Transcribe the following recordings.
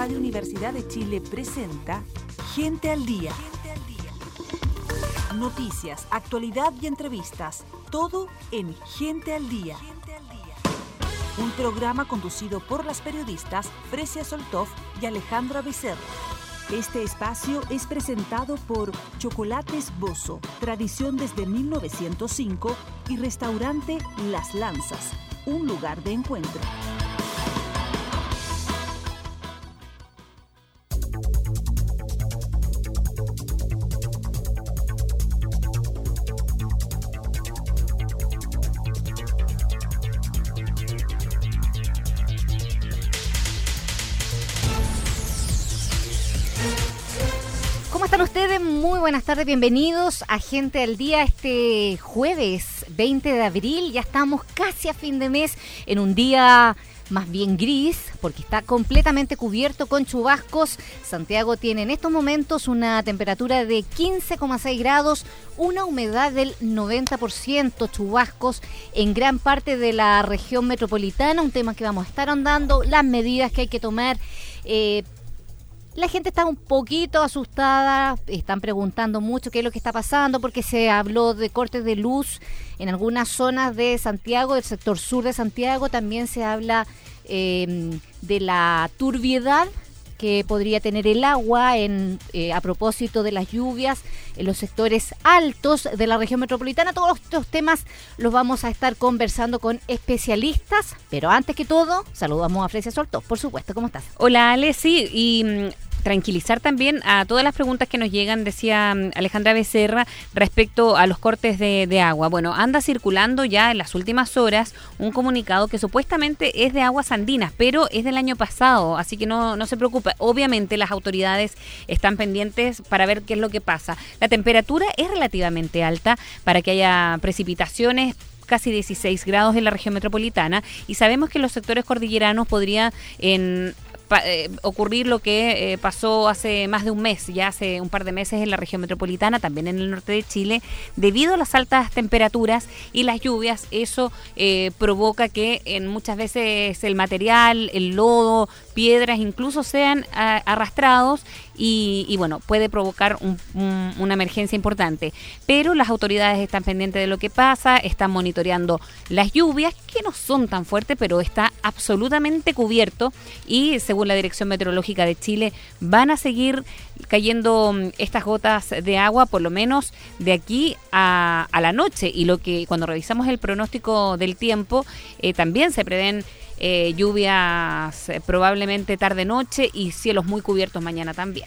Radio Universidad de Chile presenta Gente al Día. Noticias, actualidad y entrevistas. Todo en Gente al Día. Un programa conducido por las periodistas Fresia Soltov y Alejandra Becerra. Este espacio es presentado por Chocolates Bozo, tradición desde 1905, y Restaurante Las Lanzas, un lugar de encuentro. Ustedes, muy buenas tardes, bienvenidos a Gente al Día este jueves 20 de abril. Ya estamos casi a fin de mes, en un día más bien gris, porque está completamente cubierto con chubascos. Santiago tiene en estos momentos una temperatura de 15,6 grados, una humedad del 90%, chubascos en gran parte de la región metropolitana, un tema que vamos a estar ahondando, las medidas que hay que tomar. La gente está un poquito asustada, están preguntando mucho qué es lo que está pasando, porque se habló de cortes de luz en algunas zonas de Santiago, del sector sur de Santiago. También se habla de la turbiedad que podría tener el agua a propósito de las lluvias en los sectores altos de la región metropolitana. Todos estos temas los vamos a estar conversando con especialistas, pero antes que todo, saludamos a Fresia Soltov, por supuesto. ¿Cómo estás? Hola, Ale, sí, y tranquilizar también a todas las preguntas que nos llegan, decía Alejandra Becerra, respecto a los cortes de agua. Bueno, anda circulando ya en las últimas horas un comunicado que supuestamente es de aguas andinas, pero es del año pasado, así que no se preocupe. Obviamente las autoridades están pendientes para ver qué es lo que pasa. La temperatura es relativamente alta para que haya precipitaciones, casi 16 grados en la región metropolitana, y sabemos que en los sectores cordilleranos podría ocurrir lo que pasó hace más de un mes, ya hace un par de meses en la región metropolitana, también en el norte de Chile, debido a las altas temperaturas y las lluvias. Eso provoca que muchas veces el material, el lodo, piedras incluso sean arrastrados y bueno, puede provocar una emergencia importante. Pero las autoridades están pendientes de lo que pasa, están monitoreando las lluvias, que no son tan fuertes, pero está absolutamente cubierto, y según la Dirección Meteorológica de Chile van a seguir cayendo estas gotas de agua por lo menos de aquí a la noche, y cuando revisamos el pronóstico del tiempo también se prevén lluvias probablemente tarde-noche y cielos muy cubiertos mañana también.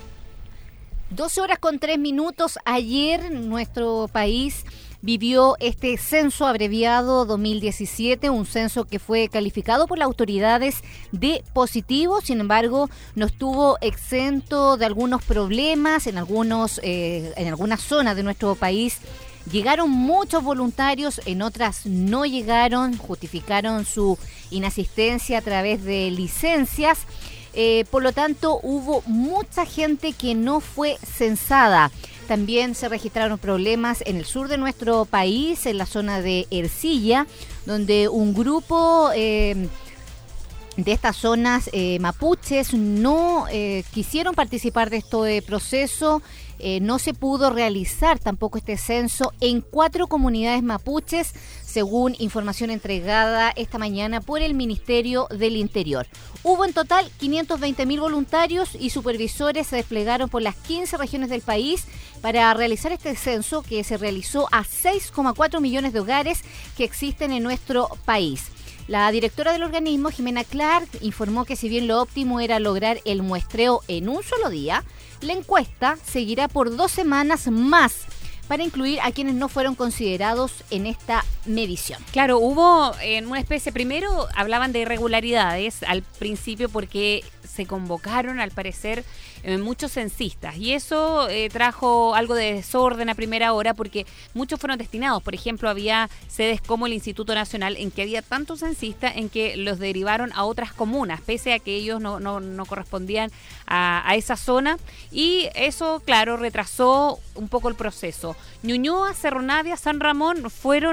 12 horas con 3 minutos. Ayer nuestro país vivió este censo abreviado 2017, un censo que fue calificado por las autoridades de positivo. Sin embargo, no estuvo exento de algunos problemas en algunas zonas de nuestro país. Llegaron muchos voluntarios, en otras no llegaron, justificaron su inasistencia a través de licencias. Por lo tanto, hubo mucha gente que no fue censada. También se registraron problemas en el sur de nuestro país, en la zona de Ercilla, donde un grupo de estas zonas mapuches no quisieron participar de este proceso. No se pudo realizar tampoco este censo en 4 comunidades mapuches, según información entregada esta mañana por el Ministerio del Interior. Hubo en total 520.000 voluntarios y supervisores se desplegaron por las 15 regiones del país para realizar este censo, que se realizó a 6,4 millones de hogares que existen en nuestro país. La directora del organismo, Jimena Clark, informó que si bien lo óptimo era lograr el muestreo en un solo día, la encuesta seguirá por 2 semanas más para incluir a quienes no fueron considerados en esta medición. Claro, hubo en una especie, primero hablaban de irregularidades al principio porque se convocaron al parecer muchos censistas, y eso trajo algo de desorden a primera hora porque muchos fueron destinados. Por ejemplo, había sedes como el Instituto Nacional en que había tantos censistas en que los derivaron a otras comunas, pese a que ellos no correspondían a esa zona, y eso, claro, retrasó un poco el proceso. Ñuñoa, Cerro Navia, San Ramón fueron algunas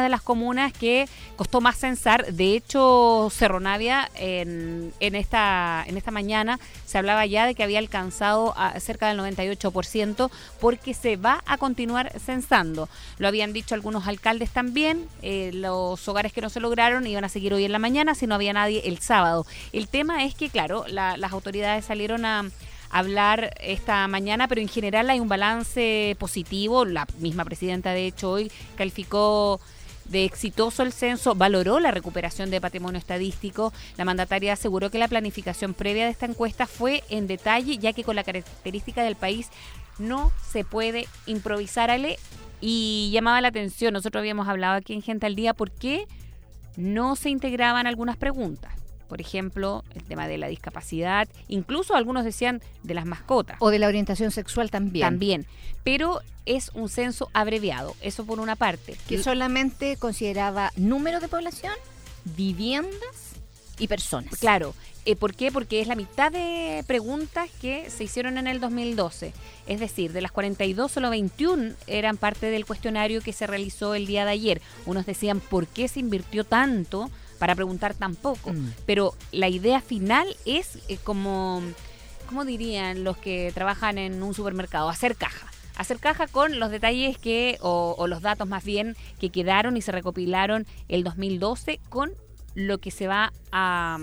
una de las comunas que costó más censar. De hecho, Cerro Navia en esta mañana se hablaba ya de que había alcanzado a cerca del 98% porque se va a continuar censando. Lo habían dicho algunos alcaldes también. Los hogares que no se lograron iban a seguir hoy en la mañana si no había nadie el sábado. El tema es que, claro, las autoridades salieron a hablar esta mañana, pero en general hay un balance positivo. La misma presidenta, de hecho, hoy calificó de exitoso el censo, valoró la recuperación de patrimonio estadístico. La mandataria aseguró que la planificación previa de esta encuesta fue en detalle, ya que con la característica del país no se puede improvisar, Ale, y llamaba la atención. Nosotros habíamos hablado aquí en Gente al Día por qué no se integraban algunas preguntas. Por ejemplo, el tema de la discapacidad, incluso algunos decían de las mascotas. O de la orientación sexual también. También, pero es un censo abreviado, eso por una parte. Que solamente consideraba número de población, viviendas y personas. Claro. ¿Por qué? Porque es la mitad de preguntas que se hicieron en el 2012. Es decir, de las 42, solo 21 eran parte del cuestionario que se realizó el día de ayer. Unos decían, ¿por qué se invirtió tanto para preguntar tan poco? Pero la idea final es ¿cómo dirían los que trabajan en un supermercado? Hacer caja con los detalles o los datos más bien que quedaron y se recopilaron el 2012 con lo que se va a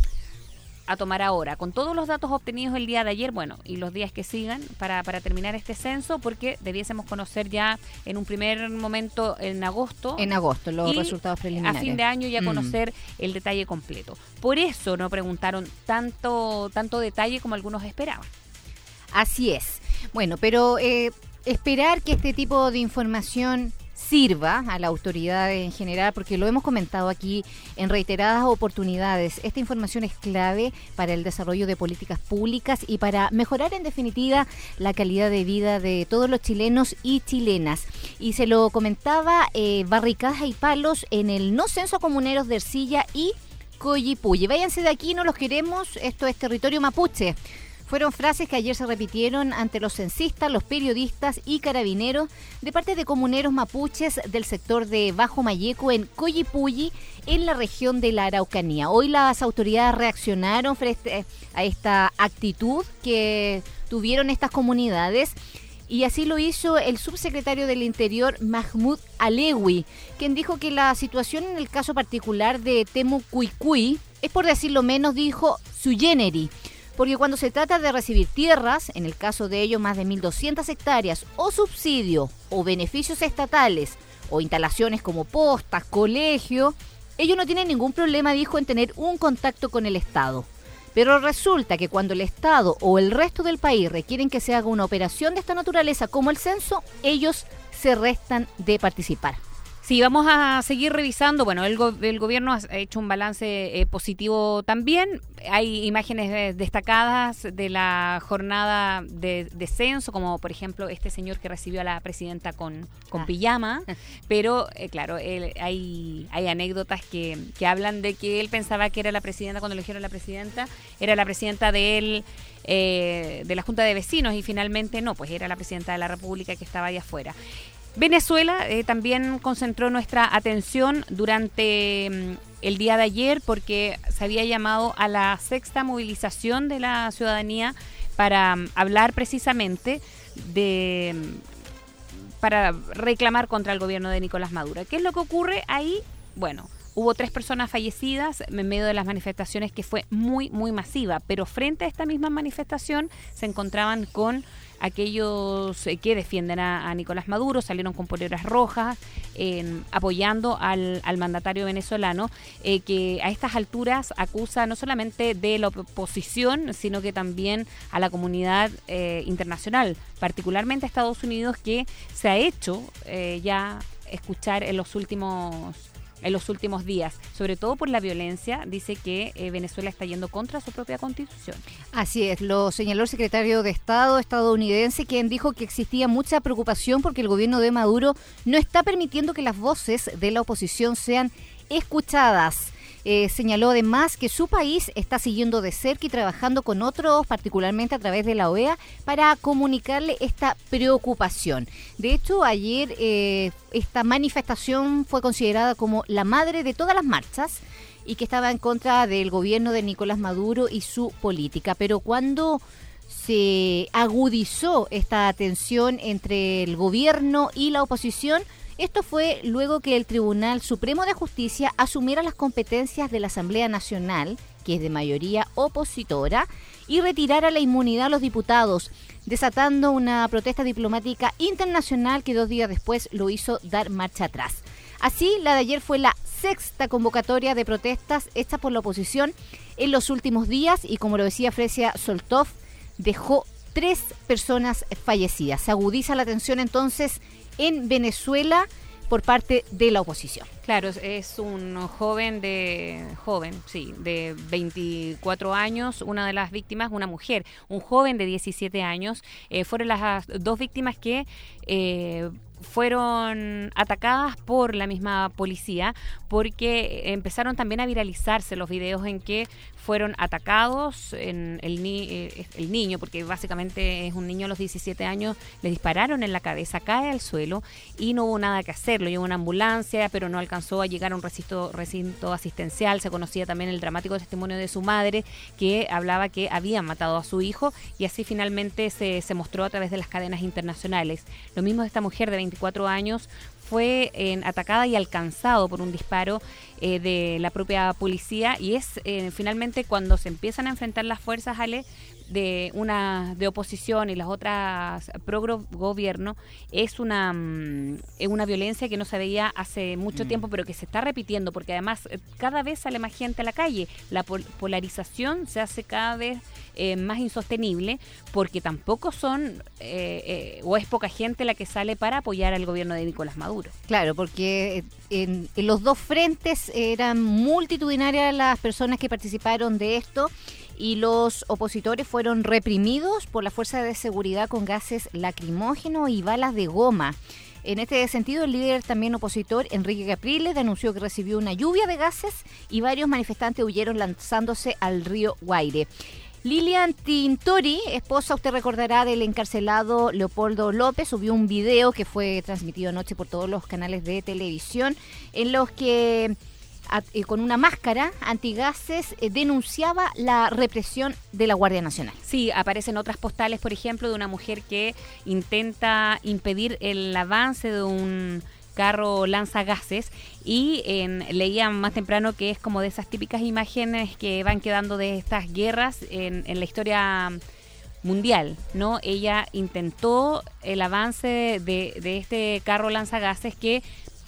tomar ahora, con todos los datos obtenidos el día de ayer, bueno, y los días que sigan para terminar este censo, porque debiésemos conocer ya en un primer momento en agosto los resultados preliminares. A fin de año ya conocer el detalle completo. Por eso no preguntaron tanto detalle como algunos esperaban. Así es. Bueno, pero esperar que este tipo de información sirva a la autoridad en general, porque lo hemos comentado aquí en reiteradas oportunidades. Esta información es clave para el desarrollo de políticas públicas y para mejorar en definitiva la calidad de vida de todos los chilenos y chilenas. Y se lo comentaba Barricadas y Palos en el no censo comuneros de Ercilla y Coyipulli. Váyanse de aquí, no los queremos, esto es territorio mapuche. Fueron frases que ayer se repitieron ante los censistas, los periodistas y carabineros de parte de comuneros mapuches del sector de Bajo Mayeco en Coyipulli, en la región de la Araucanía. Hoy las autoridades reaccionaron frente a esta actitud que tuvieron estas comunidades, y así lo hizo el subsecretario del Interior, Mahmoud Alewi, quien dijo que la situación en el caso particular de Temucuicui es, por decirlo menos, dijo, sui generis. Porque cuando se trata de recibir tierras, en el caso de ellos más de 1.200 hectáreas, o subsidios, o beneficios estatales, o instalaciones como postas, colegio, ellos no tienen ningún problema, dijo, en tener un contacto con el Estado. Pero resulta que cuando el Estado o el resto del país requieren que se haga una operación de esta naturaleza como el censo, ellos se restan de participar. Sí, vamos a seguir revisando. Bueno, el gobierno ha hecho un balance positivo también. Hay imágenes destacadas de la jornada de censo, como por ejemplo este señor que recibió a la presidenta con pijama. Pero, claro, hay anécdotas que hablan de que él pensaba que era la presidenta, cuando eligieron la presidenta, era la presidenta de la Junta de Vecinos, y finalmente no, pues era la presidenta de la República que estaba allá afuera. Venezuela también concentró nuestra atención durante el día de ayer, porque se había llamado a la 6ª movilización de la ciudadanía para hablar precisamente para reclamar contra el gobierno de Nicolás Maduro. ¿Qué es lo que ocurre ahí? Bueno, hubo 3 personas fallecidas en medio de las manifestaciones, que fue muy, muy masiva, pero frente a esta misma manifestación se encontraban con aquellos que defienden a Nicolás Maduro, salieron con poleras rojas, apoyando al mandatario venezolano, que a estas alturas acusa no solamente de la oposición, sino que también a la comunidad internacional, particularmente a Estados Unidos, que se ha hecho ya escuchar en los últimos días, sobre todo por la violencia. Dice que Venezuela está yendo contra su propia constitución. Así es, lo señaló el secretario de Estado estadounidense, quien dijo que existía mucha preocupación porque el gobierno de Maduro no está permitiendo que las voces de la oposición sean escuchadas. señaló además que su país está siguiendo de cerca y trabajando con otros, particularmente a través de la OEA, para comunicarle esta preocupación. De hecho, ayer esta manifestación fue considerada como la madre de todas las marchas y que estaba en contra del gobierno de Nicolás Maduro y su política. Pero cuando se agudizó esta tensión entre el gobierno y la oposición, esto fue luego que el Tribunal Supremo de Justicia asumiera las competencias de la Asamblea Nacional, que es de mayoría opositora, y retirara la inmunidad a los diputados, desatando una protesta diplomática internacional que 2 días después lo hizo dar marcha atrás. Así, la de ayer fue la 6ª convocatoria de protestas hecha por la oposición en los últimos días y, como lo decía Fresia Soltov, dejó 3 personas fallecidas. Se agudiza la tensión entonces en Venezuela por parte de la oposición. Claro, es un joven de 24 años, una de las víctimas, una mujer, un joven de 17 años, fueron las 2 víctimas que fueron atacadas por la misma policía, porque empezaron también a viralizarse los videos en que fueron atacados en el niño, porque básicamente es un niño a los 17 años, le dispararon en la cabeza, cae al suelo y no hubo nada que hacer, lo llevó una ambulancia, pero no alcanzó a llegar a un recinto asistencial. Se conocía también el dramático testimonio de su madre, que hablaba que habían matado a su hijo, y así finalmente se mostró a través de las cadenas internacionales. Lo mismo de esta mujer de 24 años, fue atacada y alcanzado por un disparo de la propia policía, y es finalmente cuando se empiezan a enfrentar las fuerzas, Ale, de oposición y las otras pro gobierno, es una violencia que no se veía hace mucho tiempo, pero que se está repitiendo, porque además cada vez sale más gente a la calle. La polarización se hace cada vez más insostenible, porque tampoco son o es poca gente la que sale para apoyar al gobierno de Nicolás Maduro. Claro, porque en los 2 frentes eran multitudinarias las personas que participaron de esto, y los opositores fueron reprimidos por la fuerza de seguridad con gases lacrimógenos y balas de goma. En este sentido, el líder también opositor, Enrique Capriles, denunció que recibió una lluvia de gases y varios manifestantes huyeron lanzándose al río Guaire. Lilian Tintori, esposa, usted recordará, del encarcelado Leopoldo López, subió un video que fue transmitido anoche por todos los canales de televisión, en los que con una máscara antigases denunciaba la represión de la Guardia Nacional. Sí, aparecen otras postales, por ejemplo, de una mujer que intenta impedir el avance de un carro lanzagases, y leía más temprano que es como de esas típicas imágenes que van quedando de estas guerras en la historia mundial, ¿no? Ella intentó el avance de este carro lanzagases que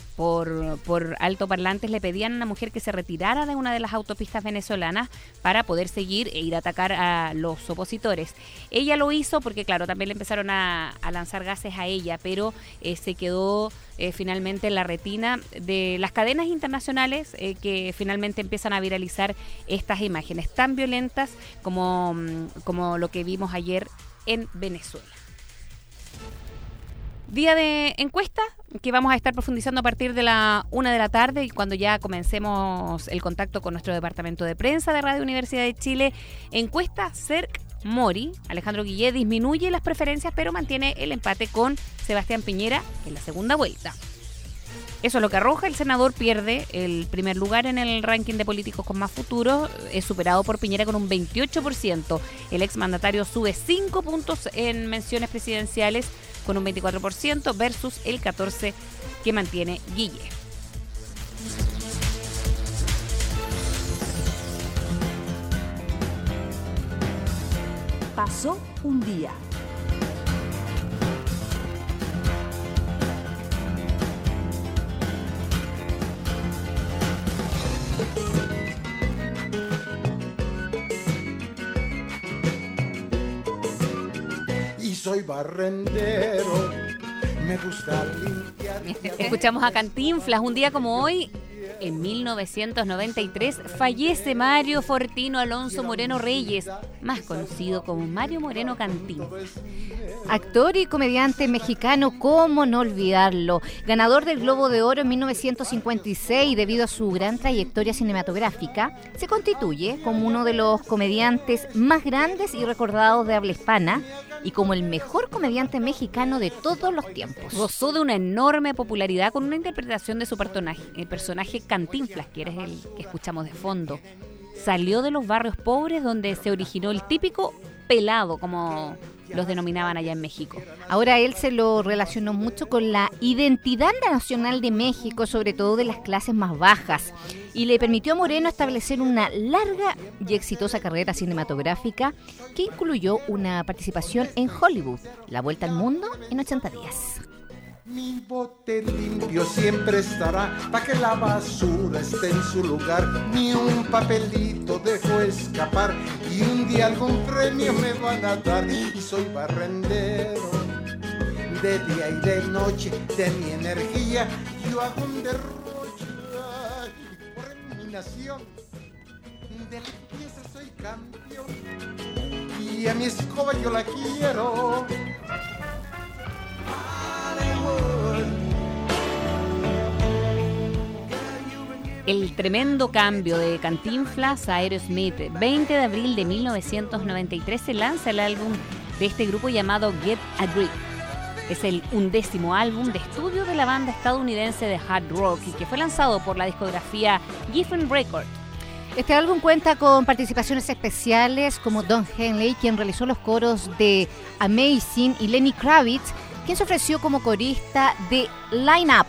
por altoparlantes le pedían a una mujer que se retirara de una de las autopistas venezolanas para poder seguir e ir a atacar a los opositores. Ella lo hizo porque, claro, también le empezaron a lanzar gases a ella, pero se quedó finalmente en la retina de las cadenas internacionales que finalmente empiezan a viralizar estas imágenes tan violentas como lo que vimos ayer en Venezuela. Día de encuesta que vamos a estar profundizando a partir de la 1 de la tarde, y cuando ya comencemos el contacto con nuestro departamento de prensa de Radio Universidad de Chile. Encuesta CERC Mori. Alejandro Guillé disminuye las preferencias, pero mantiene el empate con Sebastián Piñera en la segunda vuelta. Eso es lo que arroja. El senador pierde el primer lugar en el ranking de políticos con más futuro, es superado por Piñera con un 28%. El exmandatario sube 5 puntos en menciones presidenciales con un 24% versus el 14% que mantiene Guille. Pasó un día. Soy barrendero, me gusta limpiar. Escuchamos a Cantinflas. Un día como hoy, en 1993 fallece Mario Fortino Alonso Moreno Reyes, más conocido como Mario Moreno Cantinflas. Actor y comediante mexicano, cómo no olvidarlo. Ganador del Globo de Oro en 1956 debido a su gran trayectoria cinematográfica, se constituye como uno de los comediantes más grandes y recordados de habla hispana y como el mejor comediante mexicano de todos los tiempos. Gozó de una enorme popularidad con una interpretación de su personaje Cantinflas, que es el que escuchamos de fondo. Salió de los barrios pobres donde se originó el típico pelado, como los denominaban allá en México. Ahora él se lo relacionó mucho con la identidad nacional de México, sobre todo de las clases más bajas, y le permitió a Moreno establecer una larga y exitosa carrera cinematográfica que incluyó una participación en Hollywood, La Vuelta al Mundo en 80 días. Mi bote limpio siempre estará, pa' que la basura esté en su lugar. Ni un papelito dejo escapar, y un día algún premio me van a dar. Y soy barrendero, de día y de noche, de mi energía yo hago un derroche. Por eliminación, de limpieza soy campeón, y a mi escoba yo la quiero. El tremendo cambio de Cantinflas a Aerosmith. 20 de abril de 1993 se lanza el álbum de este grupo llamado Get a Grip. Es el 11º álbum de estudio de la banda estadounidense de hard rock y que fue lanzado por la discografía Geffen Records. Este álbum cuenta con participaciones especiales como Don Henley, quien realizó los coros de Amazing, y Lenny Kravitz, quien se ofreció como corista de Line Up.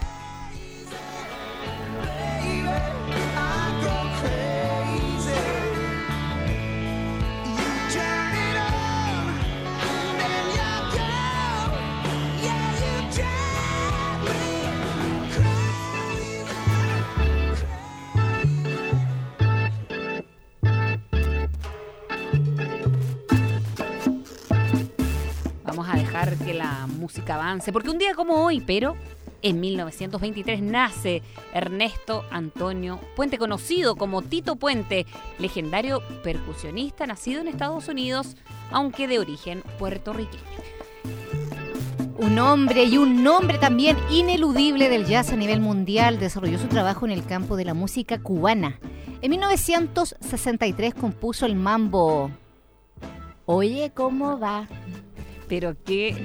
Vamos a dejar que la música avance, porque un día como hoy, pero en 1923 nace Ernesto Antonio Puente, conocido como Tito Puente, legendario percusionista nacido en Estados Unidos, aunque de origen puertorriqueño. Un hombre y un nombre también ineludible del jazz a nivel mundial, desarrolló su trabajo en el campo de la música cubana. En 1963 compuso el mambo Oye, ¿cómo va? Pero qué...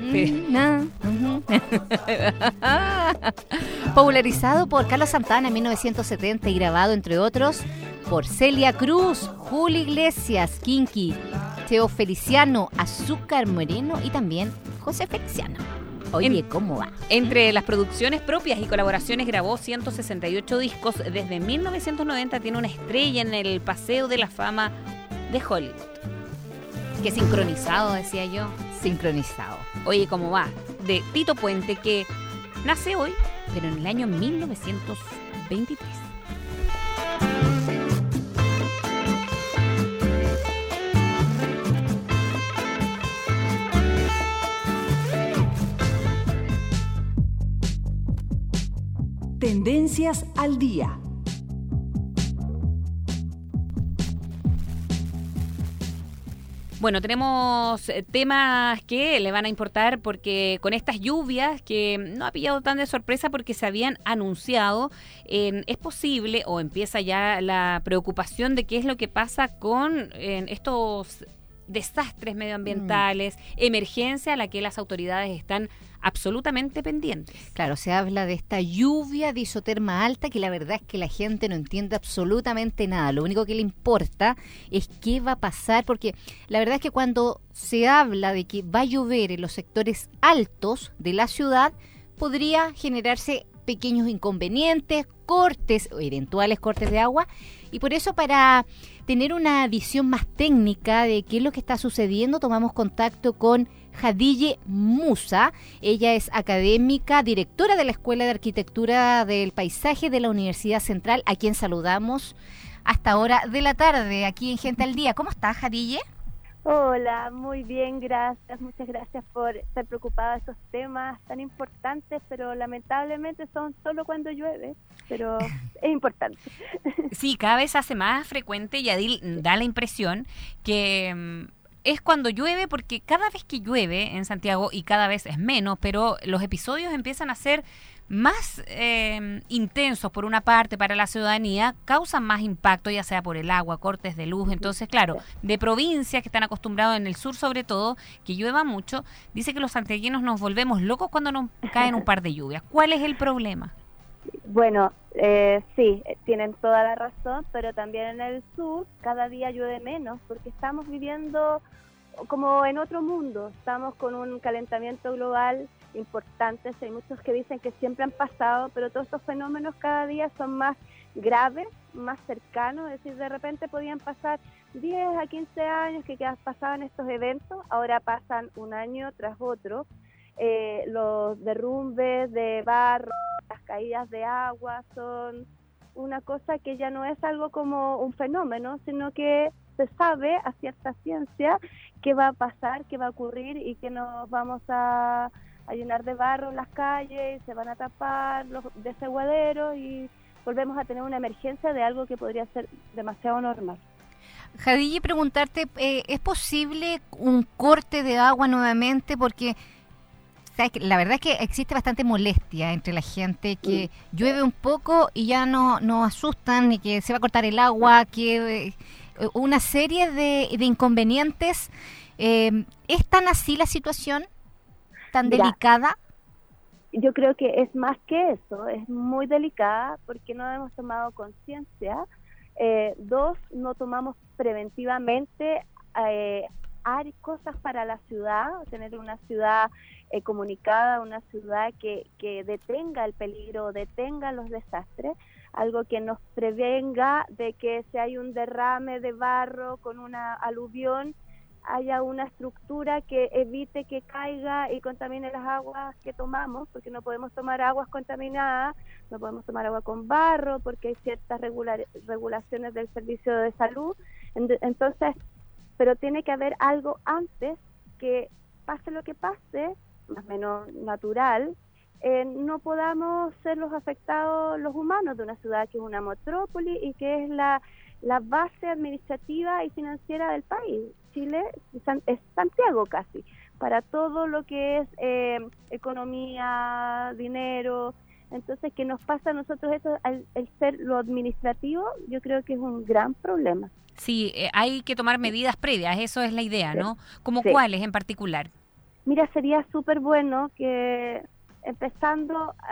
Popularizado por Carlos Santana en 1970 y grabado, entre otros, por Celia Cruz, Julio Iglesias, Kinky, Teo Feliciano, Azúcar Moreno y también José Feliciano. Oye, ¿cómo va? Entre las producciones propias y colaboraciones grabó 168 discos. Desde 1990 tiene una estrella en el Paseo de la Fama de Hollywood. Qué sincronizado, decía yo. Sincronizado. Oye, ¿cómo va? De Tito Puente, que nace hoy, pero en el año 1923. Tendencias al día. Bueno, tenemos temas que le van a importar porque con estas lluvias que no ha pillado tan de sorpresa porque se habían anunciado, es posible o empieza ya la preocupación de qué es lo que pasa con estos desastres medioambientales, emergencia a la que las autoridades están absolutamente pendientes. Claro, se habla de esta lluvia de isoterma alta que la verdad es que la gente no entiende absolutamente nada. Lo único que le importa es qué va a pasar, porque la verdad es que cuando se habla de que va a llover en los sectores altos de la ciudad, podría generarse pequeños inconvenientes, cortes o eventuales cortes de agua, y por eso, para tener una visión más técnica de qué es lo que está sucediendo, tomamos contacto con Jadille Musa. Ella es académica, directora de la Escuela de Arquitectura del Paisaje de la Universidad Central, a quien saludamos hasta hora de la tarde aquí en Gente al Día. ¿Cómo estás, Jadille? Hola, muy bien, gracias. Muchas gracias por estar preocupada de estos temas tan importantes, pero lamentablemente son solo cuando llueve, pero es importante. Sí, cada vez se hace más frecuente y Adil da la impresión que es cuando llueve, porque cada vez que llueve en Santiago, y cada vez es menos, pero los episodios empiezan a ser más intensos por una parte para la ciudadanía, causan más impacto, ya sea por el agua, cortes de luz. Entonces, claro, de provincias que están acostumbrados en el sur sobre todo, que llueva mucho, dice que los santiaguinos nos volvemos locos cuando nos caen un par de lluvias. ¿Cuál es el problema? Bueno, sí, tienen toda la razón, pero también en el sur cada día llueve menos, porque estamos viviendo como en otro mundo, estamos con un calentamiento global importante. Hay muchos que dicen que siempre han pasado, pero todos estos fenómenos cada día son más graves, más cercanos, es decir, de repente podían pasar 10 a 15 años que pasaban estos eventos, ahora pasan un año tras otro. Los derrumbes de barro, las caídas de agua son una cosa que ya no es algo como un fenómeno, sino que se sabe a cierta ciencia qué va a pasar, qué va a ocurrir y que nos vamos a llenar de barro las calles, se van a tapar los desagüaderos y volvemos a tener una emergencia de algo que podría ser demasiado normal. Jadille, preguntarte, ¿es posible un corte de agua nuevamente? Porque sabes que la verdad es que existe bastante molestia entre la gente, que llueve un poco y ya nos asustan y que se va a cortar el agua, que una serie de inconvenientes. ¿Es tan así la situación? ¿Tan delicada? Yo creo que es más que eso, es muy delicada porque no hemos tomado conciencia. Dos, no tomamos preventivamente cosas para la ciudad, tener una ciudad comunicada, una ciudad que detenga el peligro, detenga los desastres, algo que nos prevenga de que si hay un derrame de barro con una aluvión, haya una estructura que evite que caiga y contamine las aguas que tomamos, porque no podemos tomar aguas contaminadas, no podemos tomar agua con barro, porque hay ciertas regulaciones del servicio de salud. Entonces, pero tiene que haber algo antes que pase lo que pase, más o menos natural, no podamos ser los afectados los humanos de una ciudad que es una metrópoli y que es la base administrativa y financiera del país. Chile es Santiago casi, para todo lo que es economía, dinero. Entonces, ¿qué nos pasa a nosotros eso, el ser lo administrativo? Yo creo que es un gran problema. Sí, hay que tomar medidas previas, eso es la idea, ¿no? ¿Cómo Sí. cuáles en particular? Mira, sería súper bueno que empezar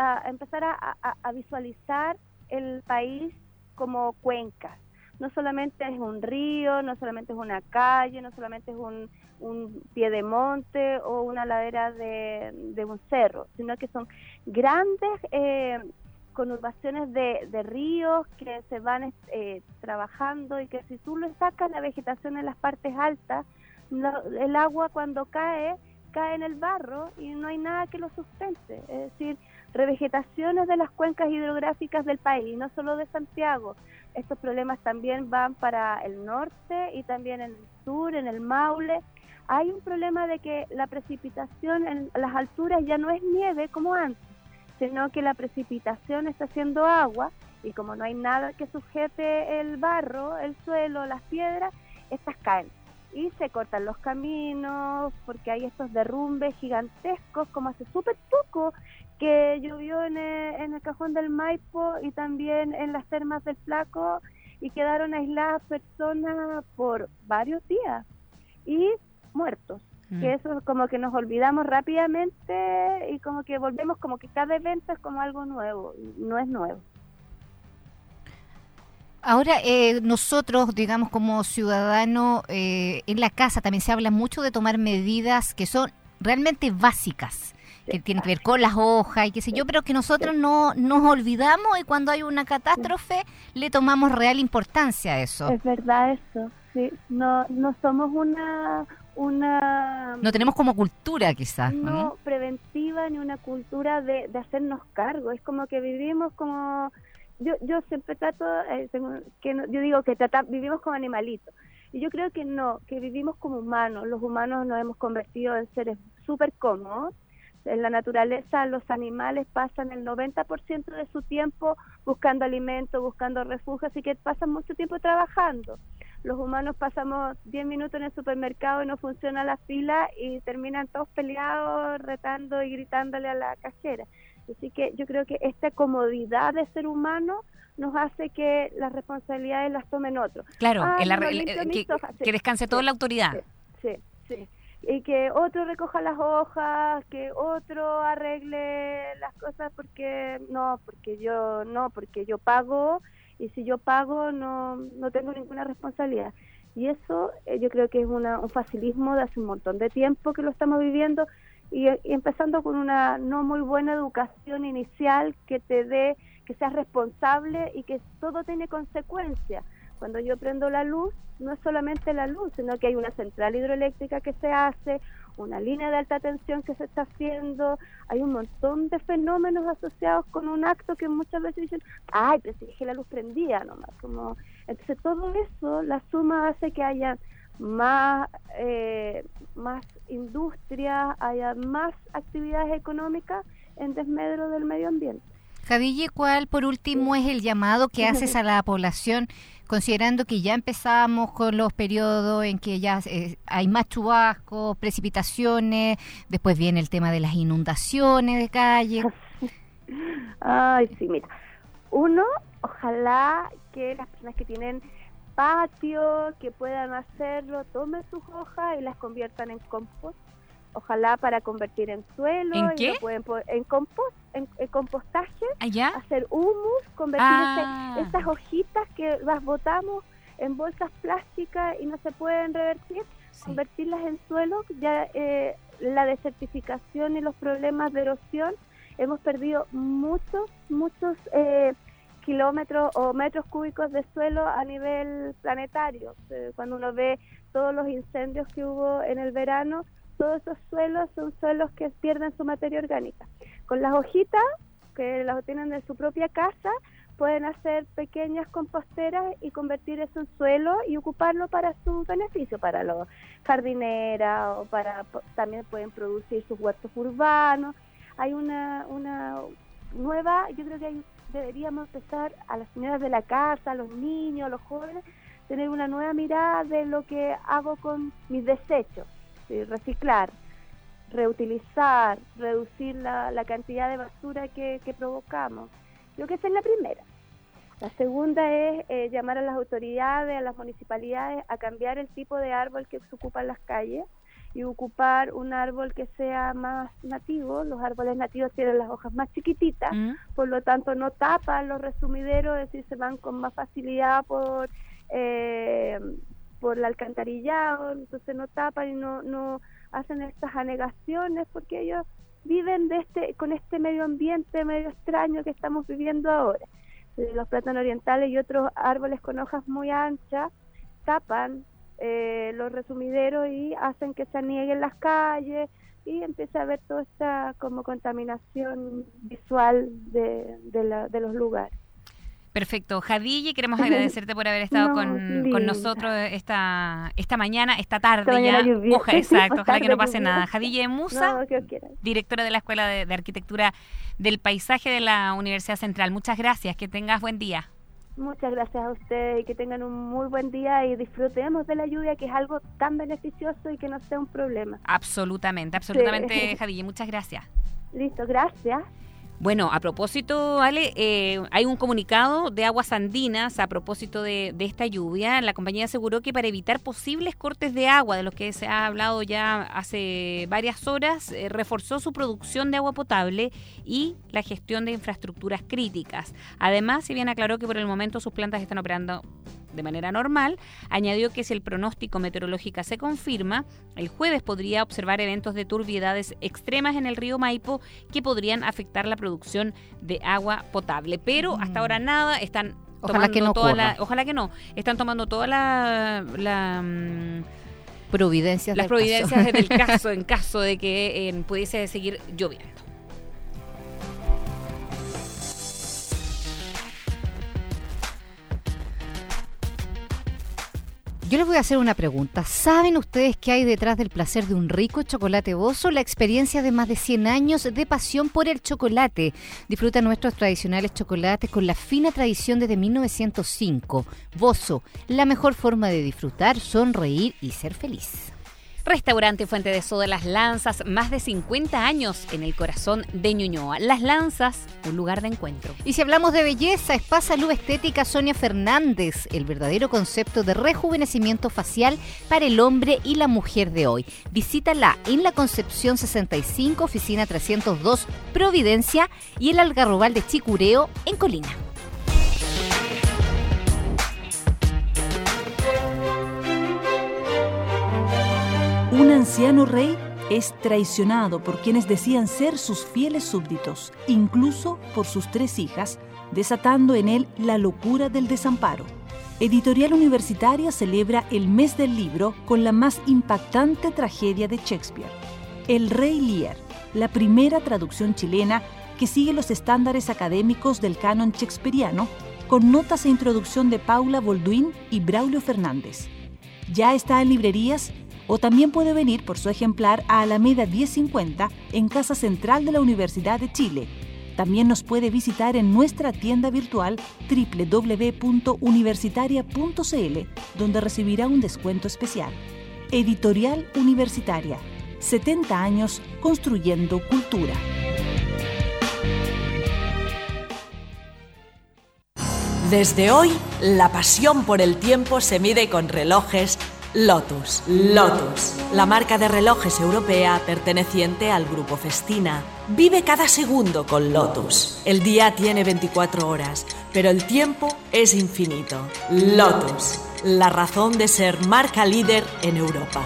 a visualizar el país como cuencas. No solamente es un río, no solamente es una calle, no solamente es un pie de monte o una ladera de un cerro, sino que son grandes conurbaciones de ríos que se van trabajando y que si tú le sacas la vegetación en las partes altas, el agua cuando cae en el barro y no hay nada que lo sustente. Es decir, revegetaciones de las cuencas hidrográficas del país, no solo de Santiago. Estos problemas también van para el norte y también en el sur, en el Maule. Hay un problema de que la precipitación en las alturas ya no es nieve como antes, sino que la precipitación está haciendo agua y como no hay nada que sujete el barro, el suelo, las piedras, estas caen. Y se cortan los caminos porque hay estos derrumbes gigantescos, como hace súper poco que llovió en el Cajón del Maipo y también en las termas del Flaco y quedaron aisladas personas por varios días y muertos. Que eso es como que nos olvidamos rápidamente y como que volvemos como que cada evento es como algo nuevo, no es nuevo. Ahora, nosotros, digamos, como ciudadanos, en la casa también se habla mucho de tomar medidas que son realmente básicas, que tienen que ver con las hojas y qué sé yo, pero que nosotros no nos olvidamos y cuando hay una catástrofe le tomamos real importancia a eso. Es verdad eso, sí. No somos una no tenemos como cultura quizás, ¿no? Preventiva ni una cultura de hacernos cargo. Es como que vivimos como... Yo siempre trato, yo digo que vivimos como animalitos. Y yo creo que no, que vivimos como humanos. Los humanos nos hemos convertido en seres súper cómodos. En la naturaleza los animales pasan el 90% de su tiempo buscando alimento, buscando refugio, así que pasan mucho tiempo trabajando. Los humanos pasamos 10 minutos en el supermercado y no funciona la fila y terminan todos peleados, retando y gritándole a la cajera. Así que yo creo que esta comodidad de ser humano nos hace que las responsabilidades las tomen otros. Claro, que descanse toda la autoridad. Sí. Y que otro recoja las hojas, que otro arregle las cosas porque yo pago, y si yo pago no tengo ninguna responsabilidad. Y eso yo creo que es un facilismo de hace un montón de tiempo que lo estamos viviendo, y empezando con una no muy buena educación inicial que seas responsable y que todo tiene consecuencias. Cuando yo prendo la luz, no es solamente la luz, sino que hay una central hidroeléctrica que se hace, una línea de alta tensión que se está haciendo, hay un montón de fenómenos asociados con un acto que muchas veces dicen, ay, pero si dejé la luz prendida nomás. Entonces todo eso, la suma hace que haya más industria, haya más actividades económicas en desmedro del medio ambiente. Jadille, ¿cuál por último es el llamado que haces a la población, considerando que ya empezamos con los periodos en que ya hay más chubascos, precipitaciones, después viene el tema de las inundaciones de calles? Ay, sí, mira. Uno, ojalá que las personas que tienen patio, que puedan hacerlo, tomen sus hojas y las conviertan en compost. Ojalá para convertir en suelo. ¿En qué? En compost, en compostaje. ¿Allá? Hacer humus, convertir esas hojitas que las botamos en bolsas plásticas y no se pueden revertir, convertirlas en suelo. Ya la desertificación y los problemas de erosión, hemos perdido muchos kilómetros o metros cúbicos de suelo a nivel planetario. Cuando uno ve todos los incendios que hubo en el verano, todos esos suelos son suelos que pierden su materia orgánica. Con las hojitas, que las obtienen de su propia casa, pueden hacer pequeñas composteras y convertir eso en suelo y ocuparlo para su beneficio, para los jardineras, o también pueden producir sus huertos urbanos. Hay una nueva, yo creo que deberíamos empezar, a las señoras de la casa, a los niños, a los jóvenes, tener una nueva mirada de lo que hago con mis desechos. Reciclar, reutilizar, reducir la cantidad de basura que provocamos. Creo que esa es la primera. La segunda es llamar a las autoridades, a las municipalidades a cambiar el tipo de árbol que se ocupa en las calles y ocupar un árbol que sea más nativo. Los árboles nativos tienen las hojas más chiquititas, por lo tanto no tapan los resumideros, es decir, se van con más facilidad por el alcantarillado, entonces no tapan y no hacen estas anegaciones, porque ellos viven con este medio ambiente medio extraño que estamos viviendo ahora. Los plátanos orientales y otros árboles con hojas muy anchas tapan los resumideros y hacen que se anieguen las calles y empieza a haber toda esta como contaminación visual de los lugares. Perfecto. Jadille, queremos agradecerte por haber estado con nosotros esta mañana, esta tarde ya. Ojalá que no pase nada. Jadille Musa, directora de la Escuela de Arquitectura del Paisaje de la Universidad Central. Muchas gracias, que tengas buen día. Muchas gracias a ustedes y que tengan un muy buen día y disfrutemos de la lluvia, que es algo tan beneficioso y que no sea un problema. Absolutamente, Jadille, muchas gracias. Listo, gracias. Bueno, a propósito, Ale, hay un comunicado de Aguas Andinas a propósito de esta lluvia. La compañía aseguró que para evitar posibles cortes de agua, de los que se ha hablado ya hace varias horas, reforzó su producción de agua potable y la gestión de infraestructuras críticas. Además, si bien aclaró que por el momento sus plantas están operando de manera normal, añadió que si el pronóstico meteorológico se confirma, el jueves podría observar eventos de turbiedades extremas en el río Maipo que podrían afectar la producción de agua potable. Pero hasta ahora nada, están ojalá que no ojalá que no, están tomando todas las providencias del caso en caso de que pudiese seguir lloviendo. Yo les voy a hacer una pregunta. ¿Saben ustedes qué hay detrás del placer de un rico chocolate Bozo? La experiencia de más de 100 años de pasión por el chocolate. Disfruta nuestros tradicionales chocolates con la fina tradición desde 1905. Bozo, la mejor forma de disfrutar, sonreír y ser feliz. Restaurante Fuente de Soda Las Lanzas, más de 50 años en el corazón de Ñuñoa. Las Lanzas, un lugar de encuentro. Y si hablamos de belleza, Spa Salud Estética Sonia Fernández, el verdadero concepto de rejuvenecimiento facial para el hombre y la mujer de hoy. Visítala en la Concepción 65, oficina 302, Providencia, y el Algarrobal de Chicureo, en Colina. Un anciano rey es traicionado por quienes decían ser sus fieles súbditos, incluso por sus 3 hijas, desatando en él la locura del desamparo. Editorial Universitaria celebra el mes del libro con la más impactante tragedia de Shakespeare, El Rey Lear, la primera traducción chilena que sigue los estándares académicos del canon shakespeariano, con notas e introducción de Paula Bolduin y Braulio Fernández. Ya está en librerías, o también puede venir por su ejemplar a Alameda 1050 en Casa Central de la Universidad de Chile. También nos puede visitar en nuestra tienda virtual www.universitaria.cl, donde recibirá un descuento especial. Editorial Universitaria, 70 años construyendo cultura. Desde hoy, la pasión por el tiempo se mide con relojes Lotus. Lotus, la marca de relojes europea perteneciente al grupo Festina. Vive cada segundo con Lotus. El día tiene 24 horas, pero el tiempo es infinito. Lotus, la razón de ser marca líder en Europa.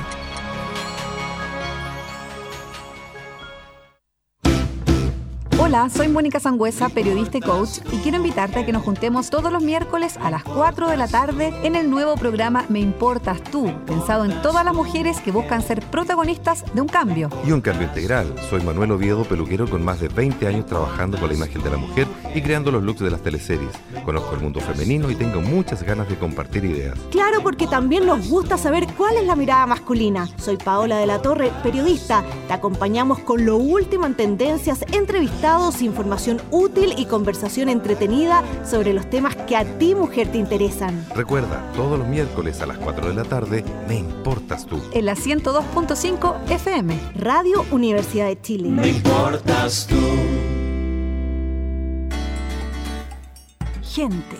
Hola, soy Mónica Sangüesa, periodista y coach, y quiero invitarte a que nos juntemos todos los miércoles a las 4 de la tarde en el nuevo programa Me Importas Tú, pensado en todas las mujeres que buscan ser protagonistas de un cambio. Y un cambio integral. Soy Manuel Oviedo, peluquero con más de 20 años trabajando con la imagen de la mujer y creando los looks de las teleseries. Conozco el mundo femenino y tengo muchas ganas de compartir ideas. Claro, porque también nos gusta saber cuál es la mirada masculina. Soy Paola de la Torre, periodista. Te acompañamos con lo último en tendencias, entrevistados, información útil y conversación entretenida sobre los temas que a ti, mujer, te interesan. Recuerda, todos los miércoles a las 4 de la tarde, Me Importas Tú. En la 102.5 FM. Radio Universidad de Chile. Me importas tú. Gente.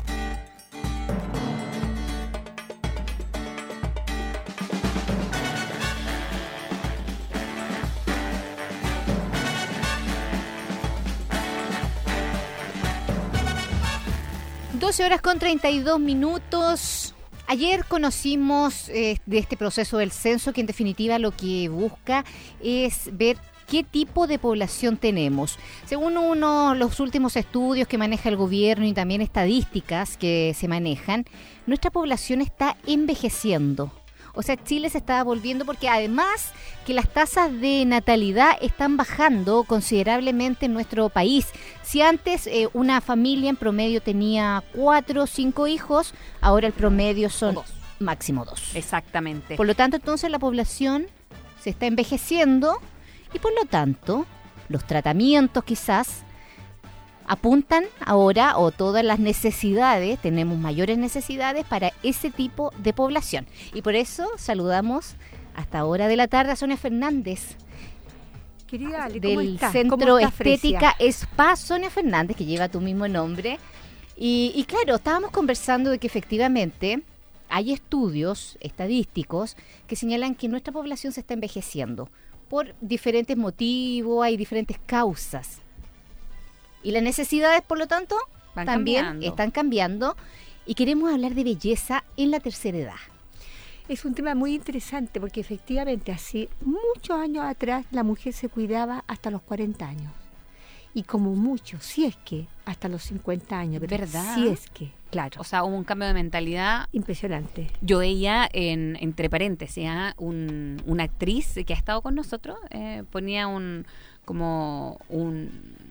Horas con 32 minutos. Ayer conocimos de este proceso del censo, que en definitiva lo que busca es ver qué tipo de población tenemos. Según los últimos estudios que maneja el gobierno y también estadísticas que se manejan, nuestra población está envejeciendo. O sea, Chile se está volviendo, porque además que las tasas de natalidad están bajando considerablemente en nuestro país. Si antes una familia en promedio tenía 4 o 5 hijos, ahora el promedio son máximo 2. Exactamente. Por lo tanto, entonces la población se está envejeciendo y por lo tanto los tratamientos quizás apuntan ahora, o todas las necesidades, tenemos mayores necesidades para ese tipo de población. Y por eso saludamos hasta ahora de la tarde a Sonia Fernández, querida Ale, del Centro Estética Spa Sonia Fernández, que lleva tu mismo nombre. Y claro, estábamos conversando de que efectivamente hay estudios estadísticos que señalan que nuestra población se está envejeciendo por diferentes motivos, hay diferentes causas. Y las necesidades, por lo tanto, también están cambiando. Y queremos hablar de belleza en la tercera edad. Es un tema muy interesante porque efectivamente hace muchos años atrás la mujer se cuidaba hasta los 40 años. Y como mucho, si es que, hasta los 50 años. ¿Verdad? Si es que, claro. O sea, hubo un cambio de mentalidad impresionante. Yo veía, entre paréntesis, una actriz que ha estado con nosotros, ponía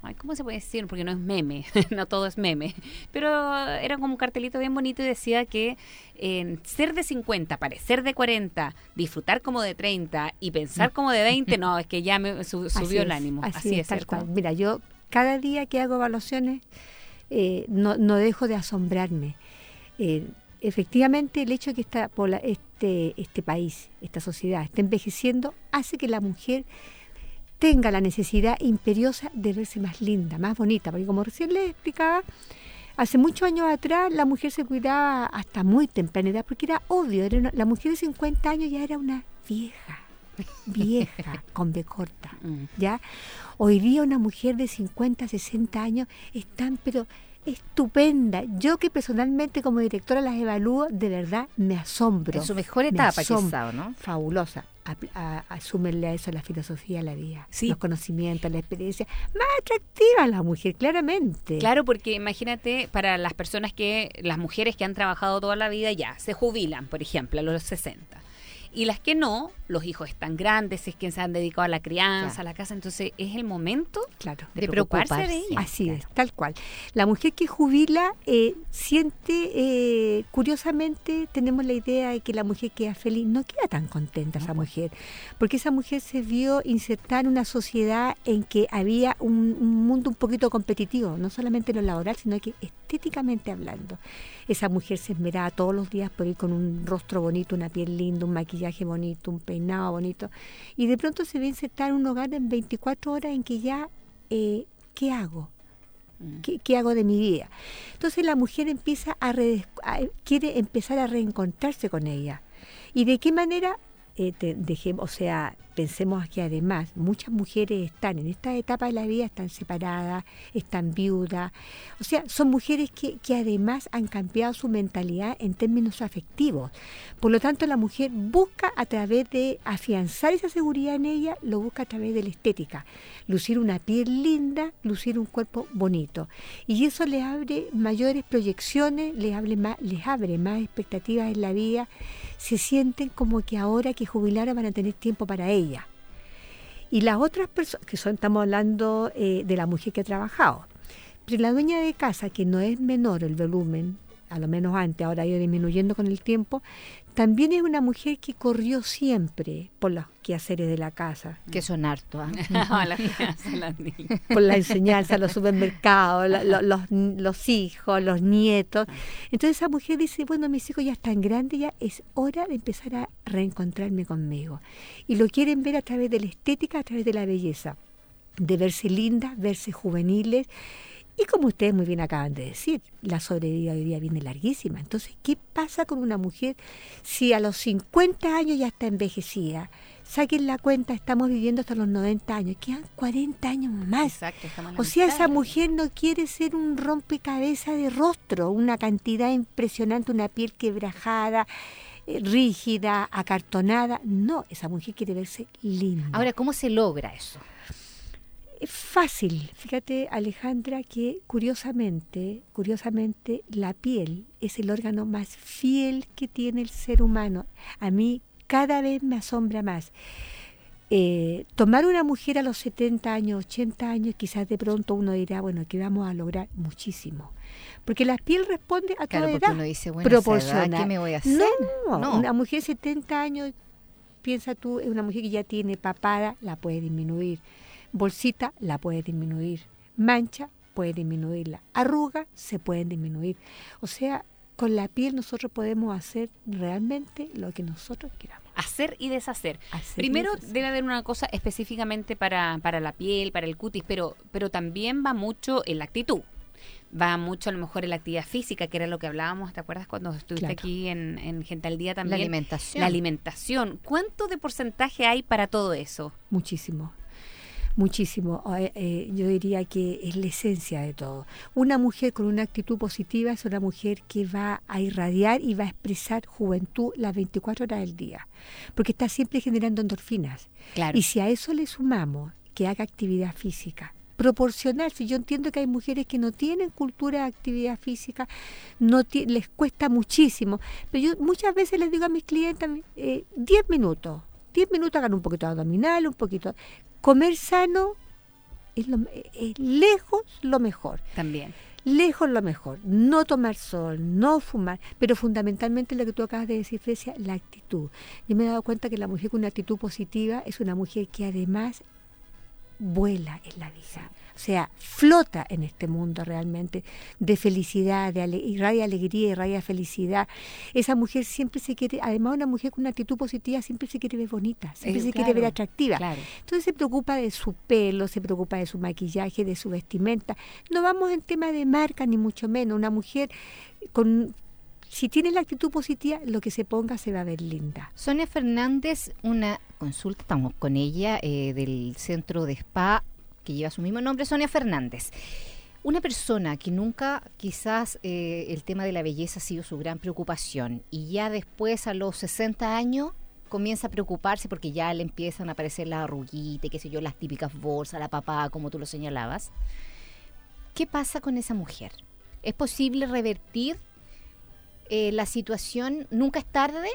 ¿cómo se puede decir? Porque no es meme, no todo es meme, pero era como un cartelito bien bonito y decía que ser de 50, parecer de 40, disfrutar como de 30 y pensar como de 20, no, es que ya me subió el ánimo. Así es, tal cual. Mira, yo cada día que hago evaluaciones no dejo de asombrarme. Efectivamente, el hecho de que este país, esta sociedad, esté envejeciendo, hace que la mujer tenga la necesidad imperiosa de verse más linda, más bonita, porque como recién les explicaba, hace muchos años atrás la mujer se cuidaba hasta muy temprana edad, porque era obvio, la mujer de 50 años ya era una vieja, con B corta, ¿ya? Hoy día una mujer de 50, 60 años están, pero estupenda. Yo que personalmente como directora las evalúo, de verdad me asombro. En su mejor etapa, quizá, ¿no? Fabulosa. Asúmenle a eso la filosofía de la vida, los conocimientos, la experiencia. Más atractiva la mujer, claramente. Claro, porque imagínate, para las mujeres que han trabajado toda la vida ya, se jubilan, por ejemplo, a los 60. Y las que no, los hijos están grandes, es que se han dedicado a la crianza, a la casa, entonces es el momento de preocuparse de ellas. Así es, tal cual. La mujer que jubila siente, curiosamente, tenemos la idea de que la mujer queda feliz, no queda tan contenta esa mujer, porque esa mujer se vio insertada en una sociedad en que había un mundo un poquito competitivo, no solamente en lo laboral, sino que estéticamente hablando. Esa mujer se esmeraba todos los días por ir con un rostro bonito, una piel linda, un maquillaje bonito, un peinado bonito, y de pronto se ve insertar en un hogar en 24 horas en que ya, ¿qué hago? ¿Qué hago de mi vida? Entonces la mujer empieza quiere empezar a reencontrarse con ella. ¿Y de qué manera? Pensemos que además muchas mujeres están en esta etapa de la vida, están separadas, están viudas, o sea, son mujeres que además han cambiado su mentalidad en términos afectivos. Por lo tanto, la mujer busca, a través de afianzar esa seguridad en ella, lo busca a través de la estética, lucir una piel linda, lucir un cuerpo bonito, y eso les abre mayores proyecciones, les abre más expectativas en la vida. Se sienten como que ahora que jubilaron van a tener tiempo para ella. Y las otras personas, estamos hablando de la mujer que ha trabajado, pero la dueña de casa, que no es menor el volumen, a lo menos antes, ahora ha ido disminuyendo con el tiempo, también es una mujer que corrió siempre por los quehaceres de la casa. Que son hartos, por la enseñanza, los supermercados, los hijos, los nietos. Entonces esa mujer dice, bueno, mis hijos ya están grandes, ya es hora de empezar a reencontrarme conmigo. Y lo quieren ver a través de la estética, a través de la belleza, de verse lindas, verse juveniles. Y como ustedes muy bien acaban de decir, la sobrevida hoy día viene larguísima. Entonces, ¿qué pasa con una mujer si a los 50 años ya está envejecida? Saquen la cuenta, estamos viviendo hasta los 90 años, quedan 40 años más. Exacto, o sea, esa mujer no quiere ser un rompecabezas de rostro, una cantidad impresionante, una piel quebrajada, rígida, acartonada. No, esa mujer quiere verse linda. Ahora, ¿cómo se logra eso? Es fácil. Fíjate, Alejandra, que curiosamente la piel es el órgano más fiel que tiene el ser humano. A mí cada vez me asombra más. Tomar una mujer a los 70 años, 80 años, quizás de pronto uno dirá, bueno, que vamos a lograr muchísimo. Porque la piel responde a toda edad. Uno dice, bueno, proporcional. ¿Qué me voy a hacer? No, una mujer de 70 años, piensa tú, es una mujer que ya tiene papada, la puede disminuir. Bolsita, la puede disminuir. Mancha, puede disminuirla. Arruga, se pueden disminuir. O sea, con la piel nosotros podemos hacer realmente lo que nosotros queramos. Hacer y deshacer. Primero debe haber una cosa específicamente para la piel, para el cutis, pero también va mucho en la actitud. Va mucho a lo mejor en la actividad física, que era lo que hablábamos, ¿te acuerdas cuando estuviste aquí en Gente al Día también? La alimentación. ¿Cuánto de porcentaje hay para todo eso? Muchísimo. Yo diría que es la esencia de todo. Una mujer con una actitud positiva es una mujer que va a irradiar y va a expresar juventud las 24 horas del día, porque está siempre generando endorfinas. Claro. Y si a eso le sumamos que haga actividad física, proporcional, si yo entiendo que hay mujeres que no tienen cultura de actividad física, les cuesta muchísimo, pero yo muchas veces les digo a mis clientes, 10 minutos hagan un poquito de abdominal, un poquito, comer sano es lejos lo mejor. También. Lejos lo mejor, no tomar sol, no fumar, pero fundamentalmente lo que tú acabas de decir, Fresia, la actitud. Yo me he dado cuenta que la mujer con una actitud positiva es una mujer que además vuela en la vida, o sea, flota en este mundo realmente de felicidad, irradia alegría, irradia felicidad. Esa mujer siempre se quiere, además una mujer con una actitud positiva siempre se quiere ver bonita, siempre se quiere ver atractiva. Claro. Entonces se preocupa de su pelo, se preocupa de su maquillaje, de su vestimenta. No vamos en tema de marca ni mucho menos. Una mujer si tiene la actitud positiva, lo que se ponga se va a ver linda. Sonia Fernández, una consulta, estamos con ella del centro de spa que lleva su mismo nombre, Sonia Fernández. Una persona que nunca quizás el tema de la belleza ha sido su gran preocupación y ya después a los 60 años comienza a preocuparse porque ya le empiezan a aparecer las arruguitas, qué sé yo, las típicas bolsas, la papada, como tú lo señalabas. ¿Qué pasa con esa mujer? ¿Es posible revertir la situación? ¿Nunca es tarde?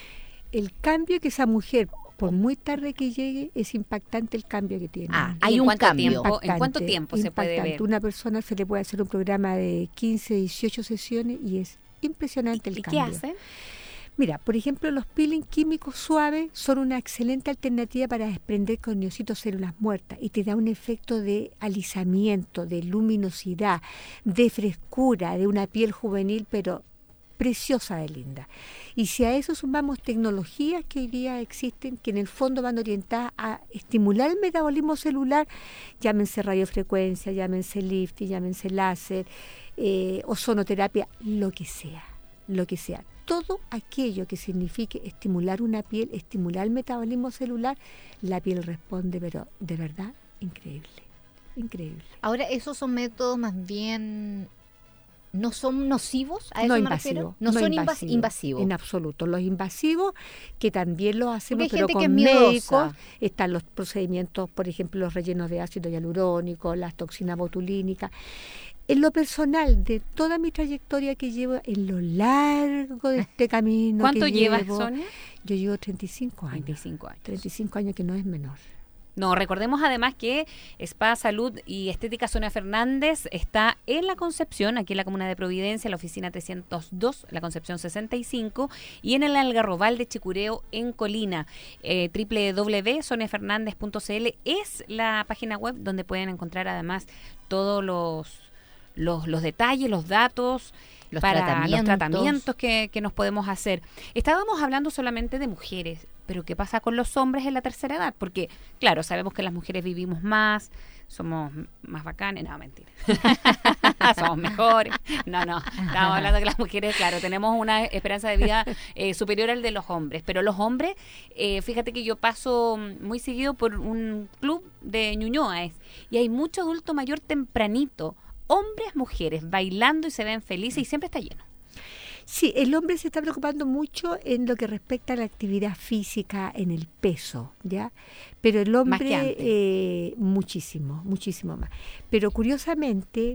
El cambio que esa mujer, por muy tarde que llegue, es impactante el cambio que tiene. Hay un cambio. ¿En cuánto tiempo se puede ver? Una persona se le puede hacer un programa de 15, 18 sesiones y es impresionante el cambio. ¿Y qué hacen? Mira, por ejemplo, los peeling químicos suaves son una excelente alternativa para desprender coniocitos, células muertas, y te da un efecto de alisamiento, de luminosidad, de frescura, de una piel juvenil, pero preciosa de linda. Y si a eso sumamos tecnologías que hoy día existen, que en el fondo van orientadas a estimular el metabolismo celular, llámense radiofrecuencia, llámense lifting, llámense láser, ozonoterapia, lo que sea. Todo aquello que signifique estimular una piel, estimular el metabolismo celular, la piel responde, pero de verdad, increíble. Ahora, ¿esos son métodos más bien no son nocivos? ¿A eso no me invasivo, refiero? No son invasivos. En absoluto. Los invasivos, que también los hacemos, pero gente con médicos, están los procedimientos, por ejemplo, los rellenos de ácido hialurónico, las toxinas botulínicas. En lo personal, de toda mi trayectoria que llevo, en lo largo de este camino ¿Cuánto que llevas, llevo, Sonia? Yo llevo 35 años. 35 años, que no es menor. No, recordemos además que Spa Salud y Estética Sonia Fernández está en La Concepción, aquí en la Comuna de Providencia, la oficina 302, La Concepción 65, y en el Algarrobal de Chicureo, en Colina. www.soniafernández.cl es la página web donde pueden encontrar además todos los detalles, los datos, los tratamientos que nos podemos hacer. Estábamos hablando solamente de mujeres, pero ¿qué pasa con los hombres en la tercera edad? Porque, claro, sabemos que las mujeres vivimos más, somos más bacanes. No, mentira. Somos mejores. No, estamos hablando que las mujeres, claro, tenemos una esperanza de vida superior al de los hombres. Pero los hombres, fíjate que yo paso muy seguido por un club de Ñuñoa, y hay mucho adulto mayor tempranito, hombres, mujeres, bailando y se ven felices y siempre está lleno. Sí, el hombre se está preocupando mucho en lo que respecta a la actividad física, en el peso, ¿ya? Pero el hombre, más que antes. Muchísimo más. Pero curiosamente,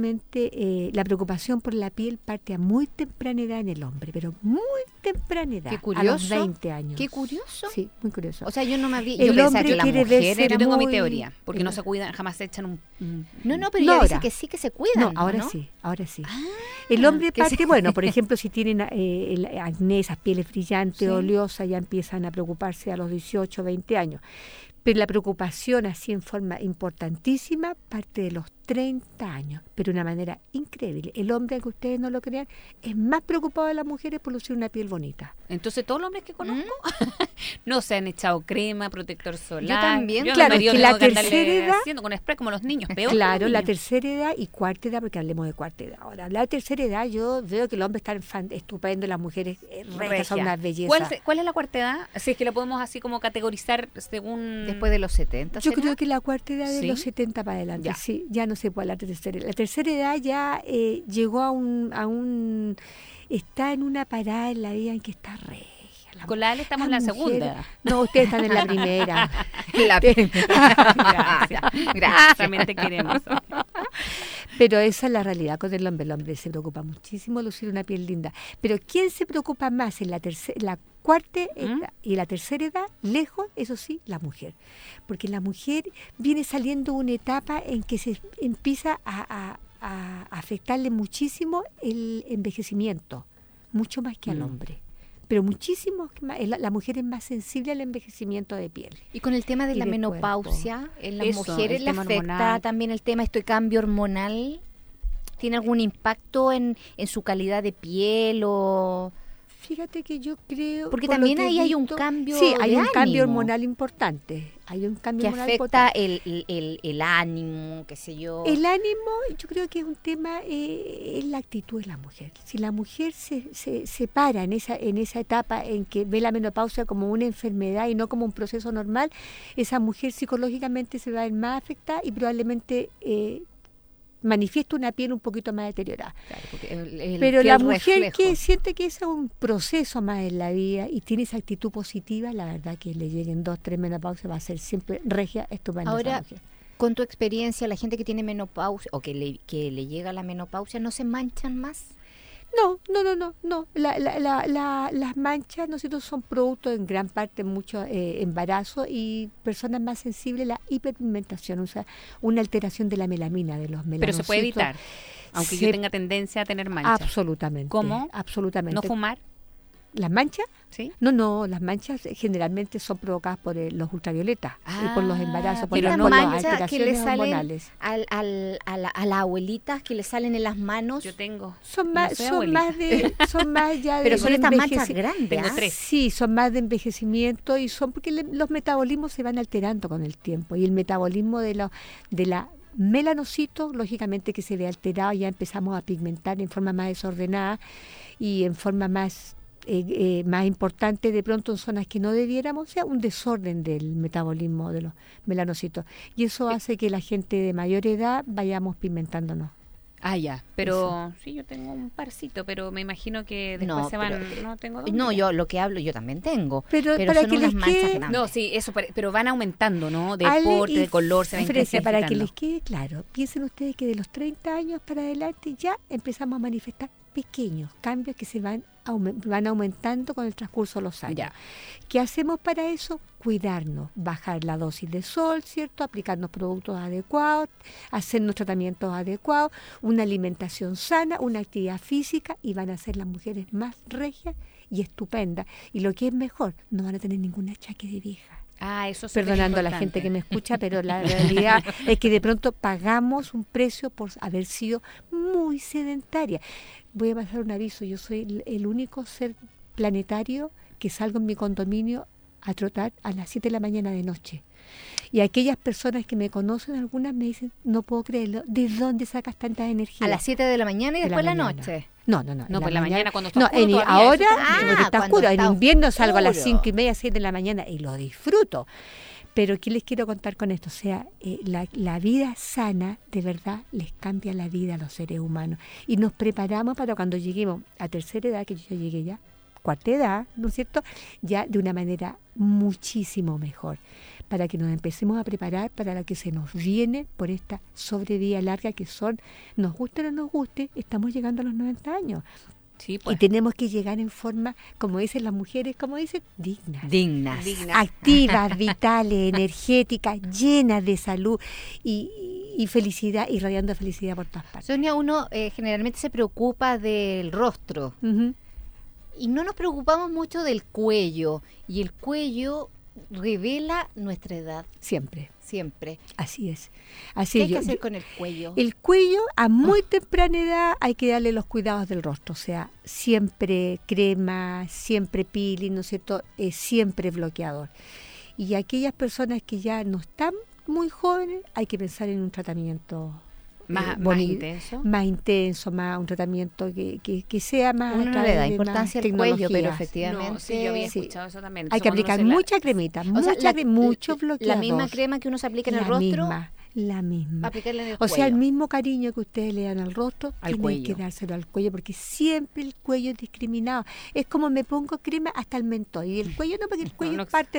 la preocupación por la piel parte a muy temprana edad en el hombre, pero muy temprana edad. Qué curioso. A los 20 años. Qué curioso. Sí, muy curioso. O sea, yo no me había... El yo hombre pensaba que las quiere mujeres... verse Yo tengo mi muy- teoría, porque no se cuidan, jamás se echan un... No, pero No ella dice ahora. que sí, que se cuidan. No, ahora ¿no? sí. El hombre que parte, sí. bueno, por ejemplo, si tienen el acné, esas pieles brillantes, Sí. oleosas, ya empiezan a preocuparse a los 18, 20 años. Pero la preocupación así en forma importantísima parte de los 30 años, pero de una manera increíble. El hombre, aunque ustedes no lo crean, es más preocupado de las mujeres por lucir una piel bonita. Entonces, todos los hombres que conozco no se han echado crema, protector solar. Yo también. Yo a mi Claro, marido que tengo la andarle tercera edad- haciendo con spray como los niños, peor. Claro, que los la niños. tercera edad y cuarta edad, porque hablemos de cuarta edad. Ahora, hablar de tercera edad, yo veo que el hombre está estupendo, las mujeres regias son Regia. una belleza. ¿Cuál es la cuarta edad? Si es que lo podemos así como categorizar según... Después de los 70, Yo ¿será? creo que la cuarta edad de ¿Sí? los 70 para adelante, Ya. sí, ya no se puede hablar de tercera edad. La tercera edad ya llegó a un está en una parada en la vida en que está regia. Con la Ale estamos en la segunda. No, ustedes están en la primera. Gracias. También te queremos. Pero esa es la realidad con el hombre. El hombre se preocupa muchísimo de lucir una piel linda. Pero ¿quién se preocupa más en la cuarta y la tercera edad, lejos, eso sí, la mujer. Porque la mujer viene saliendo una etapa en que se empieza a afectarle muchísimo el envejecimiento, mucho más que al hombre. Pero muchísimo más, la mujer es más sensible al envejecimiento de piel. Y con el tema de la menopausia, en las mujeres le afecta hormonal. También el tema, este cambio hormonal, ¿tiene algún impacto en su calidad de piel o...? Fíjate que yo creo... Porque también ahí hay un cambio de hay un ánimo. Cambio hormonal importante. Hay un cambio que hormonal afecta importante. el ánimo, qué sé yo. El ánimo, yo creo que es un tema, es la actitud de la mujer. Si la mujer se para en esa etapa en que ve la menopausia como una enfermedad y no como un proceso normal, esa mujer psicológicamente se va a ver más afectada y probablemente... manifiesta una piel un poquito más deteriorada. Claro, pero la mujer que siente que es un proceso más en la vida y tiene esa actitud positiva, la verdad que le lleguen 2, 3 menopausias va a ser siempre regia, estupenda. Ahora, con tu experiencia, la gente que tiene menopausia o que le llega la menopausia, ¿no se manchan más? No. Las manchas, nosotros son producto en gran parte mucho embarazo y personas más sensibles a la hiperpigmentación, o sea, una alteración de la melamina, de los melanocitos. Pero se puede evitar, aunque yo tenga tendencia a tener manchas. Absolutamente. ¿Cómo? Absolutamente. ¿No fumar? ¿Las manchas? Sí. No, las manchas generalmente son provocadas por los ultravioletas y por los embarazos, por las las manchas que le salen hormonales. a las abuelitas que le salen en las manos. Yo tengo. Son más ya de pero son estas manchas Tengo grandes. 3. Sí, son más de envejecimiento y son porque los metabolismos se van alterando con el tiempo y el metabolismo de la melanocitos, lógicamente que se ve alterado, ya empezamos a pigmentar en forma más desordenada y en forma más importante de pronto en zonas que no debiéramos, o sea, un desorden del metabolismo de los melanocitos. Y eso hace que la gente de mayor edad vayamos pigmentándonos. Ah, ya. Pero sí, yo tengo un parcito, pero me imagino que después se van... No, tengo dos. No, yo lo que hablo, yo también tengo. Pero para son que unas manchas quede... grandes. No, sí, eso, pero van aumentando, ¿no? De porte, de color, se van intensificando. Para que les quede claro, piensen ustedes que de los 30 años para adelante ya empezamos a manifestar pequeños cambios que se van aumentando con el transcurso de los años. Ya. ¿Qué hacemos para eso? Cuidarnos, bajar la dosis de sol, ¿cierto? Aplicarnos productos adecuados, hacernos tratamientos adecuados, una alimentación sana, una actividad física y van a ser las mujeres más regias y estupendas. Y lo que es mejor, no van a tener ningún achaque de vieja. Ah, eso es Perdonando a la gente que me escucha, pero la realidad es que de pronto pagamos un precio por haber sido muy sedentaria. Voy a pasar un aviso, yo soy el único ser planetario que salgo en mi condominio a trotar a las 7 de la mañana de noche. Y aquellas personas que me conocen, algunas me dicen, no puedo creerlo, ¿de dónde sacas tanta energía? A las 7 de la mañana y después la noche. No. No, pues la mañana cuando está oscuro. No, ahora, porque está oscuro. En invierno salgo a las oscuro. 5:30, 6 de la mañana y lo disfruto. Pero ¿qué les quiero contar con esto? O sea, la vida sana, de verdad, les cambia la vida a los seres humanos. Y nos preparamos para cuando lleguemos a tercera edad, que yo llegué ya, cuarta edad, ¿no es cierto? Ya de una manera muchísimo mejor, para que nos empecemos a preparar para lo que se nos viene por esta sobrevía larga que son, nos guste o no nos guste, estamos llegando a los 90 años. Sí, pues. Y tenemos que llegar en forma, como dicen las mujeres, como dicen, dignas. Activas, vitales, energéticas, llenas de salud y felicidad, irradiando felicidad por todas partes. Sonia, uno generalmente se preocupa del rostro. Uh-huh. Y no nos preocupamos mucho del cuello. Y el cuello revela nuestra edad. Siempre. Así es. ¿Qué hay que hacer con el cuello? El cuello, a muy temprana edad, hay que darle los cuidados del rostro. O sea, siempre crema, siempre peeling, ¿no es cierto? Siempre bloqueador. Y aquellas personas que ya no están muy jóvenes, hay que pensar en un tratamiento más intenso. Más intenso, más un tratamiento que sea más... Uno no le da importancia al cuello, pero efectivamente... No, sí, yo había escuchado eso también. Hay que aplicar mucha cremita, mucho bloqueador. La misma crema que uno se aplica en el rostro... La misma. Aplicarla en el cuello. O sea, el mismo cariño que ustedes le dan al rostro, tienen que dárselo al cuello, porque siempre el cuello es discriminado. Es como me pongo crema hasta el mentón, y el cuello no, porque el cuello es parte del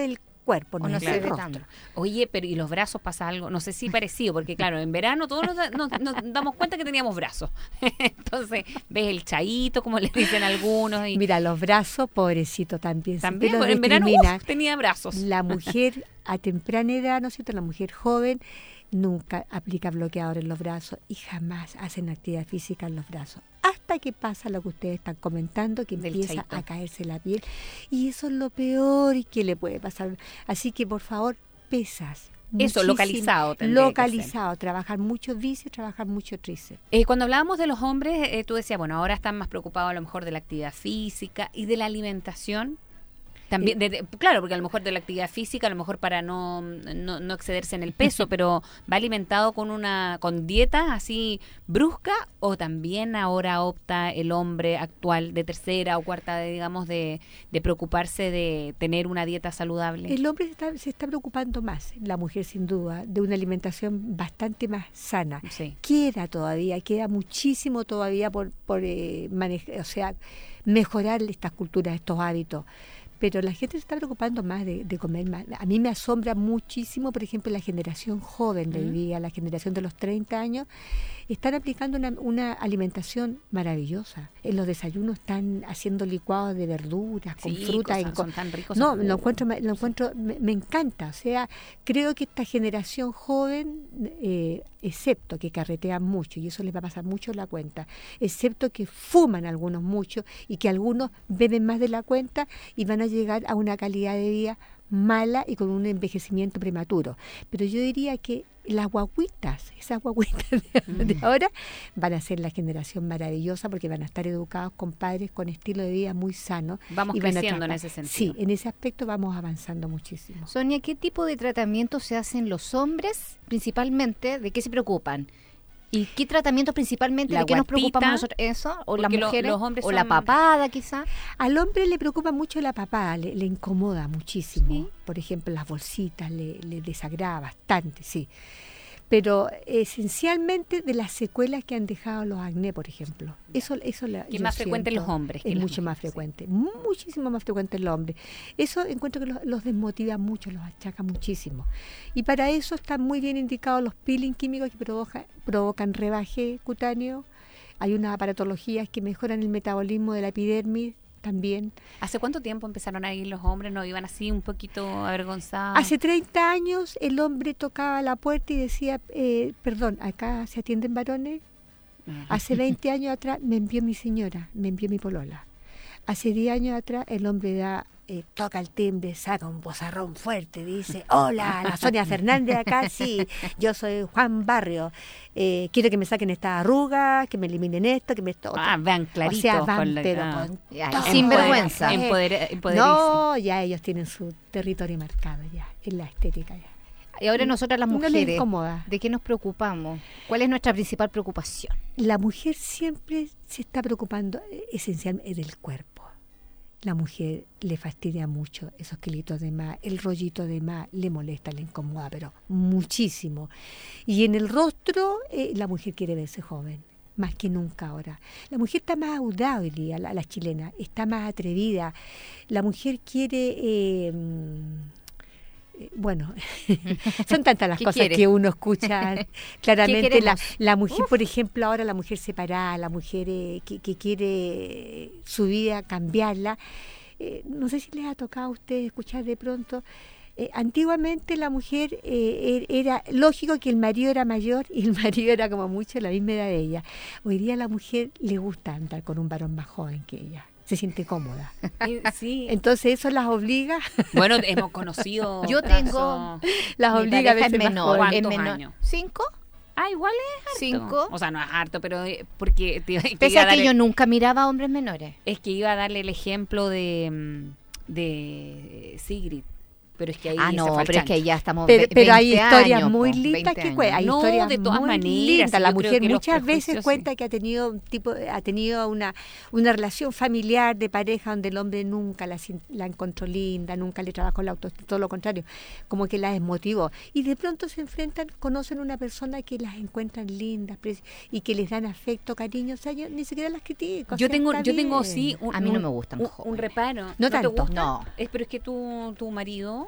cuerpo, no no es se el ve rostro. tanto. Oye, pero ¿y los brazos pasa algo? No sé si parecido, porque claro, en verano todos nos damos cuenta que teníamos brazos. Entonces, ves el chaíto, como le dicen algunos. Y Mira, los brazos, pobrecito, también. también, si te los en verano discriminan. tenía brazos. La mujer a temprana edad, ¿no es cierto? La mujer joven nunca aplica bloqueador en los brazos y jamás hacen actividad física en los brazos. Hasta que pasa lo que ustedes están comentando, que Del empieza chaito. a caerse la piel. Y eso es lo peor que le puede pasar. Así que, por favor, pesas. Eso, muchísimo. localizado tendría que Localizado, trabajar mucho bíceps, trabajar mucho tríceps. Cuando hablábamos de los hombres, tú decías, bueno, ahora están más preocupados a lo mejor de la actividad física y de la alimentación. También, claro, porque a lo mejor de la actividad física, a lo mejor para no excederse en el peso, pero va alimentado con dieta así brusca, o también ahora opta el hombre actual de tercera o cuarta, digamos, de preocuparse de tener una dieta saludable. El hombre se está preocupando más, la mujer sin duda, de una alimentación bastante más sana. Sí. Queda muchísimo todavía por mejorar estas culturas, estos hábitos. Pero la gente se está preocupando más de comer más. A mí me asombra muchísimo, por ejemplo, la generación joven de hoy día, la generación de los 30 años, están aplicando una alimentación maravillosa. En los desayunos están haciendo licuados de verduras, con Sí, frutas. son tan ricos. No, lo encuentro, me encanta. O sea, creo que esta generación joven, excepto que carretean mucho, y eso les va a pasar mucho en la cuenta, excepto que fuman algunos mucho y que algunos beben más de la cuenta y van a llegar a una calidad de vida mala y con un envejecimiento prematuro. Pero yo diría que las guaguitas, esas guaguitas de ahora, van a ser la generación maravillosa porque van a estar educados con padres con estilo de vida muy sano. Vamos y van a creciendo en tratar. ese sentido. Sí, en ese aspecto vamos avanzando muchísimo. Sonia, ¿qué tipo de tratamiento se hacen los hombres principalmente? ¿De qué se preocupan? ¿Y qué tratamiento principalmente? La ¿De qué nos guatita, preocupamos nosotros? ¿Eso? ¿O las porque mujeres? los hombres ¿O la son- papada quizá? Al hombre le preocupa mucho la papada, le incomoda muchísimo. Sí. Por ejemplo, las bolsitas le desagrada bastante, sí. Pero esencialmente de las secuelas que han dejado los acné, por ejemplo. Eso Que yo es más frecuente en siento, los hombres que Es en las mucho más mujeres, sí. frecuente, muchísimo más frecuente en los hombres. Eso encuentro que los desmotiva mucho, los achaca muchísimo. Y para eso están muy bien indicados los peeling químicos que provocan rebaje cutáneo. Hay unas aparatologías que mejoran el metabolismo de la epidermis también. ¿Hace cuánto tiempo empezaron a ir los hombres? ¿No iban así un poquito avergonzados? Hace 30 años el hombre tocaba la puerta y decía, perdón, ¿acá se atienden varones? Hace 20 años atrás me envió mi señora, me envió mi polola. Hace 10 años atrás el hombre toca el timbre, saca un bozarrón fuerte, dice, hola, la Sonia Fernández acá, sí, yo soy Juan Barrio, quiero que me saquen esta arruga, que me eliminen esto, que me esto. Vean clarito. O sea, van, con la- pero ah. con Ya, todo. sin vergüenza. Empoderadísimo. No, ya ellos tienen su territorio marcado ya, en la estética ya. Y ahora nosotras las No les mujeres, incomoda. ¿de qué nos preocupamos? ¿Cuál es nuestra principal preocupación? La mujer siempre se está preocupando esencialmente del cuerpo. La mujer le fastidia mucho esos kilitos de más, el rollito de más, le molesta, le incomoda, pero muchísimo. Y en el rostro, la mujer quiere verse joven, más que nunca ahora. La mujer está más audaz hoy día, la chilena, está más atrevida. La mujer quiere... bueno, son tantas las ¿Qué cosas quiere? que uno escucha. Claramente queremos? la mujer, por ejemplo, ahora la mujer separada, la mujer que quiere su vida cambiarla. No sé si les ha tocado a ustedes escuchar de pronto. Antiguamente la mujer era lógico que el marido era mayor y el marido era como mucho la misma edad de ella. Hoy día a la mujer le gusta andar con un varón más joven que ella. Se siente cómoda. Sí. Entonces eso las obliga. Bueno, hemos conocido. Yo casos- tengo... Las mi obliga a pareja es veces más menor, joven. es ¿Cuántos menor. años? 5. Igual es harto. 5. O sea, no es harto, pero porque Pese iba a que darle- yo nunca miraba a hombres menores. es que iba a darle el ejemplo de Sigrid. Pero es que ahí se No, fue al pero es que chancho. ya estamos Pero hay 20 historias años, muy po, lindas 20 que años. hay No, historias de todas muy maneras, lindas. yo La creo mujer que los muchas veces prejuicios, cuenta sí. que ha tenido una relación familiar de pareja donde el hombre nunca la encontró linda, nunca le trabajó la autoestima, todo lo contrario, como que la desmotivó. Y de pronto se enfrentan, conocen una persona que las encuentran lindas y que les dan afecto, cariño. O sea, yo ni siquiera las critico. o Yo sea, tengo está sí bien. un, A mí no un- me gustan un, jóvenes. un reparo. No te tanto. gusta? No. Pero es que tu marido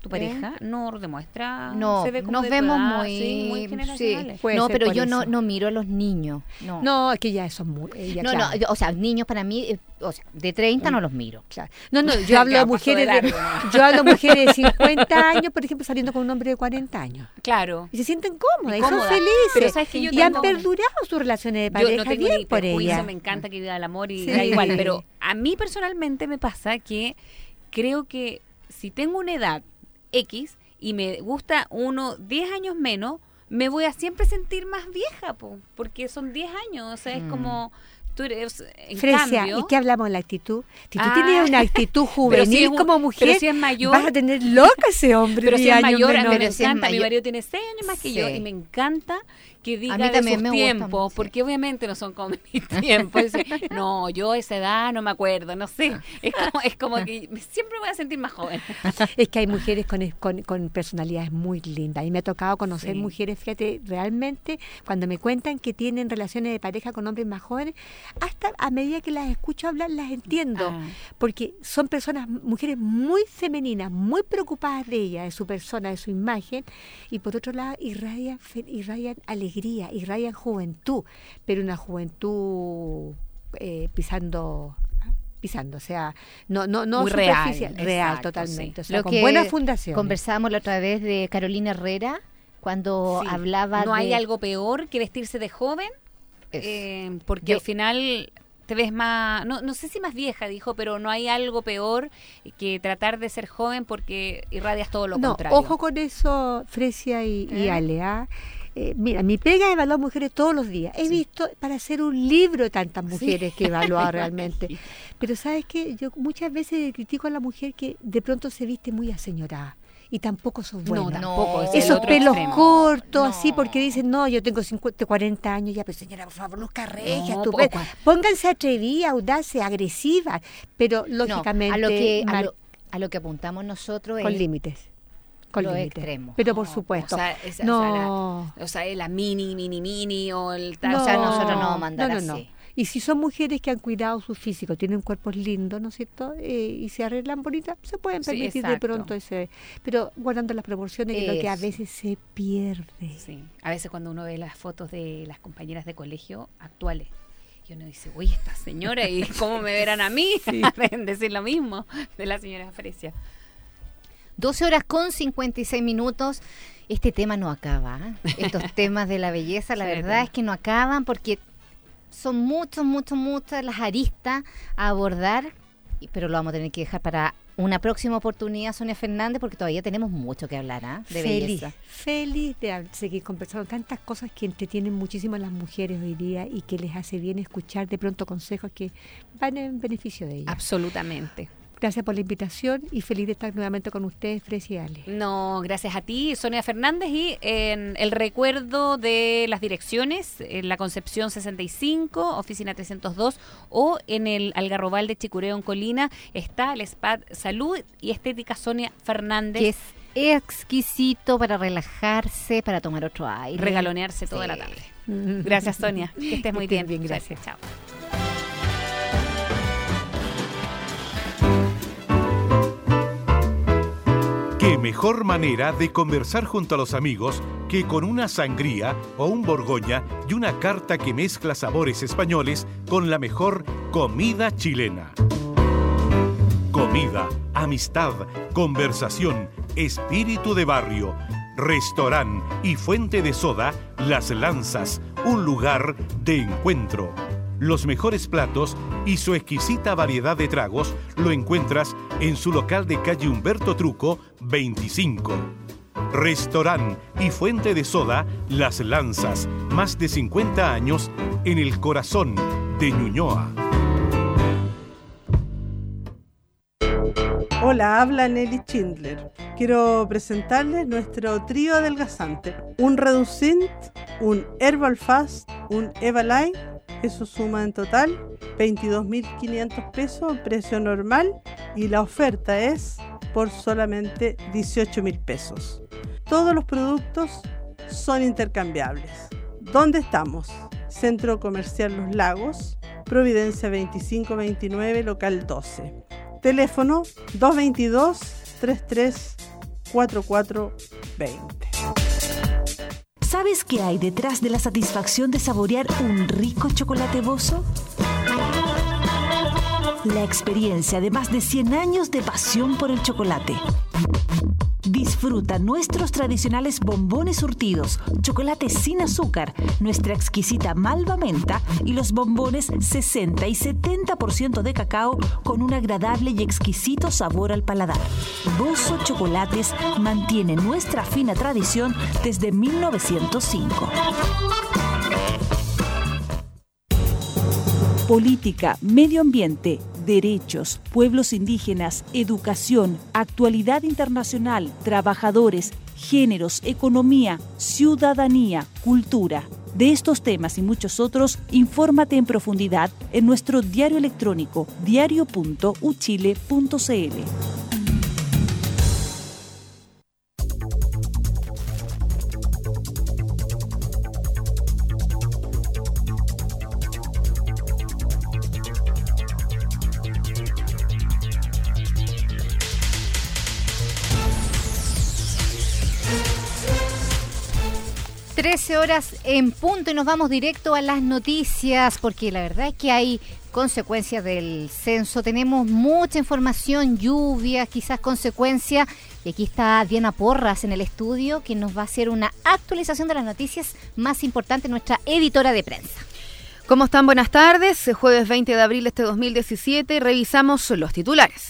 tu pareja no demuestra, No, se ve como nos de vemos tu edad, muy, sí, muy generacionales. Puede no, ser pero por yo eso. no miro a los niños. No, No, es que ya eso es muy... ya, no, claro. o sea, niños para mí, o sea, de 30 no los miro. Claro. No, yo hablo de mujeres yo hablo de mujeres de 50 años, por ejemplo, saliendo con un hombre de 40 años. Claro. Y se sienten cómodas, y son Cómodas. felices. Pero ¿sabes que yo y han tengo- perdurado sus relaciones de Yo pareja no tengo bien ni por prejuicio, ella. me encanta que viva el amor y Sí. da igual, pero a mí personalmente me pasa que creo que si tengo una edad X y me gusta uno 10 años menos, me voy a siempre sentir más vieja, porque son 10 años, o sea, es como tú eres, en Fresia, cambio, ¿y qué hablamos de la actitud? Si tú Ah, tienes una actitud juvenil pero si es un- como mujer, pero si es mayor- vas a tener loca ese hombre. pero si 10 es años mayor, a mí menor. me Pero si es encanta, mi mayor- marido tiene 6 años más que yo Sí. y me encanta que diga A mí de también sus me gusta, tiempos, sí. porque obviamente no son como mis tiempos. Dice, no, yo a esa edad no me acuerdo, no sé. Es como que siempre voy a sentir más joven. Es que hay mujeres con personalidades muy lindas. Y me ha tocado conocer Sí. mujeres, fíjate, realmente, cuando me cuentan que tienen relaciones de pareja con hombres más jóvenes, hasta a medida que las escucho hablar, las entiendo. Ah. Porque son mujeres muy femeninas, muy preocupadas de ella, de su persona, de su imagen. Y por otro lado, irradian alegría, irradian juventud. Pero una juventud pisando, o sea, no Muy real, superficial, real exacto, totalmente, sí. o sea, Lo con que buena fundación. conversábamos la otra vez de Carolina Herrera, cuando Sí. hablaba No de... hay algo peor que vestirse de joven, porque Yo- al final te ves más, no sé si más vieja, dijo, pero no hay algo peor que tratar de ser joven porque irradias todo lo contrario. Ojo con eso, Fresia y Ale, ¿ah? Mira, mi pega es evaluar mujeres todos los días. He visto para hacer un libro de tantas mujeres que he evaluado realmente. Pero ¿sabes qué? Yo muchas veces critico a la mujer que de pronto se viste muy aseñorada. Y tampoco son buenas. tampoco, es el Esos otro pelos extremo. cortos, No. así, porque dicen, no, yo tengo 40 años ya, pero señora, por favor, no carrejas, No, pónganse atrevidas, audaces, agresivas, pero No, lógicamente a lo que apuntamos nosotros con es límites. Con los límites. extremos. Pero por supuesto. O sea, la mini o el tal. o sea, nosotros no vamos a andar no. así. Y si son mujeres que han cuidado su físico, tienen cuerpos lindos, ¿no es cierto? Y se arreglan bonitas, se pueden Sí, permitir de exacto. pronto ese... Pero guardando las proporciones, que es lo que a Eso. veces se pierde. Sí, a veces cuando uno ve las fotos de las compañeras de colegio actuales, y uno dice, uy, esta señora, ¿y cómo me verán a mí? Deben decir lo mismo de la señora Fresia. 12 horas con 56 minutos. Este tema no acaba. Estos temas de la belleza, la Sí, verdad tema. es que no acaban porque son muchas las aristas a abordar, pero lo vamos a tener que dejar para una próxima oportunidad, Sonia Fernández, porque todavía tenemos mucho que hablar de belleza. Feliz de seguir conversando tantas cosas que entretienen muchísimo a las mujeres hoy día y que les hace bien escuchar de pronto consejos que van en beneficio de ellas. Absolutamente. Gracias por la invitación y feliz de estar nuevamente con ustedes, Fresia y Ale. No, gracias a ti, Sonia Fernández, y en el recuerdo de las direcciones, en la Concepción 65, oficina 302, o en el Algarrobal de Chicureo en Colina, está el Spa Salud y Estética Sonia Fernández. Que es exquisito para relajarse, para tomar otro aire. Regalonearse toda la tarde. Gracias, Sonia. Que estés muy Que bien. estés bien, gracias. Chao. ¿Qué mejor manera de conversar junto a los amigos que con una sangría o un borgoña y una carta que mezcla sabores españoles con la mejor comida chilena? Comida, amistad, conversación, espíritu de barrio, restaurante y fuente de soda, Las Lanzas, un lugar de encuentro. Los mejores platos y su exquisita variedad de tragos lo encuentras en su local de calle Humberto Truco, 25. Restaurante y fuente de soda Las Lanzas, más de 50 años en el corazón de Ñuñoa. Hola, habla Nelly Schindler. Quiero presentarles nuestro trío adelgazante. Un Reducint, un Herbal Fast, un Evaline. Eso suma en total 22.500 pesos, precio normal, y la oferta es por solamente 18.000 pesos. Todos los productos son intercambiables. ¿Dónde estamos? Centro Comercial Los Lagos, Providencia 2529, local 12. Teléfono 222-3344. 4420. ¿Sabes qué hay detrás de la satisfacción de saborear un rico chocolate Bozo? La experiencia de más de 100 años de pasión por el chocolate. Disfruta nuestros tradicionales bombones surtidos, chocolate sin azúcar, nuestra exquisita malva menta y los bombones 60 y 70% de cacao con un agradable y exquisito sabor al paladar. Bozo Chocolates mantiene nuestra fina tradición desde 1905. Política, medio ambiente, derechos, pueblos indígenas, educación, actualidad internacional, trabajadores, géneros, economía, ciudadanía, cultura. De estos temas y muchos otros, infórmate en profundidad en nuestro diario electrónico diario.uchile.cl. Horas en punto y nos vamos directo a las noticias porque la verdad es que hay consecuencias del censo. Tenemos mucha información, lluvias, quizás consecuencias. Y aquí está Diana Porras en el estudio que nos va a hacer una actualización de las noticias más importantes, nuestra editora de prensa. ¿Cómo están? Buenas tardes. Jueves 20 de abril de este 2017. Revisamos los titulares.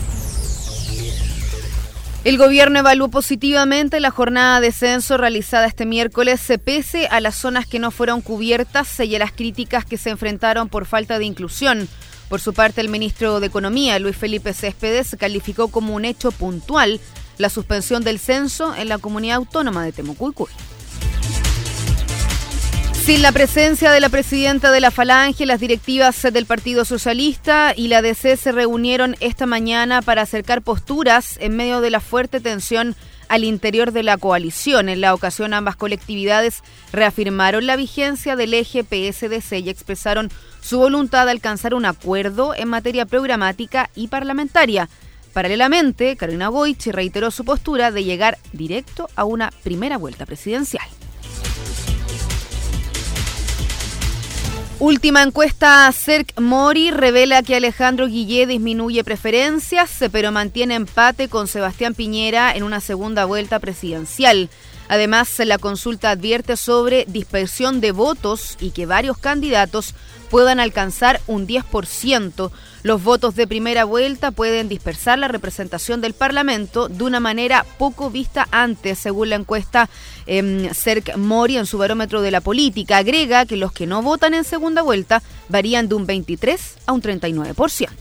El gobierno evaluó positivamente la jornada de censo realizada este miércoles, pese a las zonas que no fueron cubiertas y a las críticas que se enfrentaron por falta de inclusión. Por su parte, el ministro de Economía, Luis Felipe Céspedes, calificó como un hecho puntual la suspensión del censo en la comunidad autónoma de Temuco-Icuy. Sin la presencia de la presidenta de la Falange, las directivas del Partido Socialista y la DC se reunieron esta mañana para acercar posturas en medio de la fuerte tensión al interior de la coalición. En la ocasión, ambas colectividades reafirmaron la vigencia del eje PSDC y expresaron su voluntad de alcanzar un acuerdo en materia programática y parlamentaria. Paralelamente, Carolina Goich reiteró su postura de llegar directo a una primera vuelta presidencial. Última encuesta Cerc Mori revela que Alejandro Guillé disminuye preferencias, pero mantiene empate con Sebastián Piñera en una segunda vuelta presidencial. Además, la consulta advierte sobre dispersión de votos y que varios candidatos puedan alcanzar un 10%. Los votos de primera vuelta pueden dispersar la representación del Parlamento de una manera poco vista antes, según la encuesta Cerc Mori en su barómetro de la política. Agrega que los que no votan en segunda vuelta varían de un 23 a un 39%.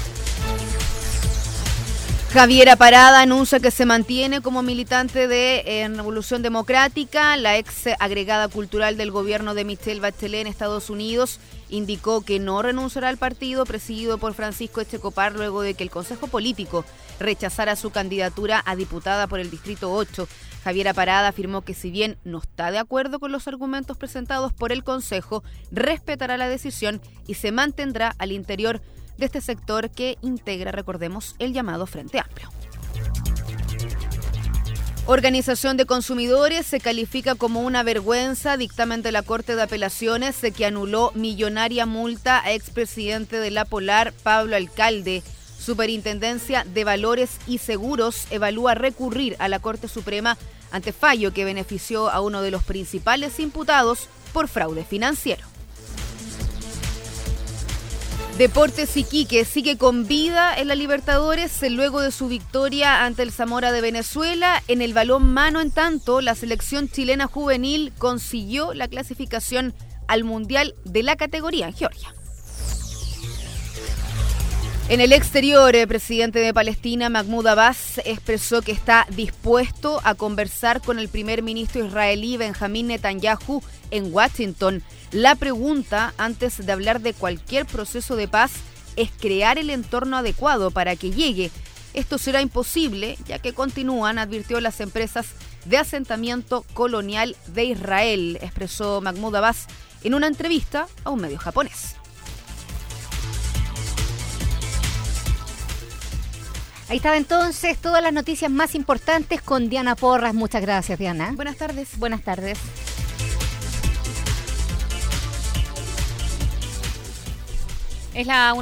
Javiera Parada anuncia que se mantiene como militante de Revolución Democrática. La ex agregada cultural del gobierno de Michelle Bachelet en Estados Unidos indicó que no renunciará al partido presidido por Francisco Echecopar luego de que el Consejo Político rechazara su candidatura a diputada por el Distrito 8. Javiera Parada afirmó que si bien no está de acuerdo con los argumentos presentados por el Consejo, respetará la decisión y se mantendrá al interior de este sector que integra, recordemos, el llamado Frente Amplio. Organización de Consumidores se califica como una vergüenza dictamen de la Corte de Apelaciones que anuló millonaria multa a expresidente de La Polar, Pablo Alcalde. Superintendencia de Valores y Seguros evalúa recurrir a la Corte Suprema ante fallo que benefició a uno de los principales imputados por fraude financiero. Deportes Iquique sigue con vida en la Libertadores luego de su victoria ante el Zamora de Venezuela. En el balonmano, en tanto, la selección chilena juvenil consiguió la clasificación al Mundial de la categoría en Georgia. En el exterior, el presidente de Palestina, Mahmoud Abbas, expresó que está dispuesto a conversar con el primer ministro israelí Benjamín Netanyahu en Washington. La pregunta, antes de hablar de cualquier proceso de paz, es crear el entorno adecuado para que llegue. Esto será imposible, ya que continúan, advirtió las empresas de asentamiento colonial de Israel, expresó Mahmoud Abbas en una entrevista a un medio japonés. Ahí estaba entonces todas las noticias más importantes con Diana Porras. Muchas gracias, Diana. Buenas tardes. Buenas tardes. Es la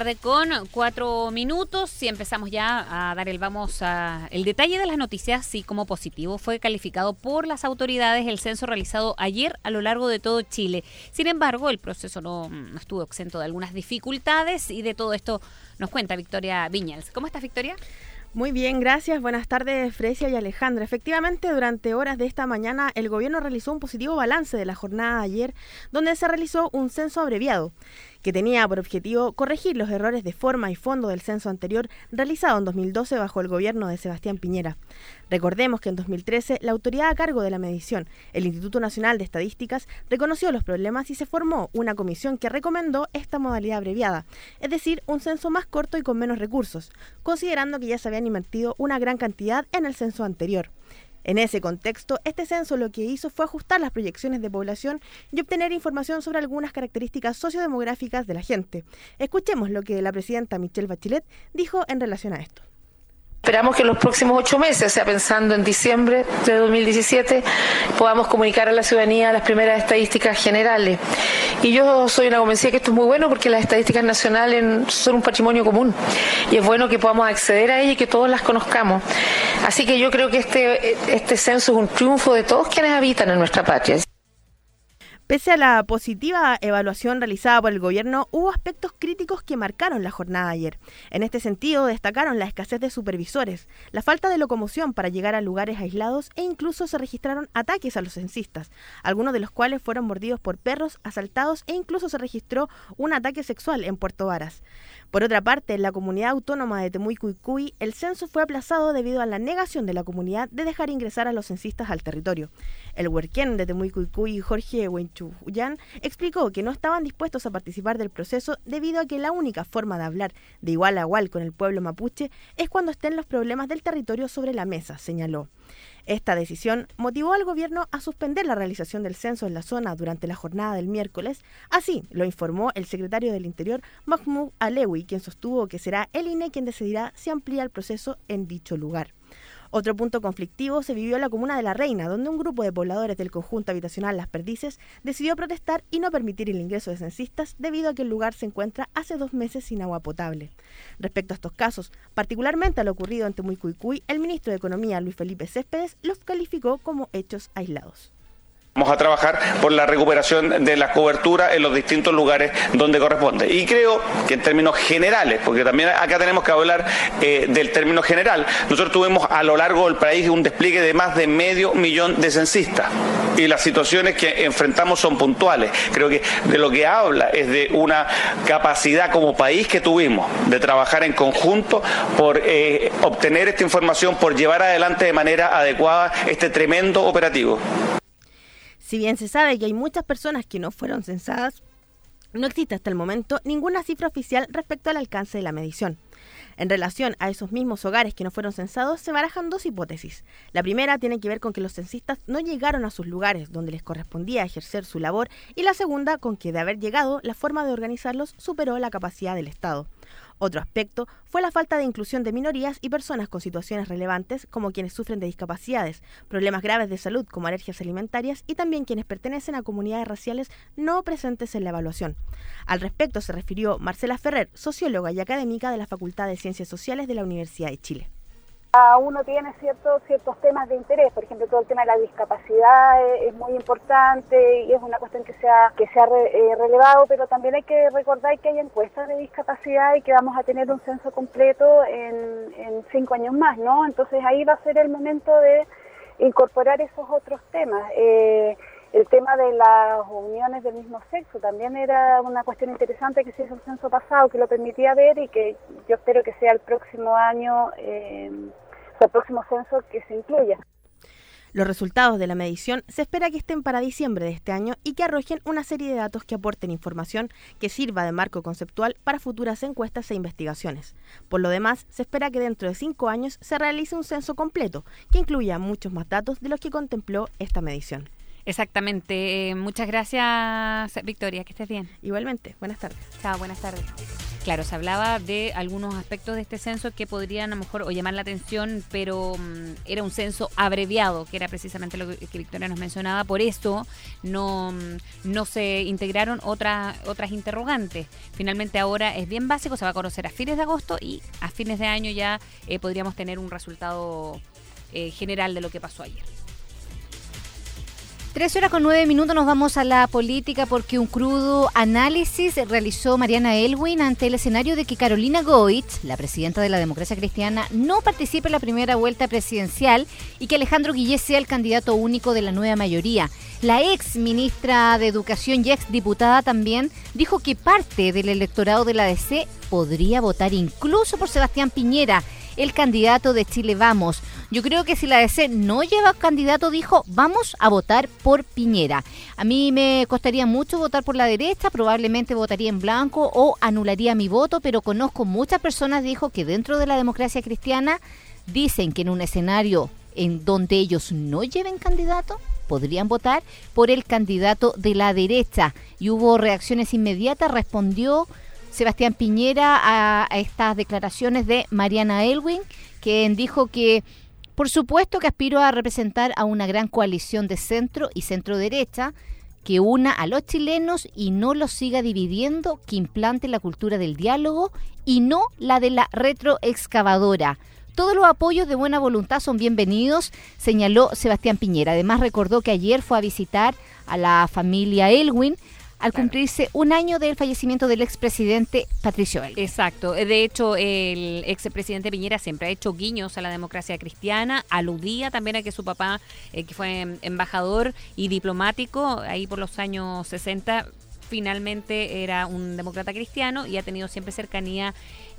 1:04 p.m. y empezamos ya a dar el detalle de las noticias. Y como positivo fue calificado por las autoridades el censo realizado ayer a lo largo de todo Chile. Sin embargo, el proceso no estuvo exento de algunas dificultades y de todo esto nos cuenta Victoria Viñals. ¿Cómo estás, Victoria? Muy bien, gracias. Buenas tardes, Fresia y Alejandra. Efectivamente, durante horas de esta mañana, el gobierno realizó un positivo balance de la jornada de ayer, donde se realizó un censo abreviado, que tenía por objetivo corregir los errores de forma y fondo del censo anterior realizado en 2012 bajo el gobierno de Sebastián Piñera. Recordemos que en 2013 la autoridad a cargo de la medición, el Instituto Nacional de Estadísticas, reconoció los problemas y se formó una comisión que recomendó esta modalidad abreviada, es decir, un censo más corto y con menos recursos, considerando que ya se habían invertido una gran cantidad en el censo anterior. En ese contexto, este censo lo que hizo fue ajustar las proyecciones de población y obtener información sobre algunas características sociodemográficas de la gente. Escuchemos lo que la presidenta Michelle Bachelet dijo en relación a esto. Esperamos que en los próximos 8 meses, o sea, pensando en diciembre de 2017, podamos comunicar a la ciudadanía las primeras estadísticas generales. Y yo soy una convencida que esto es muy bueno porque las estadísticas nacionales son un patrimonio común y es bueno que podamos acceder a ellas y que todos las conozcamos. Así que yo creo que este censo es un triunfo de todos quienes habitan en nuestra patria. Pese a la positiva evaluación realizada por el gobierno, hubo aspectos críticos que marcaron la jornada de ayer. En este sentido, destacaron la escasez de supervisores, la falta de locomoción para llegar a lugares aislados e incluso se registraron ataques a los censistas, algunos de los cuales fueron mordidos por perros, asaltados e incluso se registró un ataque sexual en Puerto Varas. Por otra parte, en la comunidad autónoma de Temuco y Cuycuy, el censo fue aplazado debido a la negación de la comunidad de dejar ingresar a los censistas al territorio. El huerquén de Temuco y Cuycuy, Jorge Huenchuyán, explicó que no estaban dispuestos a participar del proceso debido a que la única forma de hablar de igual a igual con el pueblo mapuche es cuando estén los problemas del territorio sobre la mesa, señaló. Esta decisión motivó al gobierno a suspender la realización del censo en la zona durante la jornada del miércoles. Así lo informó el secretario del Interior, Mahmoud Alewi, quien sostuvo que será el INE quien decidirá si amplía el proceso en dicho lugar. Otro punto conflictivo se vivió en la comuna de La Reina, donde un grupo de pobladores del conjunto habitacional Las Perdices decidió protestar y no permitir el ingreso de censistas debido a que el lugar se encuentra hace 2 meses sin agua potable. Respecto a estos casos, particularmente a lo ocurrido en Temuco y Cuycuy, el ministro de Economía, Luis Felipe Céspedes, los calificó como hechos aislados. Vamos a trabajar por la recuperación de la cobertura en los distintos lugares donde corresponde. Y creo que en términos generales, porque también acá tenemos que hablar del término general, nosotros tuvimos a lo largo del país un despliegue de más de 500.000 de censistas. Y las situaciones que enfrentamos son puntuales. Creo que de lo que habla es de una capacidad como país que tuvimos de trabajar en conjunto por obtener esta información, por llevar adelante de manera adecuada este tremendo operativo. Si bien se sabe que hay muchas personas que no fueron censadas, no existe hasta el momento ninguna cifra oficial respecto al alcance de la medición. En relación a esos mismos hogares que no fueron censados, se barajan 2 hipótesis. La primera tiene que ver con que los censistas no llegaron a sus lugares donde les correspondía ejercer su labor y la segunda con que de haber llegado, la forma de organizarlos superó la capacidad del Estado. Otro aspecto fue la falta de inclusión de minorías y personas con situaciones relevantes como quienes sufren de discapacidades, problemas graves de salud como alergias alimentarias y también quienes pertenecen a comunidades raciales no presentes en la evaluación. Al respecto se refirió Marcela Ferrer, socióloga y académica de la Facultad de Ciencias Sociales de la Universidad de Chile. Uno tiene ciertos temas de interés, por ejemplo, todo el tema de la discapacidad es muy importante y es una cuestión que se ha relevado, pero también hay que recordar que hay encuestas de discapacidad y que vamos a tener un censo completo en 5 años más, ¿no? Entonces ahí va a ser el momento de incorporar esos otros temas. El tema de las uniones del mismo sexo también era una cuestión interesante que se hizo el censo pasado, que lo permitía ver y que yo espero que sea el próximo año, el próximo censo que se incluya. Los resultados de la medición se espera que estén para diciembre de este año y que arrojen una serie de datos que aporten información que sirva de marco conceptual para futuras encuestas e investigaciones. Por lo demás, se espera que dentro de 5 años se realice un censo completo que incluya muchos más datos de los que contempló esta medición. Exactamente. Muchas gracias, Victoria. Que estés bien. Igualmente. Buenas tardes. Chao, buenas tardes. Claro, se hablaba de algunos aspectos de este censo que podrían a lo mejor o llamar la atención, pero era un censo abreviado, que era precisamente lo que Victoria nos mencionaba. Por eso no se integraron otras interrogantes. Finalmente ahora es bien básico, se va a conocer a fines de agosto y a fines de año ya podríamos tener un resultado general de lo que pasó ayer. 13:09, nos vamos a la política porque un crudo análisis realizó Mariana Elwin ante el escenario de que Carolina Goich, la presidenta de la Democracia Cristiana, no participe en la primera vuelta presidencial y que Alejandro Guillé sea el candidato único de la nueva mayoría. La ex ministra de Educación y ex diputada también dijo que parte del electorado de la DC podría votar incluso por Sebastián Piñera, el candidato de Chile Vamos. Yo creo que si la DC no lleva candidato, dijo, vamos a votar por Piñera. A mí me costaría mucho votar por la derecha, probablemente votaría en blanco o anularía mi voto, pero conozco muchas personas, dijo, que dentro de la Democracia Cristiana dicen que en un escenario en donde ellos no lleven candidato, podrían votar por el candidato de la derecha. Y hubo reacciones inmediatas, respondió Sebastián Piñera a estas declaraciones de Mariana Elwin, quien dijo que por supuesto que aspiro a representar a una gran coalición de centro y centro derecha que una a los chilenos y no los siga dividiendo, que implante la cultura del diálogo y no la de la retroexcavadora. Todos los apoyos de buena voluntad son bienvenidos, señaló Sebastián Piñera. Además recordó que ayer fue a visitar a la familia Elwin al cumplirse un año del fallecimiento del expresidente Patricio Elwin. Exacto. De hecho, el expresidente Piñera siempre ha hecho guiños a la democracia cristiana, aludía también a que su papá, que fue embajador y diplomático ahí por los años 60, finalmente era un demócrata cristiano y ha tenido siempre cercanía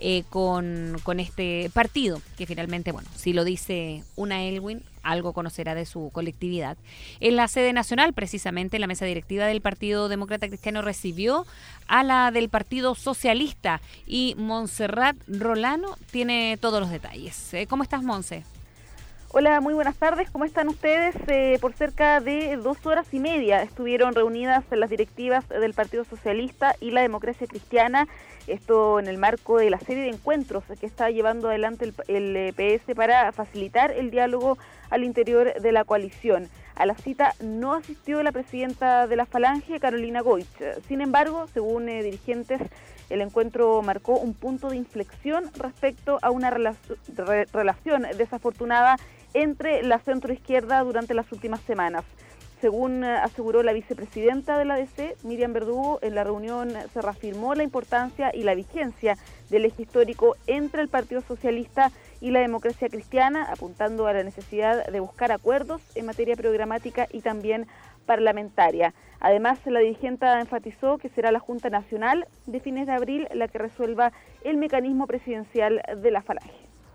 con este partido, que finalmente, bueno, si lo dice una Elwin, algo conocerá de su colectividad. En la sede nacional, precisamente, la mesa directiva del Partido Demócrata Cristiano recibió a la del Partido Socialista y Montserrat Rolano tiene todos los detalles. ¿Cómo estás, Monse? Hola, muy buenas tardes. ¿Cómo están ustedes? Por cerca de 2 horas y media estuvieron reunidas las directivas del Partido Socialista y la Democracia Cristiana. Esto en el marco de la serie de encuentros que está llevando adelante el PS para facilitar el diálogo al interior de la coalición. A la cita no asistió la presidenta de la Falange, Carolina Goich. Sin embargo, según dirigentes, el encuentro marcó un punto de inflexión respecto a una relación desafortunada entre la centroizquierda durante las últimas semanas. Según aseguró la vicepresidenta de la DC, Miriam Verdugo, en la reunión se reafirmó la importancia y la vigencia del eje histórico entre el Partido Socialista y la Democracia Cristiana, apuntando a la necesidad de buscar acuerdos en materia programática y también parlamentaria. Además, la dirigente enfatizó que será la Junta Nacional de fines de abril la que resuelva el mecanismo presidencial de la Falange.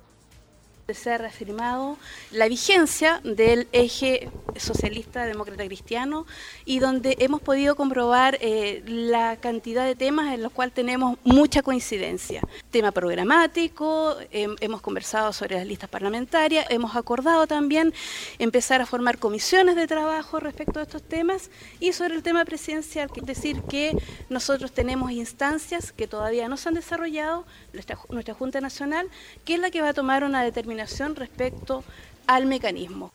Se ha reafirmado la vigencia del eje socialista demócrata cristiano y donde hemos podido comprobar la cantidad de temas en los cuales tenemos mucha coincidencia. Tema programático, hemos conversado sobre las listas parlamentarias, hemos acordado también empezar a formar comisiones de trabajo respecto a estos temas y sobre el tema presidencial, es decir, que nosotros tenemos instancias que todavía no se han desarrollado, nuestra Junta Nacional, que es la que va a tomar una determinación respecto al mecanismo.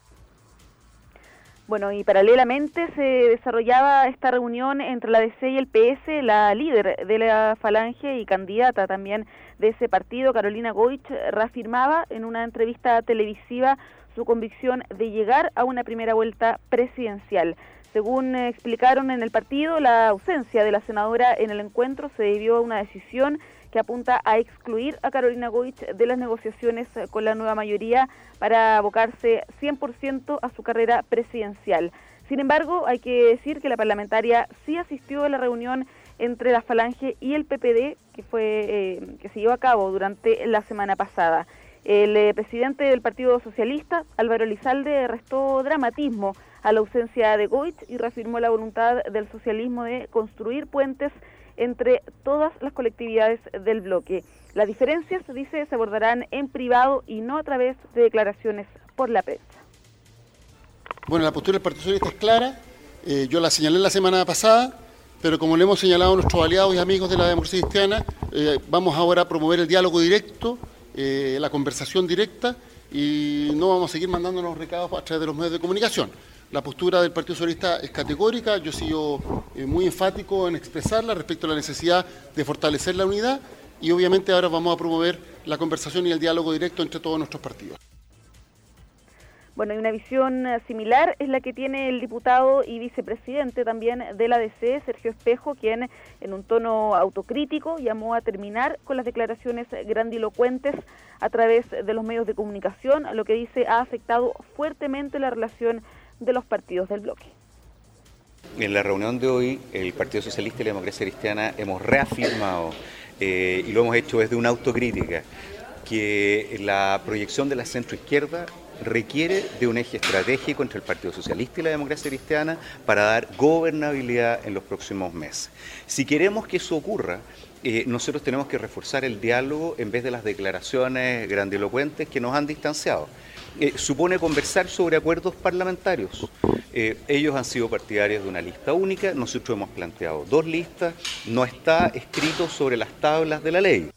Bueno, y paralelamente se desarrollaba esta reunión entre la DC y el PS. La líder de la Falange y candidata también de ese partido, Carolina Goich, reafirmaba en una entrevista televisiva su convicción de llegar a una primera vuelta presidencial. Según explicaron en el partido, la ausencia de la senadora en el encuentro se debió a una decisión que apunta a excluir a Carolina Goich de las negociaciones con la nueva mayoría para abocarse 100% a su carrera presidencial. Sin embargo, hay que decir que la parlamentaria sí asistió a la reunión entre la Falange y el PPD que se llevó a cabo durante la semana pasada. El presidente del Partido Socialista, Álvaro Elizalde, restó dramatismo a la ausencia de Goich y reafirmó la voluntad del socialismo de construir puentes entre todas las colectividades del bloque. Las diferencias, dice, se abordarán en privado y no a través de declaraciones por la prensa. Bueno, la postura del Partido Socialista es clara. Yo la señalé la semana pasada, pero como le hemos señalado a nuestros aliados y amigos de la democracia cristiana, vamos ahora a promover el diálogo directo, la conversación directa, y no vamos a seguir mandándonos recados a través de los medios de comunicación. La postura del Partido Socialista es categórica, yo he sido muy enfático en expresarla respecto a la necesidad de fortalecer la unidad, y obviamente ahora vamos a promover la conversación y el diálogo directo entre todos nuestros partidos. Bueno, y una visión similar es la que tiene el diputado y vicepresidente también de la DC, Sergio Espejo, quien en un tono autocrítico llamó a terminar con las declaraciones grandilocuentes a través de los medios de comunicación, lo que dice ha afectado fuertemente la relación de los partidos del bloque. En la reunión de hoy, el Partido Socialista y la Democracia Cristiana hemos reafirmado, y lo hemos hecho desde una autocrítica, que la proyección de la centroizquierda requiere de un eje estratégico entre el Partido Socialista y la Democracia Cristiana para dar gobernabilidad en los próximos meses. Si queremos que eso ocurra, nosotros tenemos que reforzar el diálogo en vez de las declaraciones grandilocuentes que nos han distanciado. Supone conversar sobre acuerdos parlamentarios. Ellos han sido partidarios de una lista única, nosotros hemos planteado 2 listas, no está escrito sobre las tablas de la ley.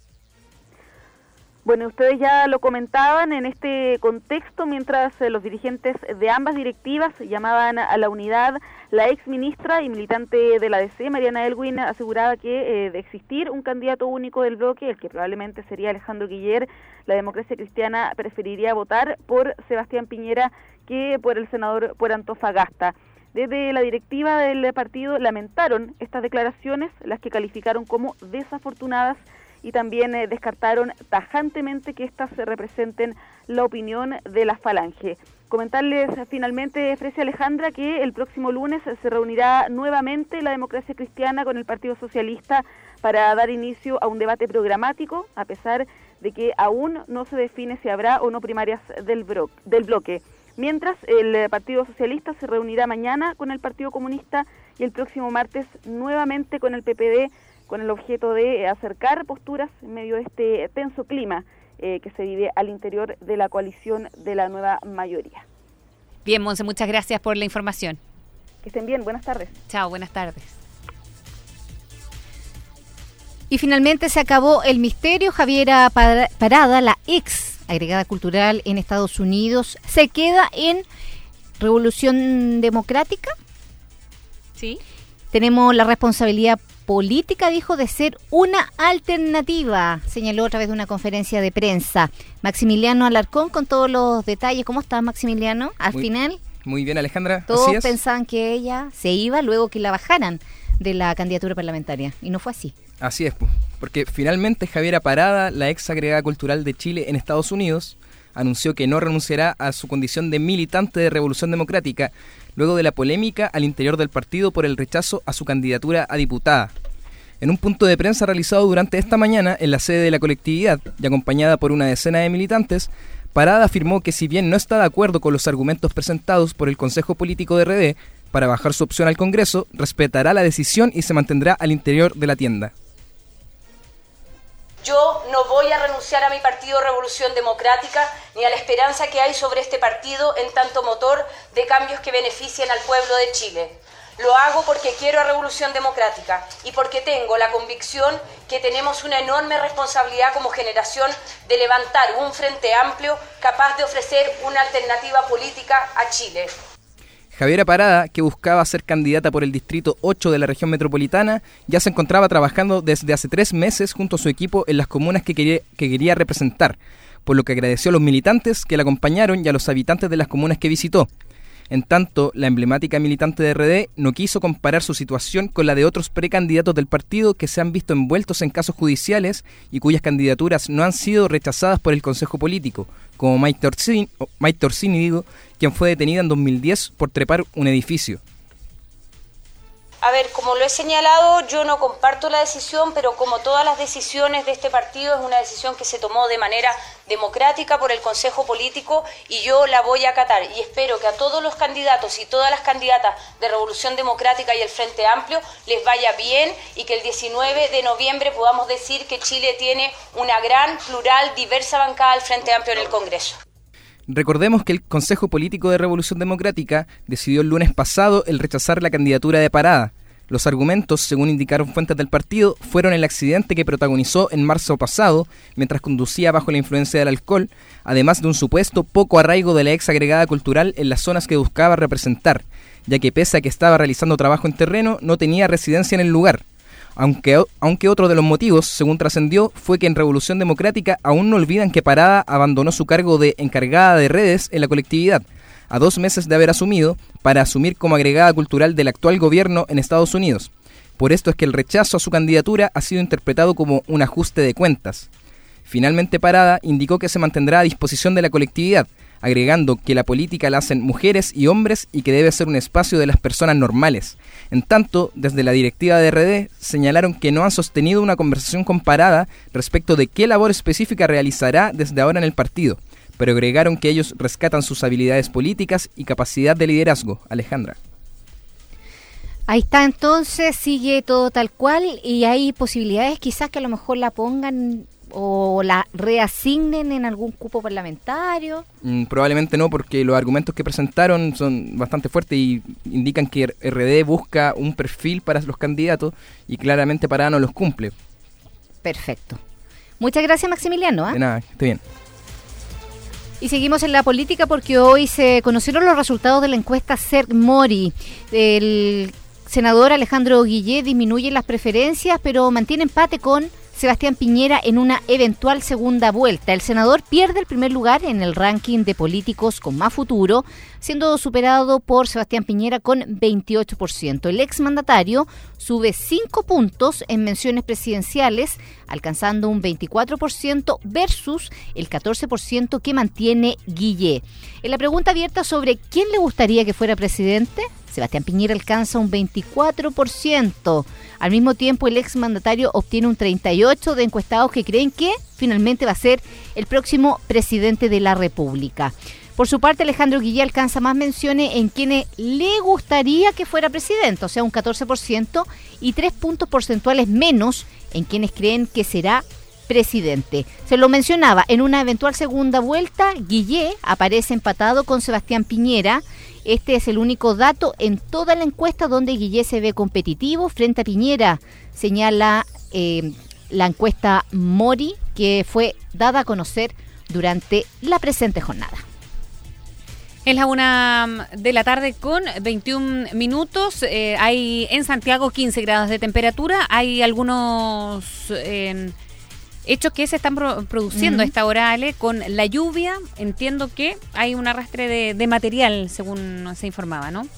Bueno, ustedes ya lo comentaban en este contexto, mientras los dirigentes de ambas directivas llamaban a la unidad, la ex ministra y militante de la DC, Mariana Elwin, aseguraba que de existir un candidato único del bloque, el que probablemente sería Alejandro Guiller, la Democracia Cristiana preferiría votar por Sebastián Piñera que por el senador por Antofagasta. Desde la directiva del partido lamentaron estas declaraciones, las que calificaron como desafortunadas, y también descartaron tajantemente que éstas representen la opinión de la Falange. Comentarles finalmente, Fresia Alejandra, que el próximo lunes se reunirá nuevamente la Democracia Cristiana con el Partido Socialista para dar inicio a un debate programático, a pesar de que aún no se define si habrá o no primarias del bloque. Mientras, el Partido Socialista se reunirá mañana con el Partido Comunista y el próximo martes nuevamente con el PPD, con el objeto de acercar posturas en medio de este tenso clima que se vive al interior de la coalición de la nueva mayoría. Bien, Monse, muchas gracias por la información. Que estén bien, buenas tardes. Chao, buenas tardes. Y finalmente se acabó el misterio. Javiera Parada, la ex agregada cultural en Estados Unidos, se queda en Revolución Democrática. Sí. Tenemos la responsabilidad política, dijo, de ser una alternativa, señaló a través de una conferencia de prensa. Maximiliano Alarcón con todos los detalles. ¿Cómo estás, Maximiliano? Al final, muy bien, Alejandra. todos pensaban que ella se iba luego que la bajaran de la candidatura parlamentaria, y no fue así. Así es, porque finalmente Javiera Parada, la ex agregada cultural de Chile en Estados Unidos, anunció que no renunciará a su condición de militante de Revolución Democrática, luego de la polémica al interior del partido por el rechazo a su candidatura a diputada. En un punto de prensa realizado durante esta mañana en la sede de la colectividad y acompañada por una decena de militantes, Parada afirmó que si bien no está de acuerdo con los argumentos presentados por el Consejo Político de RD para bajar su opción al Congreso, respetará la decisión y se mantendrá al interior de la tienda. Yo no voy a renunciar a mi partido Revolución Democrática ni a la esperanza que hay sobre este partido en tanto motor de cambios que beneficien al pueblo de Chile. Lo hago porque quiero a Revolución Democrática y porque tengo la convicción que tenemos una enorme responsabilidad como generación de levantar un frente amplio capaz de ofrecer una alternativa política a Chile. Javiera Parada, que buscaba ser candidata por el Distrito 8 de la región metropolitana, ya se encontraba trabajando desde hace 3 meses junto a su equipo en las comunas que quería representar, por lo que agradeció a los militantes que la acompañaron y a los habitantes de las comunas que visitó. En tanto, la emblemática militante de RD no quiso comparar su situación con la de otros precandidatos del partido que se han visto envueltos en casos judiciales y cuyas candidaturas no han sido rechazadas por el Consejo Político, como Maite Orsini, quien fue detenida en 2010 por trepar un edificio. A ver, como lo he señalado, yo no comparto la decisión, pero como todas las decisiones de este partido es una decisión que se tomó de manera democrática por el Consejo Político y yo la voy a acatar y espero que a todos los candidatos y todas las candidatas de Revolución Democrática y el Frente Amplio les vaya bien y que el 19 de noviembre podamos decir que Chile tiene una gran, plural, diversa bancada del Frente Amplio en el Congreso. Recordemos que el Consejo Político de Revolución Democrática decidió el lunes pasado el rechazar la candidatura de Parada. Los argumentos, según indicaron fuentes del partido, fueron el accidente que protagonizó en marzo pasado mientras conducía bajo la influencia del alcohol, además de un supuesto poco arraigo de la ex agregada cultural en las zonas que buscaba representar, ya que pese a que estaba realizando trabajo en terreno, no tenía residencia en el lugar. Aunque otro de los motivos, según trascendió, fue que en Revolución Democrática aún no olvidan que Parada abandonó su cargo de encargada de redes en la colectividad, a 2 meses de haber asumido, para asumir como agregada cultural del actual gobierno en Estados Unidos. Por esto es que el rechazo a su candidatura ha sido interpretado como un ajuste de cuentas. Finalmente, Parada indicó que se mantendrá a disposición de la colectividad, agregando que la política la hacen mujeres y hombres y que debe ser un espacio de las personas normales. En tanto, desde la directiva de RD señalaron que no han sostenido una conversación con Parada respecto de qué labor específica realizará desde ahora en el partido, pero agregaron que ellos rescatan sus habilidades políticas y capacidad de liderazgo. Alejandra. Ahí está, entonces sigue todo tal cual y hay posibilidades quizás que a lo mejor la pongan o la reasignen en algún cupo parlamentario. Probablemente no, porque los argumentos que presentaron son bastante fuertes y indican que RD busca un perfil para los candidatos y claramente Parada no los cumple. Perfecto. Muchas gracias, Maximiliano. De nada, que esté bien. Y seguimos en la política porque hoy se conocieron los resultados de la encuesta CERC-Mori. El senador Alejandro Guillé disminuye las preferencias, pero mantiene empate con Sebastián Piñera en una eventual segunda vuelta. El senador pierde el primer lugar en el ranking de políticos con más futuro, siendo superado por Sebastián Piñera con 28%. El exmandatario sube 5 puntos en menciones presidenciales, alcanzando un 24% versus el 14% que mantiene Guillé. En la pregunta abierta sobre quién le gustaría que fuera presidente, Sebastián Piñera alcanza un 24%. Al mismo tiempo, el exmandatario obtiene un 38% de encuestados que creen que finalmente va a ser el próximo presidente de la República. Por su parte, Alejandro Guillé alcanza más menciones en quienes le gustaría que fuera presidente, o sea, un 14%, y 3 puntos porcentuales menos en quienes creen que será presidente. Se lo mencionaba, en una eventual segunda vuelta, Guillé aparece empatado con Sebastián Piñera. Este es el único dato en toda la encuesta donde Guillé se ve competitivo frente a Piñera, señala la encuesta Mori, que fue dada a conocer durante la presente jornada. Es la 1:00 p.m. con 21 minutos. Hay en Santiago 15 grados de temperatura. Hay algunos hechos que se están produciendo a esta hora, Ale, con la lluvia. Entiendo que hay un arrastre de material, según se informaba, ¿no?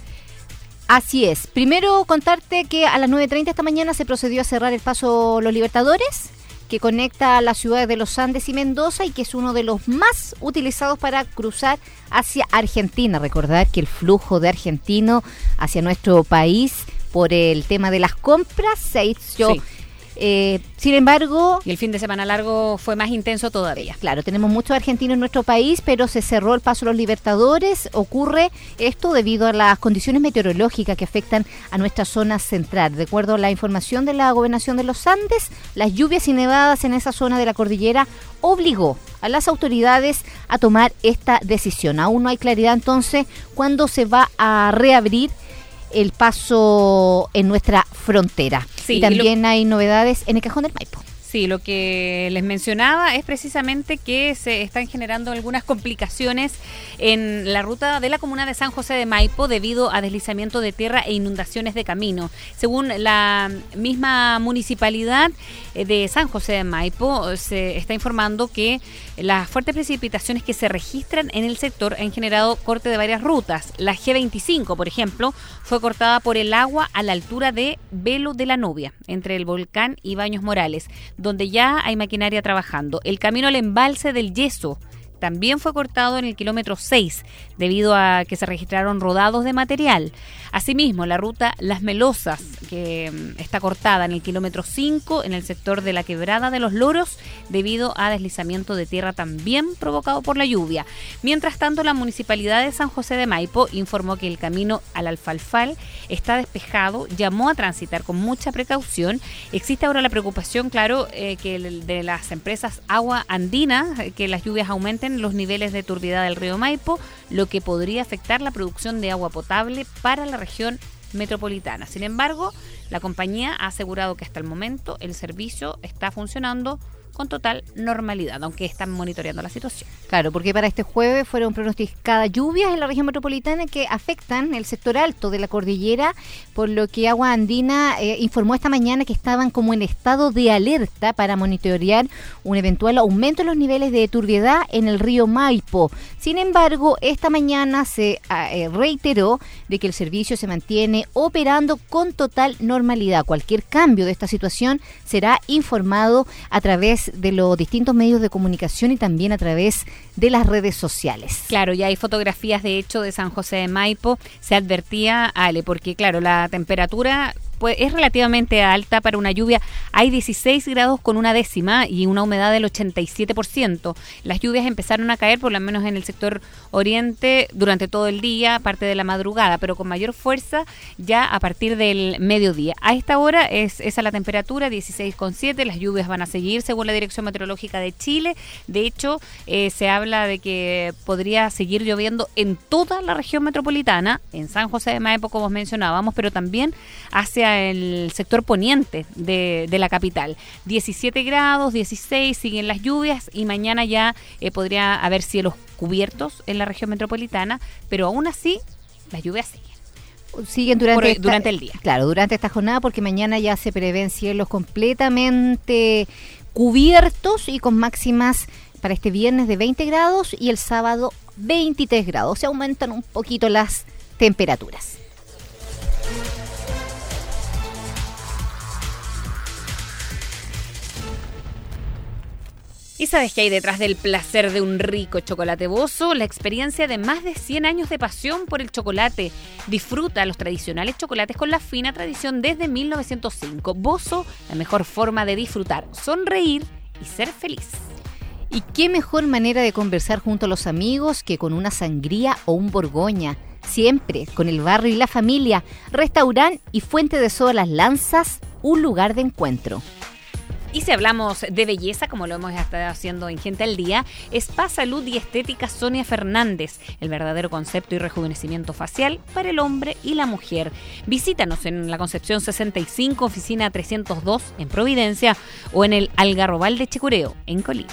Así es. Primero contarte que a las 9:30 esta mañana se procedió a cerrar el paso Los Libertadores, que conecta a las ciudades de Los Andes y Mendoza y que es uno de los más utilizados para cruzar hacia Argentina. Recordar que el flujo de argentino hacia nuestro país por el tema de las compras se hizo... Sí. Sin embargo... Y el fin de semana largo fue más intenso todavía. Claro, tenemos muchos argentinos en nuestro país, pero se cerró el paso Los Libertadores. Ocurre esto debido a las condiciones meteorológicas que afectan a nuestra zona central. De acuerdo a la información de la Gobernación de los Andes, las lluvias y nevadas en esa zona de la cordillera obligó a las autoridades a tomar esta decisión. Aún no hay claridad entonces cuándo se va a reabrir el paso en nuestra frontera. Sí, y también hay novedades en el Cajón del Maipo. Sí, lo que les mencionaba es precisamente que se están generando algunas complicaciones en la ruta de la comuna de San José de Maipo debido a deslizamiento de tierra e inundaciones de camino. Según la misma municipalidad de San José de Maipo, se está informando que las fuertes precipitaciones que se registran en el sector han generado corte de varias rutas. La G25, por ejemplo, fue cortada por el agua a la altura de Velo de la Novia, entre el volcán y Baños Morales, donde ya hay maquinaria trabajando. El camino al embalse del Yeso también fue cortado en el kilómetro 6 debido a que se registraron rodados de material. Asimismo, la ruta Las Melosas, que está cortada en el kilómetro 5 en el sector de la Quebrada de los Loros debido a deslizamiento de tierra también provocado por la lluvia. Mientras tanto, la Municipalidad de San José de Maipo informó que el camino al Alfalfal está despejado, llamó a transitar con mucha precaución. Existe ahora la preocupación, claro, que de las empresas Agua Andina, que las lluvias aumenten crecen los niveles de turbiedad del río Maipo, lo que podría afectar la producción de agua potable para la región metropolitana. Sin embargo, la compañía ha asegurado que hasta el momento el servicio está funcionando con total normalidad, aunque están monitoreando la situación. Claro, porque para este jueves fueron pronosticadas lluvias en la región metropolitana que afectan el sector alto de la cordillera, por lo que Agua Andina informó esta mañana que estaban como en estado de alerta para monitorear un eventual aumento en los niveles de turbiedad en el río Maipo. Sin embargo, esta mañana se reiteró de que el servicio se mantiene operando con total normalidad. Cualquier cambio de esta situación será informado a través de los distintos medios de comunicación y también a través de las redes sociales. Claro, ya hay fotografías de hecho de San José de Maipo. Se advertía, Ale, porque claro, la temperatura pues es relativamente alta para una lluvia. Hay 16 grados con una décima y una humedad del 87%. Las lluvias empezaron a caer, por lo menos en el sector oriente, durante todo el día, parte de la madrugada, pero con mayor fuerza ya a partir del mediodía. A esta hora es esa la temperatura, 16,7. Las lluvias van a seguir según la Dirección Meteorológica de Chile. De hecho, se habla de que podría seguir lloviendo en toda la región metropolitana, en San José de Maipo, como mencionábamos, pero también hacia el sector poniente de la capital. 17 grados, 16, siguen las lluvias y mañana ya podría haber cielos cubiertos en la región metropolitana, pero aún así las lluvias siguen durante el día. Claro, durante esta jornada, porque mañana ya se prevén cielos completamente cubiertos y con máximas para este viernes de 20 grados y el sábado 23 grados. Se aumentan un poquito las temperaturas. ¿Y sabes qué hay detrás del placer de un rico chocolate Bozo? La experiencia de más de 100 años de pasión por el chocolate. Disfruta los tradicionales chocolates con la fina tradición desde 1905. Bozo, la mejor forma de disfrutar, sonreír y ser feliz. ¿Y qué mejor manera de conversar junto a los amigos que con una sangría o un borgoña? Siempre con el barrio y la familia. Restaurante y Fuente de Soda Las Lanzas, un lugar de encuentro. Y si hablamos de belleza, como lo hemos estado haciendo en Gente al Día, Spa Salud y Estética Sonia Fernández, el verdadero concepto y rejuvenecimiento facial para el hombre y la mujer. Visítanos en la Concepción 65, oficina 302 en Providencia o en el Algarrobal de Chicureo, en Colina.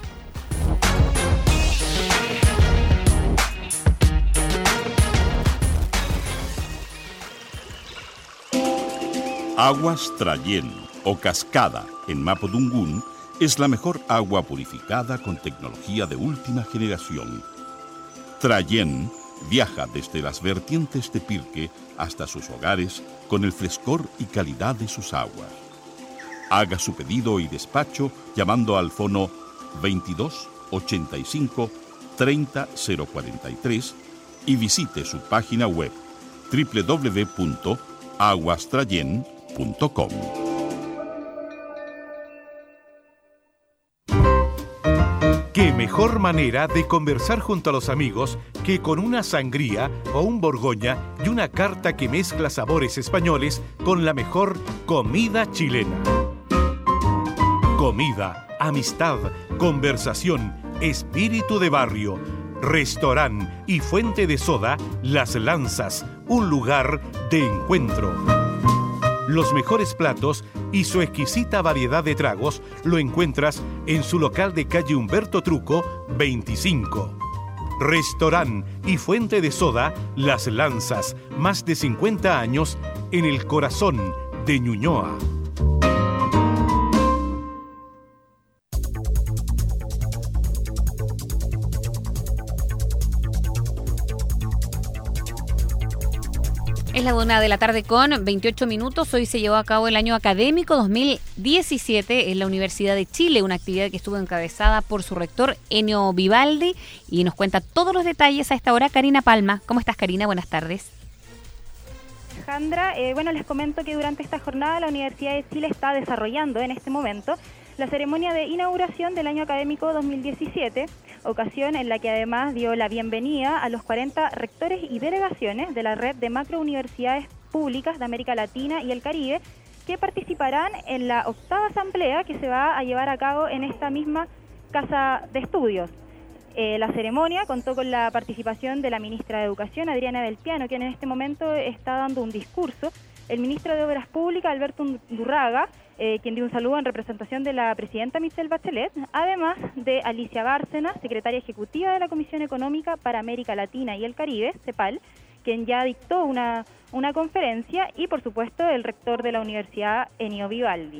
Aguas Trayén o Cascada en Mapudungún es la mejor agua purificada con tecnología de última generación. Trayén viaja desde las vertientes de Pirque hasta sus hogares con el frescor y calidad de sus aguas. Haga su pedido y despacho llamando al fono 22 85 30 043 y visite su página web www.aguastrayen.com. ¿Qué mejor manera de conversar junto a los amigos que con una sangría o un borgoña y una carta que mezcla sabores españoles con la mejor comida chilena? Comida, amistad, conversación, espíritu de barrio, restaurante y Fuente de Soda Las Lanzas, un lugar de encuentro. Los mejores platos y su exquisita variedad de tragos lo encuentras en su local de calle Humberto Truco 25. Restaurante y Fuente de Soda Las Lanzas, más de 50 años en el corazón de Ñuñoa. Es la 1 de la tarde con 28 minutos. Hoy se llevó a cabo el año académico 2017 en la Universidad de Chile, una actividad que estuvo encabezada por su rector Enio Vivaldi, y nos cuenta todos los detalles a esta hora Karina Palma. ¿Cómo estás, Karina? Buenas tardes. Alejandra, bueno, les comento que durante esta jornada la Universidad de Chile está desarrollando en este momento la ceremonia de inauguración del año académico 2017, ocasión en la que además dio la bienvenida a los 40 rectores y delegaciones de la red de macrouniversidades públicas de América Latina y el Caribe, que participarán en la 8ª asamblea que se va a llevar a cabo en esta misma casa de estudios. La ceremonia contó con la participación de la ministra de Educación, Adriana del Piano, quien en este momento está dando un discurso, el ministro de Obras Públicas, Alberto Undurraga, quien dio un saludo en representación de la presidenta Michelle Bachelet, además de Alicia Bárcenas, secretaria ejecutiva de la Comisión Económica para América Latina y el Caribe, CEPAL, quien ya dictó una conferencia, y por supuesto el rector de la Universidad, Ennio Vivaldi.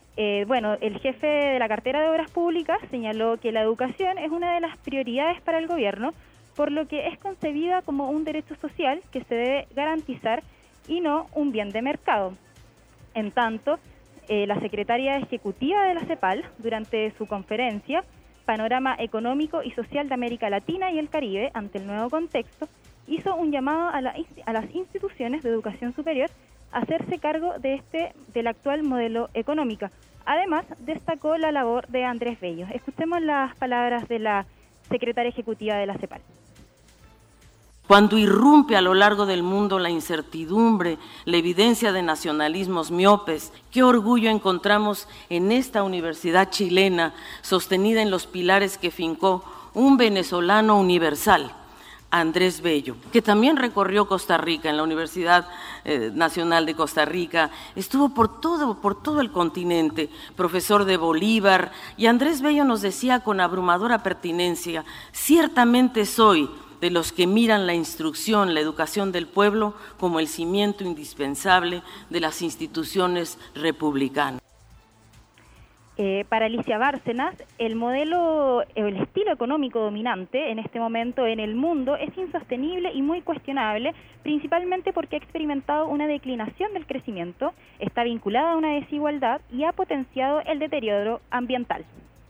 El jefe de la cartera de Obras Públicas señaló que la educación es una de las prioridades para el gobierno, por lo que es concebida como un derecho social que se debe garantizar y no un bien de mercado. En tanto, la secretaria ejecutiva de la CEPAL, durante su conferencia, Panorama Económico y Social de América Latina y el Caribe ante el nuevo contexto, hizo un llamado a las instituciones de educación superior a hacerse cargo del actual modelo económico. Además, destacó la labor de Andrés Bello. Escuchemos las palabras de la secretaria ejecutiva de la CEPAL. Cuando irrumpe a lo largo del mundo la incertidumbre, la evidencia de nacionalismos miopes, qué orgullo encontramos en esta universidad chilena, sostenida en los pilares que fincó un venezolano universal, Andrés Bello, que también recorrió Costa Rica, en la Universidad Nacional de Costa Rica, estuvo por todo el continente, profesor de Bolívar, y Andrés Bello nos decía con abrumadora pertinencia: ciertamente soy de los que miran la instrucción, la educación del pueblo como el cimiento indispensable de las instituciones republicanas. Para Alicia Bárcenas, el estilo económico dominante en este momento en el mundo es insostenible y muy cuestionable, principalmente porque ha experimentado una declinación del crecimiento, está vinculada a una desigualdad y ha potenciado el deterioro ambiental.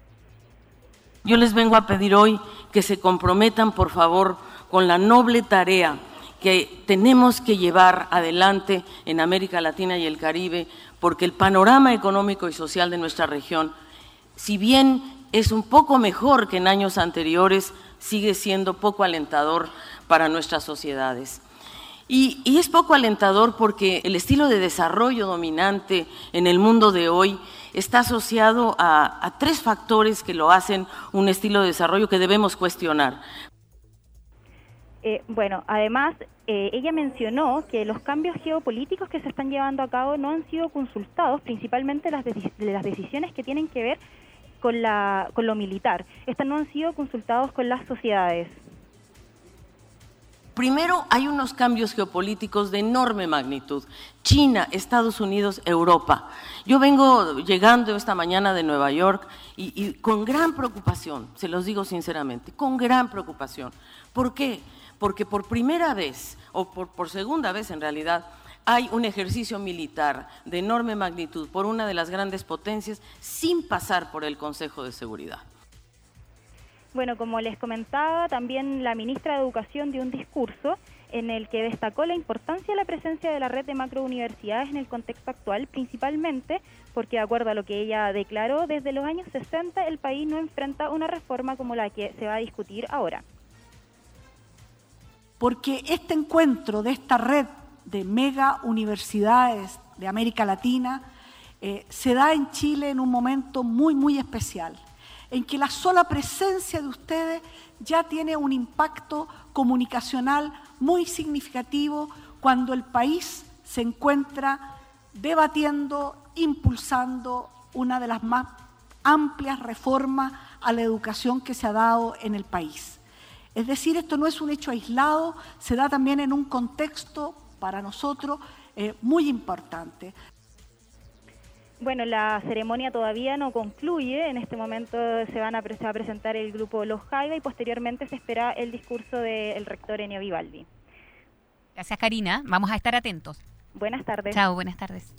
Yo les vengo a pedir hoy que se comprometan, por favor, con la noble tarea que tenemos que llevar adelante en América Latina y el Caribe, porque el panorama económico y social de nuestra región, si bien es un poco mejor que en años anteriores, sigue siendo poco alentador para nuestras sociedades. Y es poco alentador porque el estilo de desarrollo dominante en el mundo de hoy está asociado a tres factores que lo hacen un estilo de desarrollo que debemos cuestionar. Además, ella mencionó que los cambios geopolíticos que se están llevando a cabo no han sido consultados, principalmente las decisiones que tienen que ver con lo militar. Estas no han sido consultados con las sociedades. Primero, hay unos cambios geopolíticos de enorme magnitud. China, Estados Unidos, Europa. Yo vengo llegando esta mañana de Nueva York y con gran preocupación, se los digo sinceramente, con gran preocupación. ¿Por qué? Porque por primera vez, o por segunda vez en realidad, hay un ejercicio militar de enorme magnitud por una de las grandes potencias sin pasar por el Consejo de Seguridad. Bueno, como les comentaba, también la ministra de Educación dio un discurso en el que destacó la importancia de la presencia de la red de macrouniversidades en el contexto actual, principalmente porque, de acuerdo a lo que ella declaró, desde los años 60 el país no enfrenta una reforma como la que se va a discutir ahora. Porque este encuentro de esta red de mega universidades de América Latina se da en Chile en un momento muy, muy especial, en que la sola presencia de ustedes ya tiene un impacto comunicacional muy significativo cuando el país se encuentra debatiendo, impulsando una de las más amplias reformas a la educación que se ha dado en el país. Es decir, esto no es un hecho aislado, se da también en un contexto para nosotros muy importante. Bueno, la ceremonia todavía no concluye. En este momento se va a presentar el grupo Los Jaiba y posteriormente se espera el discurso del rector Ennio Vivaldi. Gracias, Karina. Vamos a estar atentos. Buenas tardes. Chao, buenas tardes.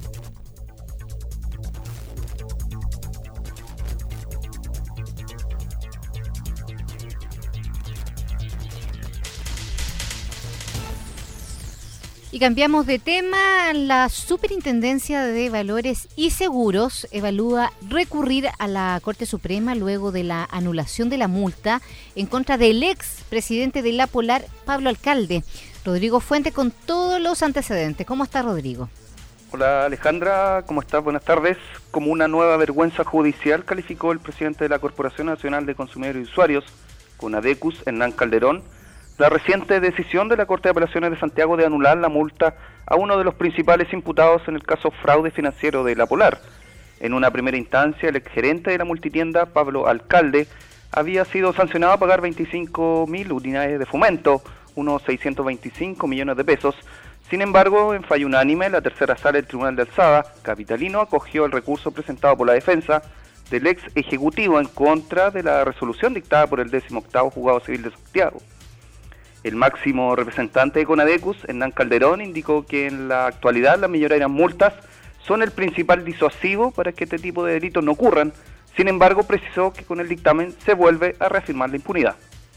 Y cambiamos de tema. La Superintendencia de Valores y Seguros evalúa recurrir a la Corte Suprema luego de la anulación de la multa en contra del ex presidente de La Polar, Pablo Alcalde. Rodrigo Fuente con todos los antecedentes. ¿Cómo está, Rodrigo? Hola, Alejandra, ¿cómo estás? Buenas tardes. Como una nueva vergüenza judicial calificó el presidente de la Corporación Nacional de Consumidores y Usuarios, Conadecus, Hernán Calderón, la reciente decisión de la Corte de Apelaciones de Santiago de anular la multa a uno de los principales imputados en el caso fraude financiero de La Polar. En una primera instancia, el exgerente de la multitienda, Pablo Alcalde, había sido sancionado a pagar 25.000 unidades de fomento, unos 625 millones de pesos. Sin embargo, en fallo unánime, la tercera sala del Tribunal de Alzada capitalino acogió el recurso presentado por la defensa del ex ejecutivo en contra de la resolución dictada por el 18º Juzgado Civil de Santiago. El máximo representante de Conadecus, Hernán Calderón, indicó que en la actualidad las millonarias multas son el principal disuasivo para que este tipo de delitos no ocurran. Sin embargo, precisó que con el dictamen se vuelve a reafirmar la impunidad.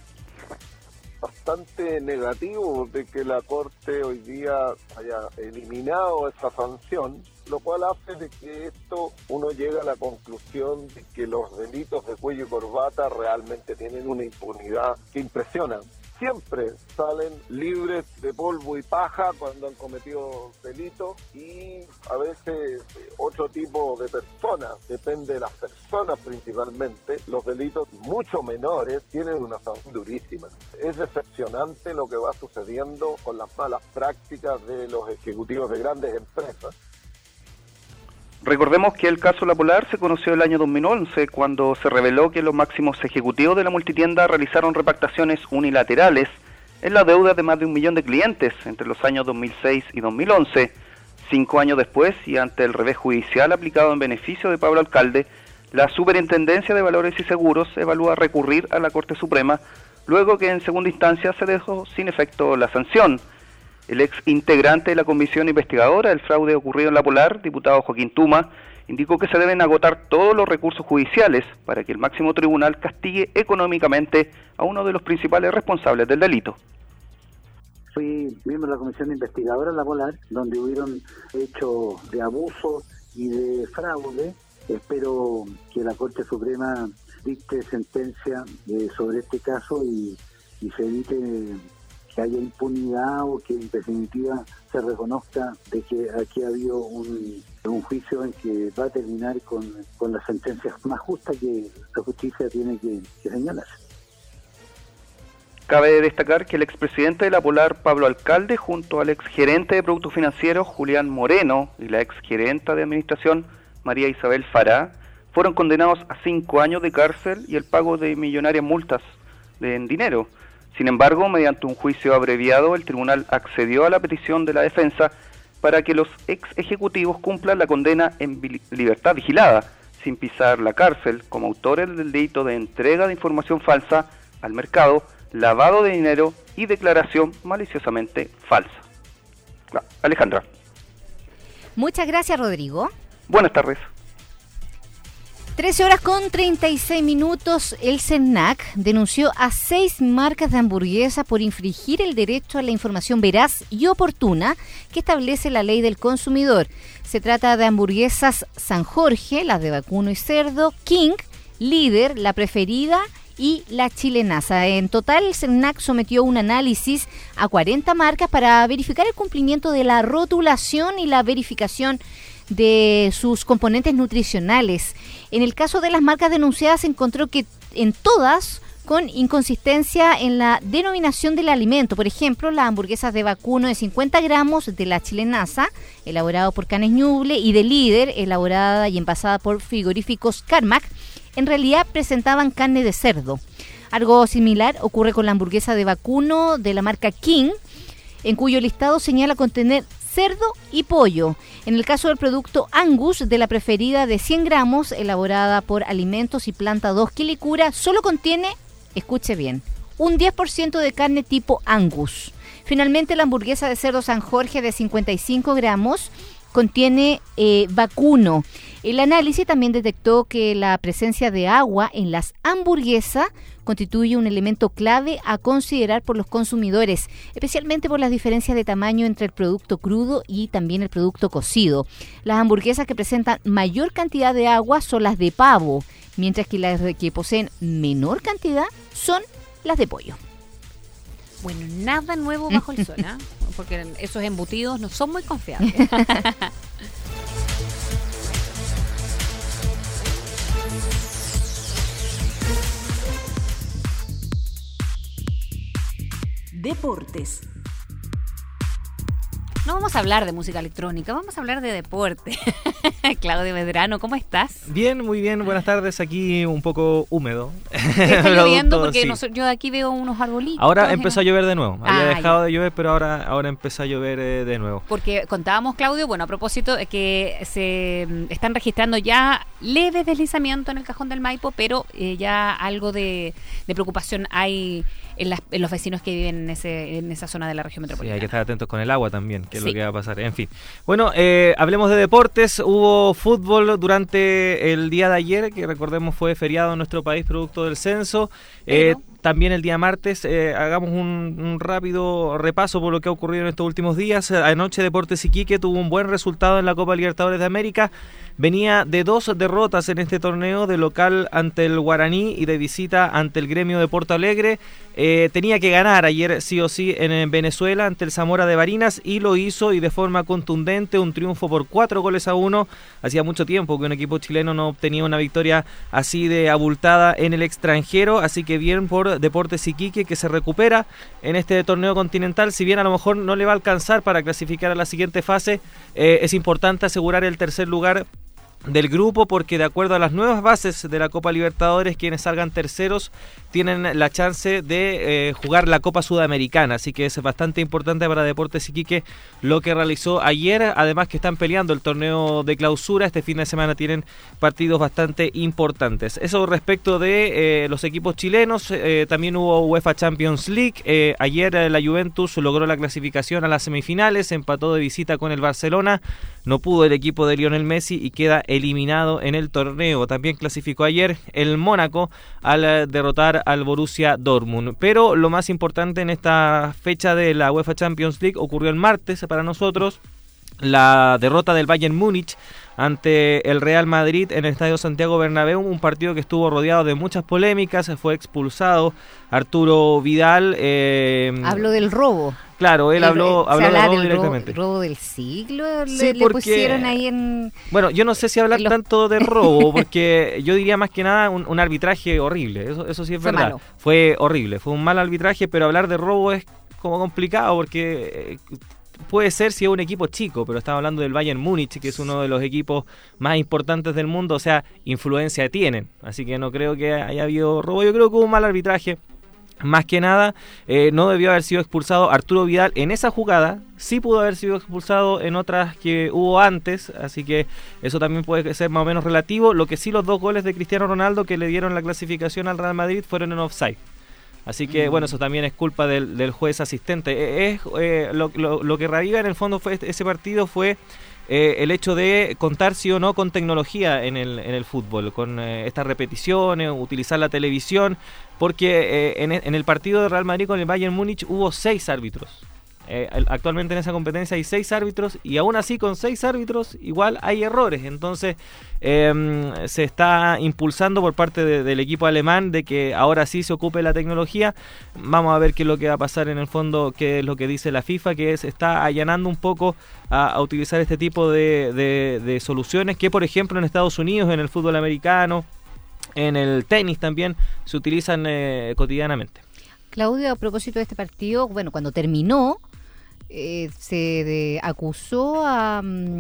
Bastante negativo de que la Corte hoy día haya eliminado esa sanción, lo cual hace de que uno llega a la conclusión de que los delitos de cuello y corbata realmente tienen una impunidad que impresiona. Siempre salen libres de polvo y paja cuando han cometido delitos y a veces otro tipo de personas, depende de las personas principalmente, los delitos mucho menores tienen una sanción durísima. Es decepcionante lo que va sucediendo con las malas prácticas de los ejecutivos de grandes empresas. Recordemos que el caso La Polar se conoció el año 2011, cuando se reveló que los máximos ejecutivos de la multitienda realizaron repactaciones unilaterales en la deuda de más de 1 millón de clientes entre los años 2006 y 2011. 5 años después, y ante el revés judicial aplicado en beneficio de Pablo Alcalde, la Superintendencia de Valores y Seguros evalúa recurrir a la Corte Suprema, luego que en segunda instancia se dejó sin efecto la sanción. El ex integrante de la comisión investigadora del fraude ocurrido en La Polar, diputado Joaquín Tuma, indicó que se deben agotar todos los recursos judiciales para que el máximo tribunal castigue económicamente a uno de los principales responsables del delito. Fui miembro de la comisión investigadora de La Polar, donde hubieron hechos de abuso y de fraude. Espero que la Corte Suprema dicte sentencia sobre este caso y se evite que haya impunidad o que en definitiva se reconozca de que aquí ha habido un juicio en que va a terminar con las sentencias más justas que la justicia tiene que señalar. Cabe destacar que el expresidente de La Polar, Pablo Alcalde, junto al exgerente de Productos Financieros, Julián Moreno, y la exgerenta de Administración, María Isabel Fará, fueron condenados a 5 años de cárcel y el pago de millonarias multas en dinero. Sin embargo, mediante un juicio abreviado, el tribunal accedió a la petición de la defensa para que los ex ejecutivos cumplan la condena en libertad vigilada, sin pisar la cárcel, como autores del delito de entrega de información falsa al mercado, lavado de dinero y declaración maliciosamente falsa. Alejandra. Muchas gracias, Rodrigo. Buenas tardes. 13:36. El CENAC denunció a 6 marcas de hamburguesas por infringir el derecho a la información veraz y oportuna que establece la ley del consumidor. Se trata de hamburguesas San Jorge, las de vacuno y cerdo, King, Líder, La Preferida y La Chilenaza. En total, el CENAC sometió un análisis a 40 marcas para verificar el cumplimiento de la rotulación y la verificación de sus componentes nutricionales. En el caso de las marcas denunciadas, se encontró que en todas con inconsistencia en la denominación del alimento. Por ejemplo, las hamburguesas de vacuno de 50 gramos de La Chilenaza, elaborado por Canes Ñuble, y de Líder, elaborada y envasada por frigoríficos Carmack, en realidad presentaban carne de cerdo. Algo similar ocurre con la hamburguesa de vacuno de la marca King, en cuyo listado señala contener cerdo y pollo. En el caso del producto Angus de La Preferida de 100 gramos, elaborada por Alimentos y Planta 2 Quilicura, solo contiene, escuche bien, un 10% de carne tipo Angus. Finalmente, la hamburguesa de cerdo San Jorge de 55 gramos contiene vacuno. El análisis también detectó que la presencia de agua en las hamburguesas constituye un elemento clave a considerar por los consumidores, especialmente por las diferencias de tamaño entre el producto crudo y también el producto cocido. Las hamburguesas que presentan mayor cantidad de agua son las de pavo, mientras que las que poseen menor cantidad son las de pollo. Bueno, nada nuevo bajo el sol, ¿eh? Porque esos embutidos no son muy confiables. Deportes. No vamos a hablar de música electrónica, vamos a hablar de deporte. Claudio Medrano, ¿cómo estás? Bien, muy bien, buenas tardes. Aquí un poco húmedo. Está lloviendo porque sí. Yo aquí veo unos arbolitos. Ahora empezó a llover de nuevo. Había dejado de llover, pero ahora empezó a llover de nuevo. Porque contábamos, Claudio, bueno, a propósito, que se están registrando ya leves deslizamientos en el Cajón del Maipo, pero ya algo de preocupación hay en los vecinos que viven en esa zona de la región metropolitana. Sí, hay que estar atentos con el agua también, que es lo que va a pasar. En fin. Bueno, hablemos de deportes. Hubo fútbol durante el día de ayer, que recordemos fue feriado en nuestro país producto del censo. También el día martes, hagamos un rápido repaso por lo que ha ocurrido en estos últimos días. Anoche Deportes Iquique tuvo un buen resultado en la Copa Libertadores de América. Venía de 2 derrotas en este torneo, de local ante el Guaraní y de visita ante el Gremio de Porto Alegre. Tenía que ganar ayer sí o sí en Venezuela ante el Zamora de Barinas y lo hizo, y de forma contundente, un triunfo por 4-1. Hacía mucho tiempo que un equipo chileno no obtenía una victoria así de abultada en el extranjero, así que bien por Deportes Iquique, que se recupera en este torneo continental. Si bien a lo mejor no le va a alcanzar para clasificar a la siguiente fase, es importante asegurar el tercer lugar del grupo, porque de acuerdo a las nuevas bases de la Copa Libertadores, quienes salgan terceros tienen la chance de jugar la Copa Sudamericana, así que es bastante importante para Deportes Iquique lo que realizó ayer. Además que están peleando el torneo de clausura, este fin de semana tienen partidos bastante importantes. Eso respecto de los equipos chilenos. También hubo UEFA Champions League. Ayer la Juventus logró la clasificación a las semifinales, empató de visita con el Barcelona, no pudo el equipo de Lionel Messi y queda eliminado en el torneo. También clasificó ayer el Mónaco al derrotar al Borussia Dortmund. Pero lo más importante en esta fecha de la UEFA Champions League ocurrió el martes para nosotros. La derrota del Bayern Múnich ante el Real Madrid en el Estadio Santiago Bernabéu, un partido que estuvo rodeado de muchas polémicas. Fue expulsado Arturo Vidal. Habló del robo. Claro, él habló del robo directamente. ¿Robo del siglo? Sí, le pusieron ahí en... Bueno, yo no sé si hablar tanto de robo, porque yo diría más que nada un arbitraje horrible. Eso sí es verdad. Malo. Fue horrible, fue un mal arbitraje, pero hablar de robo es como complicado, porque... puede ser si es un equipo chico, pero estamos hablando del Bayern Múnich, que es uno de los equipos más importantes del mundo, o sea, influencia tienen. Así que no creo que haya habido robo, yo creo que hubo un mal arbitraje. Más que nada, no debió haber sido expulsado Arturo Vidal en esa jugada, sí pudo haber sido expulsado en otras que hubo antes, así que eso también puede ser más o menos relativo. Lo que sí, los 2 goles de Cristiano Ronaldo que le dieron la clasificación al Real Madrid fueron en offside. Así que, bueno, eso también es culpa del juez asistente. Lo que reviva en el fondo fue ese partido fue el hecho de contar sí o no con tecnología en el fútbol, con estas repeticiones, utilizar la televisión, porque en el partido de Real Madrid con el Bayern Múnich hubo 6 árbitros. Actualmente en esa competencia hay 6 árbitros, y aún así con 6 árbitros igual hay errores. Entonces se está impulsando por parte del equipo alemán de que ahora sí se ocupe la tecnología. Vamos a ver qué es lo que va a pasar en el fondo, qué es lo que dice la FIFA, que se está allanando un poco a utilizar este tipo de soluciones que, por ejemplo, en Estados Unidos, en el fútbol americano, en el tenis también se utilizan cotidianamente. Claudio, a propósito de este partido, bueno, cuando terminó, se acusó a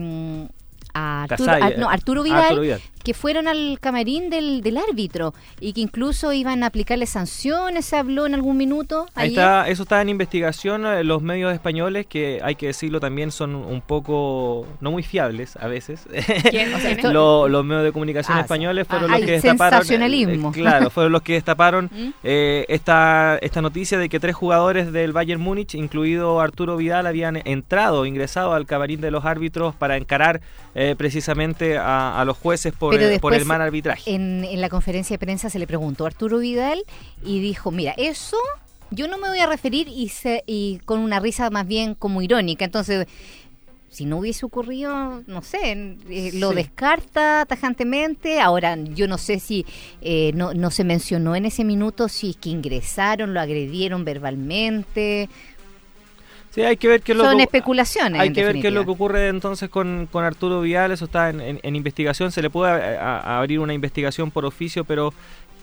Arturo Vidal, que fueron al camarín del árbitro y que incluso iban a aplicarle sanciones. ¿Se habló en algún minuto ayer? Ahí está, eso está en investigación. Los medios españoles, que hay que decirlo también, son un poco no muy fiables a veces. Los medios de comunicación españoles fueron los que destaparon. Sensacionalismo. Claro, fueron los que destaparon esta noticia de que 3 jugadores del Bayern Múnich, incluido Arturo Vidal, habían ingresado al camarín de los árbitros para encarar precisamente a los jueces por el mal arbitraje. En la conferencia de prensa se le preguntó a Arturo Vidal y dijo, mira, eso yo no me voy a referir, y con una risa más bien como irónica. Entonces, si no hubiese ocurrido, no sé, lo descarta tajantemente. Ahora, yo no sé si no se mencionó en ese minuto si es que ingresaron, lo agredieron verbalmente. Sí, hay que ver qué es lo Son especulaciones. Hay que ver qué es lo que ocurre entonces con Arturo Vidal. Eso está en investigación. Se le puede abrir una investigación por oficio, pero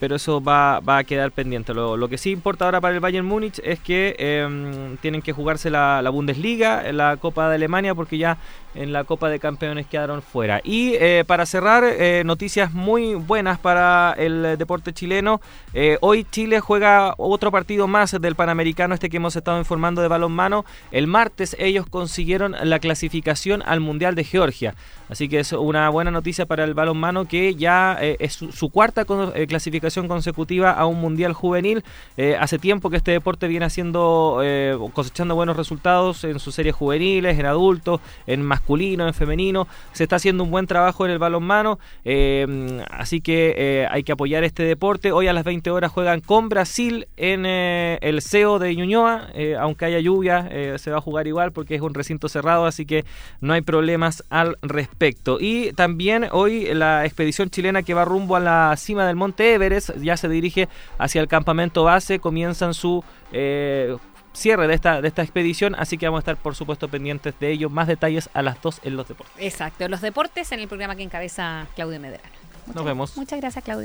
pero eso va a quedar pendiente. Lo que sí importa ahora para el Bayern Múnich es que tienen que jugarse la Bundesliga, la Copa de Alemania, porque ya en la Copa de Campeones quedaron fuera. Y para cerrar, noticias muy buenas para el deporte chileno. Hoy Chile juega otro partido más del Panamericano, que hemos estado informando, de balonmano. El martes ellos consiguieron la clasificación al Mundial de Georgia. Así que es una buena noticia para el balonmano, que ya es su cuarta clasificación consecutiva a un Mundial juvenil. Hace tiempo que este deporte viene cosechando buenos resultados en sus series juveniles, en adultos, en masculino, en femenino. Se está haciendo un buen trabajo en el balonmano, así que hay que apoyar este deporte. Hoy a las 20 horas juegan con Brasil en el CEO de Ñuñoa. Aunque haya lluvia, se va a jugar igual porque es un recinto cerrado, así que no hay problemas al respecto. Y también hoy la expedición chilena que va rumbo a la cima del Monte Everest ya se dirige hacia el campamento base. Comienzan su cierre de esta expedición, así que vamos a estar por supuesto pendientes de ello. Más detalles a las 2 en los deportes. Exacto, los deportes en el programa que encabeza Claudio Medrano. Nos vemos. Muchas gracias, Claudio.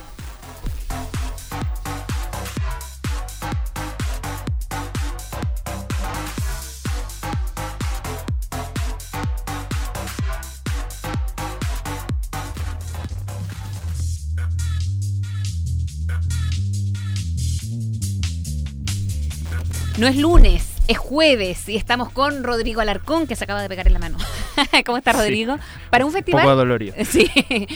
No es lunes, es jueves y estamos con Rodrigo Alarcón, que se acaba de pegar en la mano. ¿Cómo está, Rodrigo? Sí. Para un festival. Un poco dolorido. Sí,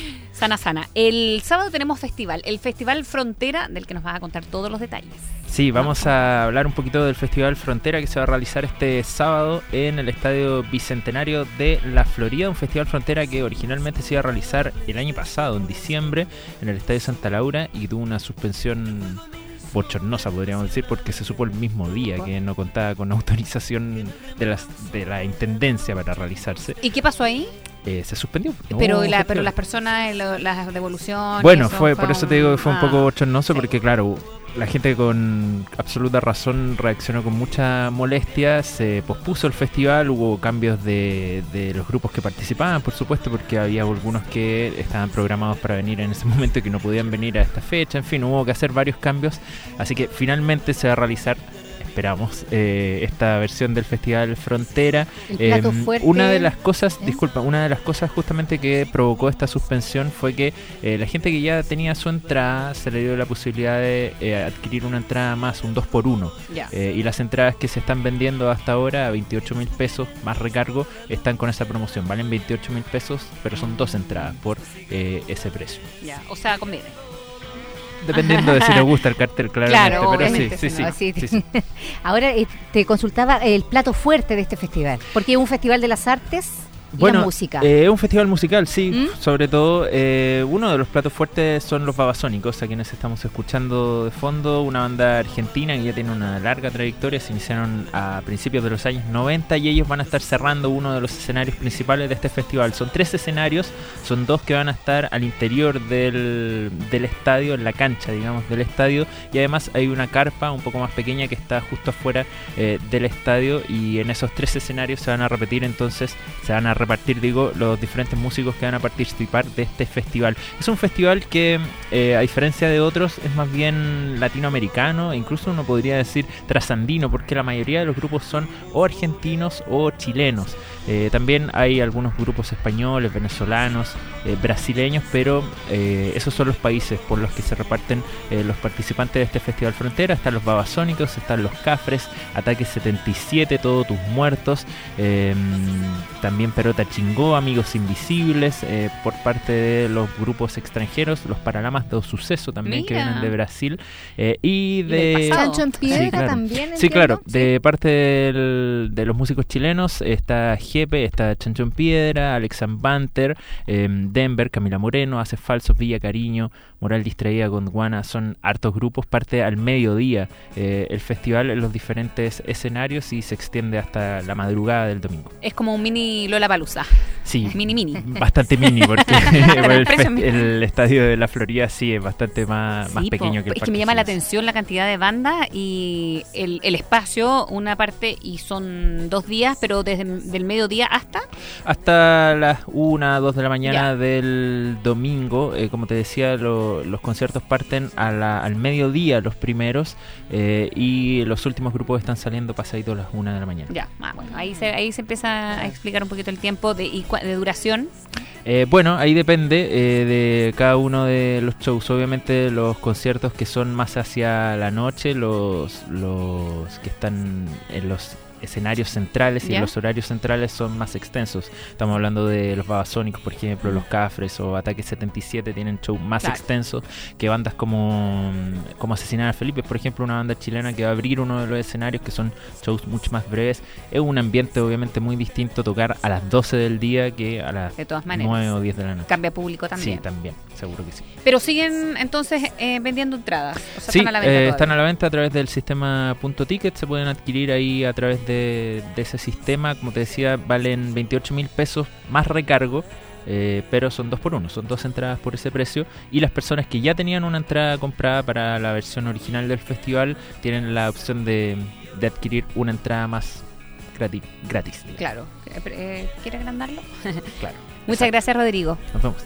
sana. El sábado tenemos festival, el Festival Frontera, del que nos vas a contar todos los detalles. Sí, vamos a hablar un poquito del Festival Frontera, que se va a realizar este sábado en el Estadio Bicentenario de La Florida. Un Festival Frontera que originalmente se iba a realizar el año pasado, en diciembre, en el Estadio Santa Laura, y tuvo una suspensión bochornosa, podríamos decir, porque se supo el mismo día que no contaba con autorización de la intendencia para realizarse. ¿Y qué pasó ahí? Se suspendió. Pero las personas, las devoluciones... Bueno, por eso te digo que fue un poco bochornoso, sí. Porque claro, la gente con absoluta razón reaccionó con mucha molestia, se pospuso el festival, hubo cambios de los grupos que participaban, por supuesto, porque había algunos que estaban programados para venir en ese momento y que no podían venir a esta fecha, en fin, hubo que hacer varios cambios, así que finalmente se va a realizar, esperamos, esta versión del Festival Frontera. El plato fuerte. Una de las cosas justamente que provocó esta suspensión fue que la gente que ya tenía su entrada se le dio la posibilidad de adquirir una entrada más, un 2x1. Y las entradas que se están vendiendo hasta ahora a 28.000 pesos más recargo están con esa promoción. Valen 28.000 pesos, pero son 2 entradas por ese precio. Ya, o sea, conviene. Dependiendo de si le gusta el cartel, claramente. Claro, pero sí. Ahora te consultaba el plato fuerte de este festival, porque es un festival de las artes y la música. Es un festival musical, sí. Sobre todo, uno de los platos fuertes son los Babasónicos, a quienes estamos escuchando de fondo, una banda argentina que ya tiene una larga trayectoria. Se iniciaron a principios de los años 90 y ellos van a estar cerrando uno de los escenarios principales de este festival. Son 3 escenarios, son 2 que van a estar al interior del estadio, en la cancha, digamos, del estadio, y además hay una carpa un poco más pequeña que está justo afuera del estadio, y en esos 3 escenarios se van a repetir, entonces se van a repartir, los diferentes músicos que van a participar de este festival. Es un festival que, a diferencia de otros, es más bien latinoamericano, e incluso uno podría decir trasandino, porque la mayoría de los grupos son o argentinos o chilenos. También hay algunos grupos españoles, venezolanos, brasileños, pero esos son los países por los que se reparten los participantes de este Festival Frontera. Están los Babasónicos, están los Cafres, Ataque 77, Todos Tus Muertos, también Perota Chingó, Amigos Invisibles, por parte de los grupos extranjeros, los Paralamas de Suceso también, que vienen de Brasil, y de Chancho en Piedra también. Sí, claro, de parte de los músicos chilenos está Jepe, está Chancho en Piedra, Alex Banter, Denver, Camila Moreno, Hace Falsos, Villa Cariño, Moral Distraída, Gondwana. Son hartos grupos, parte al mediodía el festival en los diferentes escenarios y se extiende hasta la madrugada del domingo. Es como un mini Lollapalooza. Sí, mini. Bastante mini, porque el estadio de La Florida sí es bastante más pequeño que el Es que me llama la atención la cantidad de bandas y el espacio, una parte, y son 2 días, pero desde el mediodía hasta... Hasta las 1, 2 de la mañana del domingo. Como te decía, los conciertos parten al mediodía, los primeros, y los últimos grupos están saliendo pasadito a las 1 de la mañana. Ya, bueno, ahí se empieza a explicar un poquito el tiempo de duración. Bueno, ahí depende de cada uno de los shows. Obviamente los conciertos que son más hacia la noche, los que están en los escenarios centrales y los horarios centrales son más extensos. Estamos hablando de los Babasónicos, por ejemplo, los Cafres o Ataque 77 tienen show más extensos que bandas como Asesinar a Felipe, por ejemplo, una banda chilena que va a abrir uno de los escenarios, que son shows mucho más breves. Es un ambiente obviamente muy distinto tocar a las 12 del día que a las 9 o 10 de la noche. Cambia público también. Sí, también, seguro que sí. Pero siguen entonces vendiendo entradas. O sea, sí, están a la venta están a la venta a través del sistema .ticket, se pueden adquirir ahí a través de ese sistema. Como te decía, valen 28.000 pesos más recargo, pero son 2x1, son 2 entradas por ese precio, y las personas que ya tenían una entrada comprada para la versión original del festival tienen la opción de adquirir una entrada más gratis. Claro. ¿Quiere agrandarlo? Claro. Muchas gracias, Rodrigo. Nos vemos.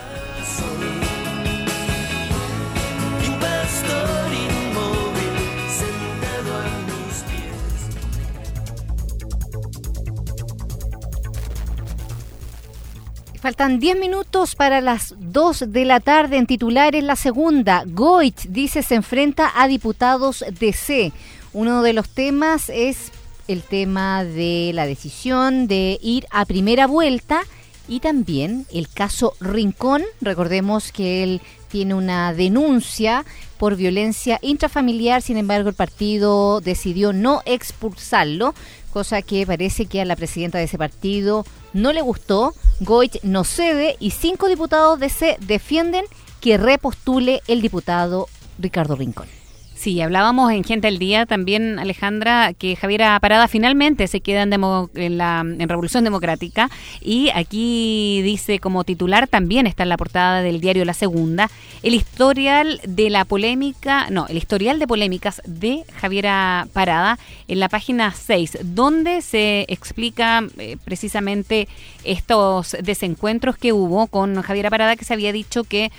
Faltan 10 minutos para las 2 de la tarde. En titulares, la segunda. Goich dice se enfrenta a diputados DC. Uno de los temas es el tema de la decisión de ir a primera vuelta y también el caso Rincón. Recordemos que él tiene una denuncia por violencia intrafamiliar, sin embargo el partido decidió no expulsarlo, cosa que parece que a la presidenta de ese partido no le gustó. Goich no cede y 5 diputados DC defienden que repostule el diputado Ricardo Rincón. Sí, hablábamos en Gente al Día también, Alejandra, que Javiera Parada finalmente se queda en Revolución Democrática, y aquí dice como titular, también está en la portada del diario La Segunda, el historial de polémicas de Javiera Parada en la página 6, donde se explica precisamente estos desencuentros que hubo con Javiera Parada, que se había dicho que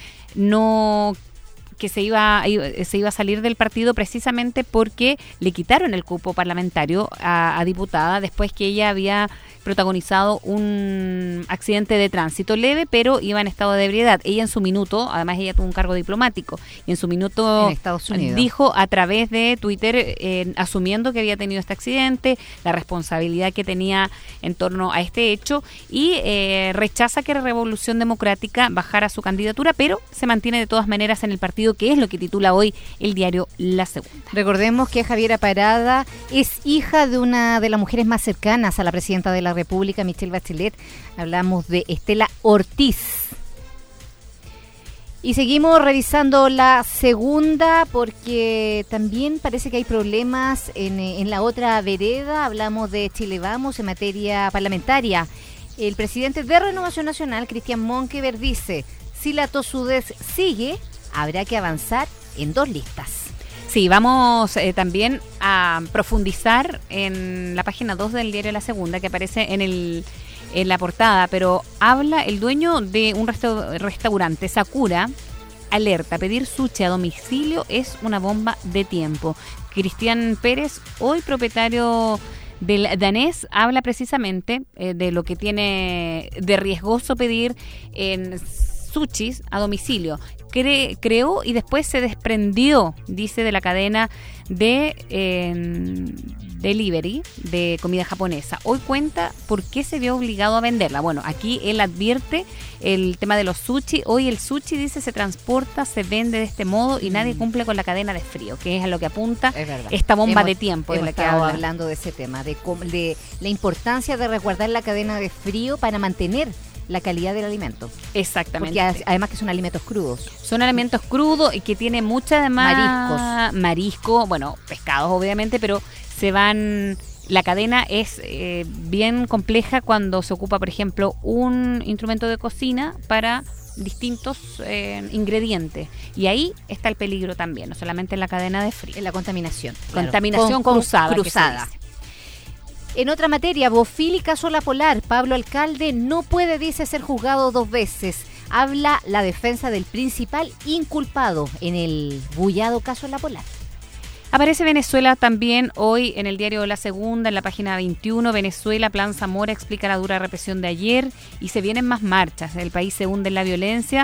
se iba a salir del partido precisamente porque le quitaron el cupo parlamentario a diputada después que ella había protagonizado un accidente de tránsito leve, pero iba en estado de ebriedad. Ella en su minuto, además ella tuvo un cargo diplomático, y en su minuto en Estados Unidos dijo a través de Twitter, asumiendo que había tenido este accidente, la responsabilidad que tenía en torno a este hecho, y rechaza que la Revolución Democrática bajara su candidatura, pero se mantiene de todas maneras en el partido, que es lo que titula hoy el diario La Segunda. Recordemos que Javiera Parada es hija de una de las mujeres más cercanas a la presidenta de la República, Michelle Bachelet. Hablamos de Estela Ortiz. Y seguimos revisando La Segunda porque también parece que hay problemas en la otra vereda. Hablamos de Chile Vamos en materia parlamentaria. El presidente de Renovación Nacional, Cristian Monkever, dice: si la tosudez sigue, habrá que avanzar en 2 listas. Sí, vamos también a profundizar en la página 2 del diario La Segunda, que aparece en la portada, pero habla el dueño de un restaurante, Sakura, alerta: pedir sushi a domicilio es una bomba de tiempo. Cristian Pérez, hoy propietario del danés, habla precisamente de lo que tiene de riesgoso pedir en sushis a domicilio. Creó y después se desprendió, dice, de la cadena de delivery de comida japonesa. Hoy cuenta por qué se vio obligado a venderla. Bueno, aquí él advierte el tema de los sushi. Hoy el sushi, dice, se transporta, se vende de este modo y nadie cumple con la cadena de frío, que es a lo que apunta esta bomba de tiempo de la que habla. Hablando de ese tema, de la importancia de resguardar la cadena de frío para mantener la calidad del alimento. Exactamente. Porque además que son alimentos crudos. Son alimentos crudos y que tienen mucha además marisco, bueno, pescados obviamente, pero la cadena es bien compleja cuando se ocupa, por ejemplo, un instrumento de cocina para distintos ingredientes. Y ahí está el peligro también, no solamente en la cadena de frío. En la contaminación. Contaminación cruzada. En otra materia, Bofil y caso La Polar. Pablo Alcalde no puede, dice, ser juzgado 2 veces. Habla la defensa del principal inculpado en el bullado caso La Polar. Aparece Venezuela también hoy en el diario La Segunda, en la página 21. Venezuela, Plan Zamora explica la dura represión de ayer y se vienen más marchas. El país se hunde en la violencia.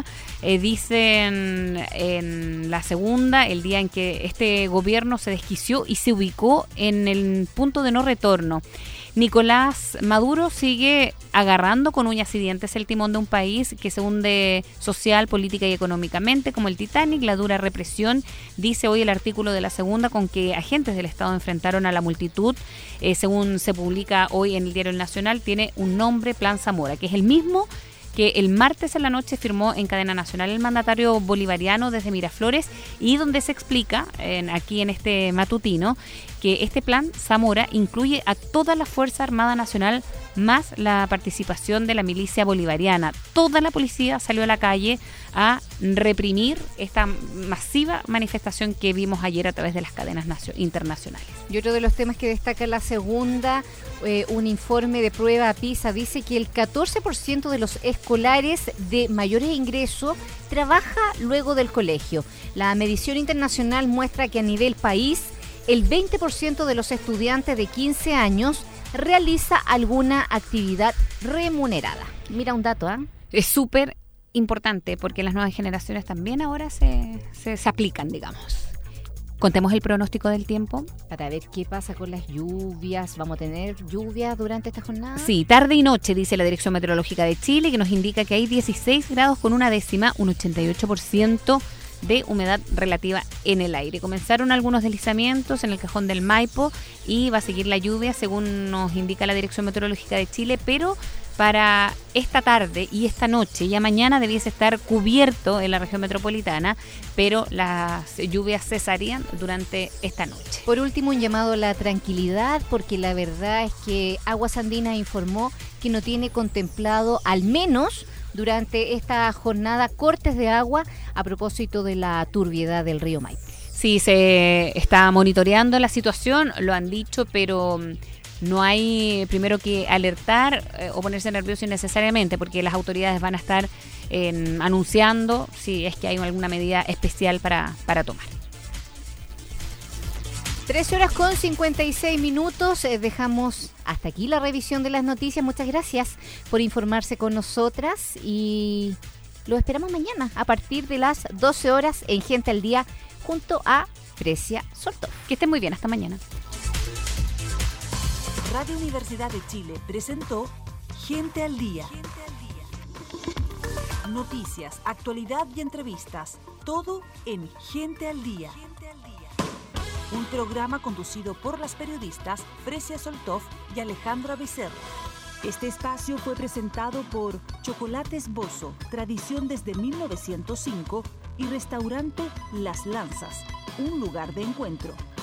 Dicen en La Segunda, el día en que este gobierno se desquició y se ubicó en el punto de no retorno. Nicolás Maduro sigue agarrando con uñas y dientes el timón de un país que se hunde social, política y económicamente, como el Titanic. La dura represión, dice hoy el artículo de La Segunda, con que agentes del Estado enfrentaron a la multitud, según se publica hoy en el diario El Nacional, tiene un nombre, Plan Zamora, que es el mismo que el martes en la noche firmó en cadena nacional el mandatario bolivariano desde Miraflores, y donde se explica, aquí en este matutino, que este plan Zamora incluye a toda la Fuerza Armada Nacional más la participación de la milicia bolivariana. Toda la policía salió a la calle a reprimir esta masiva manifestación que vimos ayer a través de las cadenas internacionales. Y otro de los temas que destaca La Segunda, un informe de prueba PISA dice que el 14% de los escolares de mayores ingresos trabaja luego del colegio. La medición internacional muestra que a nivel país, el 20% de los estudiantes de 15 años realiza alguna actividad remunerada. Mira un dato, ¿eh? Es súper importante porque las nuevas generaciones también ahora se aplican, digamos. Contemos el pronóstico del tiempo. Para ver qué pasa con las lluvias. ¿Vamos a tener lluvias durante esta jornada? Sí, tarde y noche, dice la Dirección Meteorológica de Chile, que nos indica que hay 16 grados con una décima, un 88% de humedad relativa en el aire. Comenzaron algunos deslizamientos en el Cajón del Maipo y va a seguir la lluvia, según nos indica la Dirección Meteorológica de Chile, pero para esta tarde y esta noche, ya mañana debiese estar cubierto en la región metropolitana, pero las lluvias cesarían durante esta noche. Por último, un llamado a la tranquilidad, porque la verdad es que Aguas Andinas informó que no tiene contemplado, al menos durante esta jornada, cortes de agua a propósito de la turbiedad del río Maipo. Sí, se está monitoreando la situación, lo han dicho, pero no hay primero que alertar o ponerse nervioso innecesariamente, porque las autoridades van a estar anunciando si es que hay alguna medida especial para tomar. 13 horas con 56 minutos. Dejamos hasta aquí la revisión de las noticias. Muchas gracias por informarse con nosotras y lo esperamos mañana a partir de las 12 horas en Gente al Día junto a Precia Soltov. Que estén muy bien. Hasta mañana. Radio Universidad de Chile presentó Gente al Día. Noticias, actualidad y entrevistas. Todo en Gente al Día. Un programa conducido por las periodistas Precia Soltov y Alejandra Becerra. Este espacio fue presentado por Chocolates Bozo, tradición desde 1905, y Restaurante Las Lanzas, un lugar de encuentro.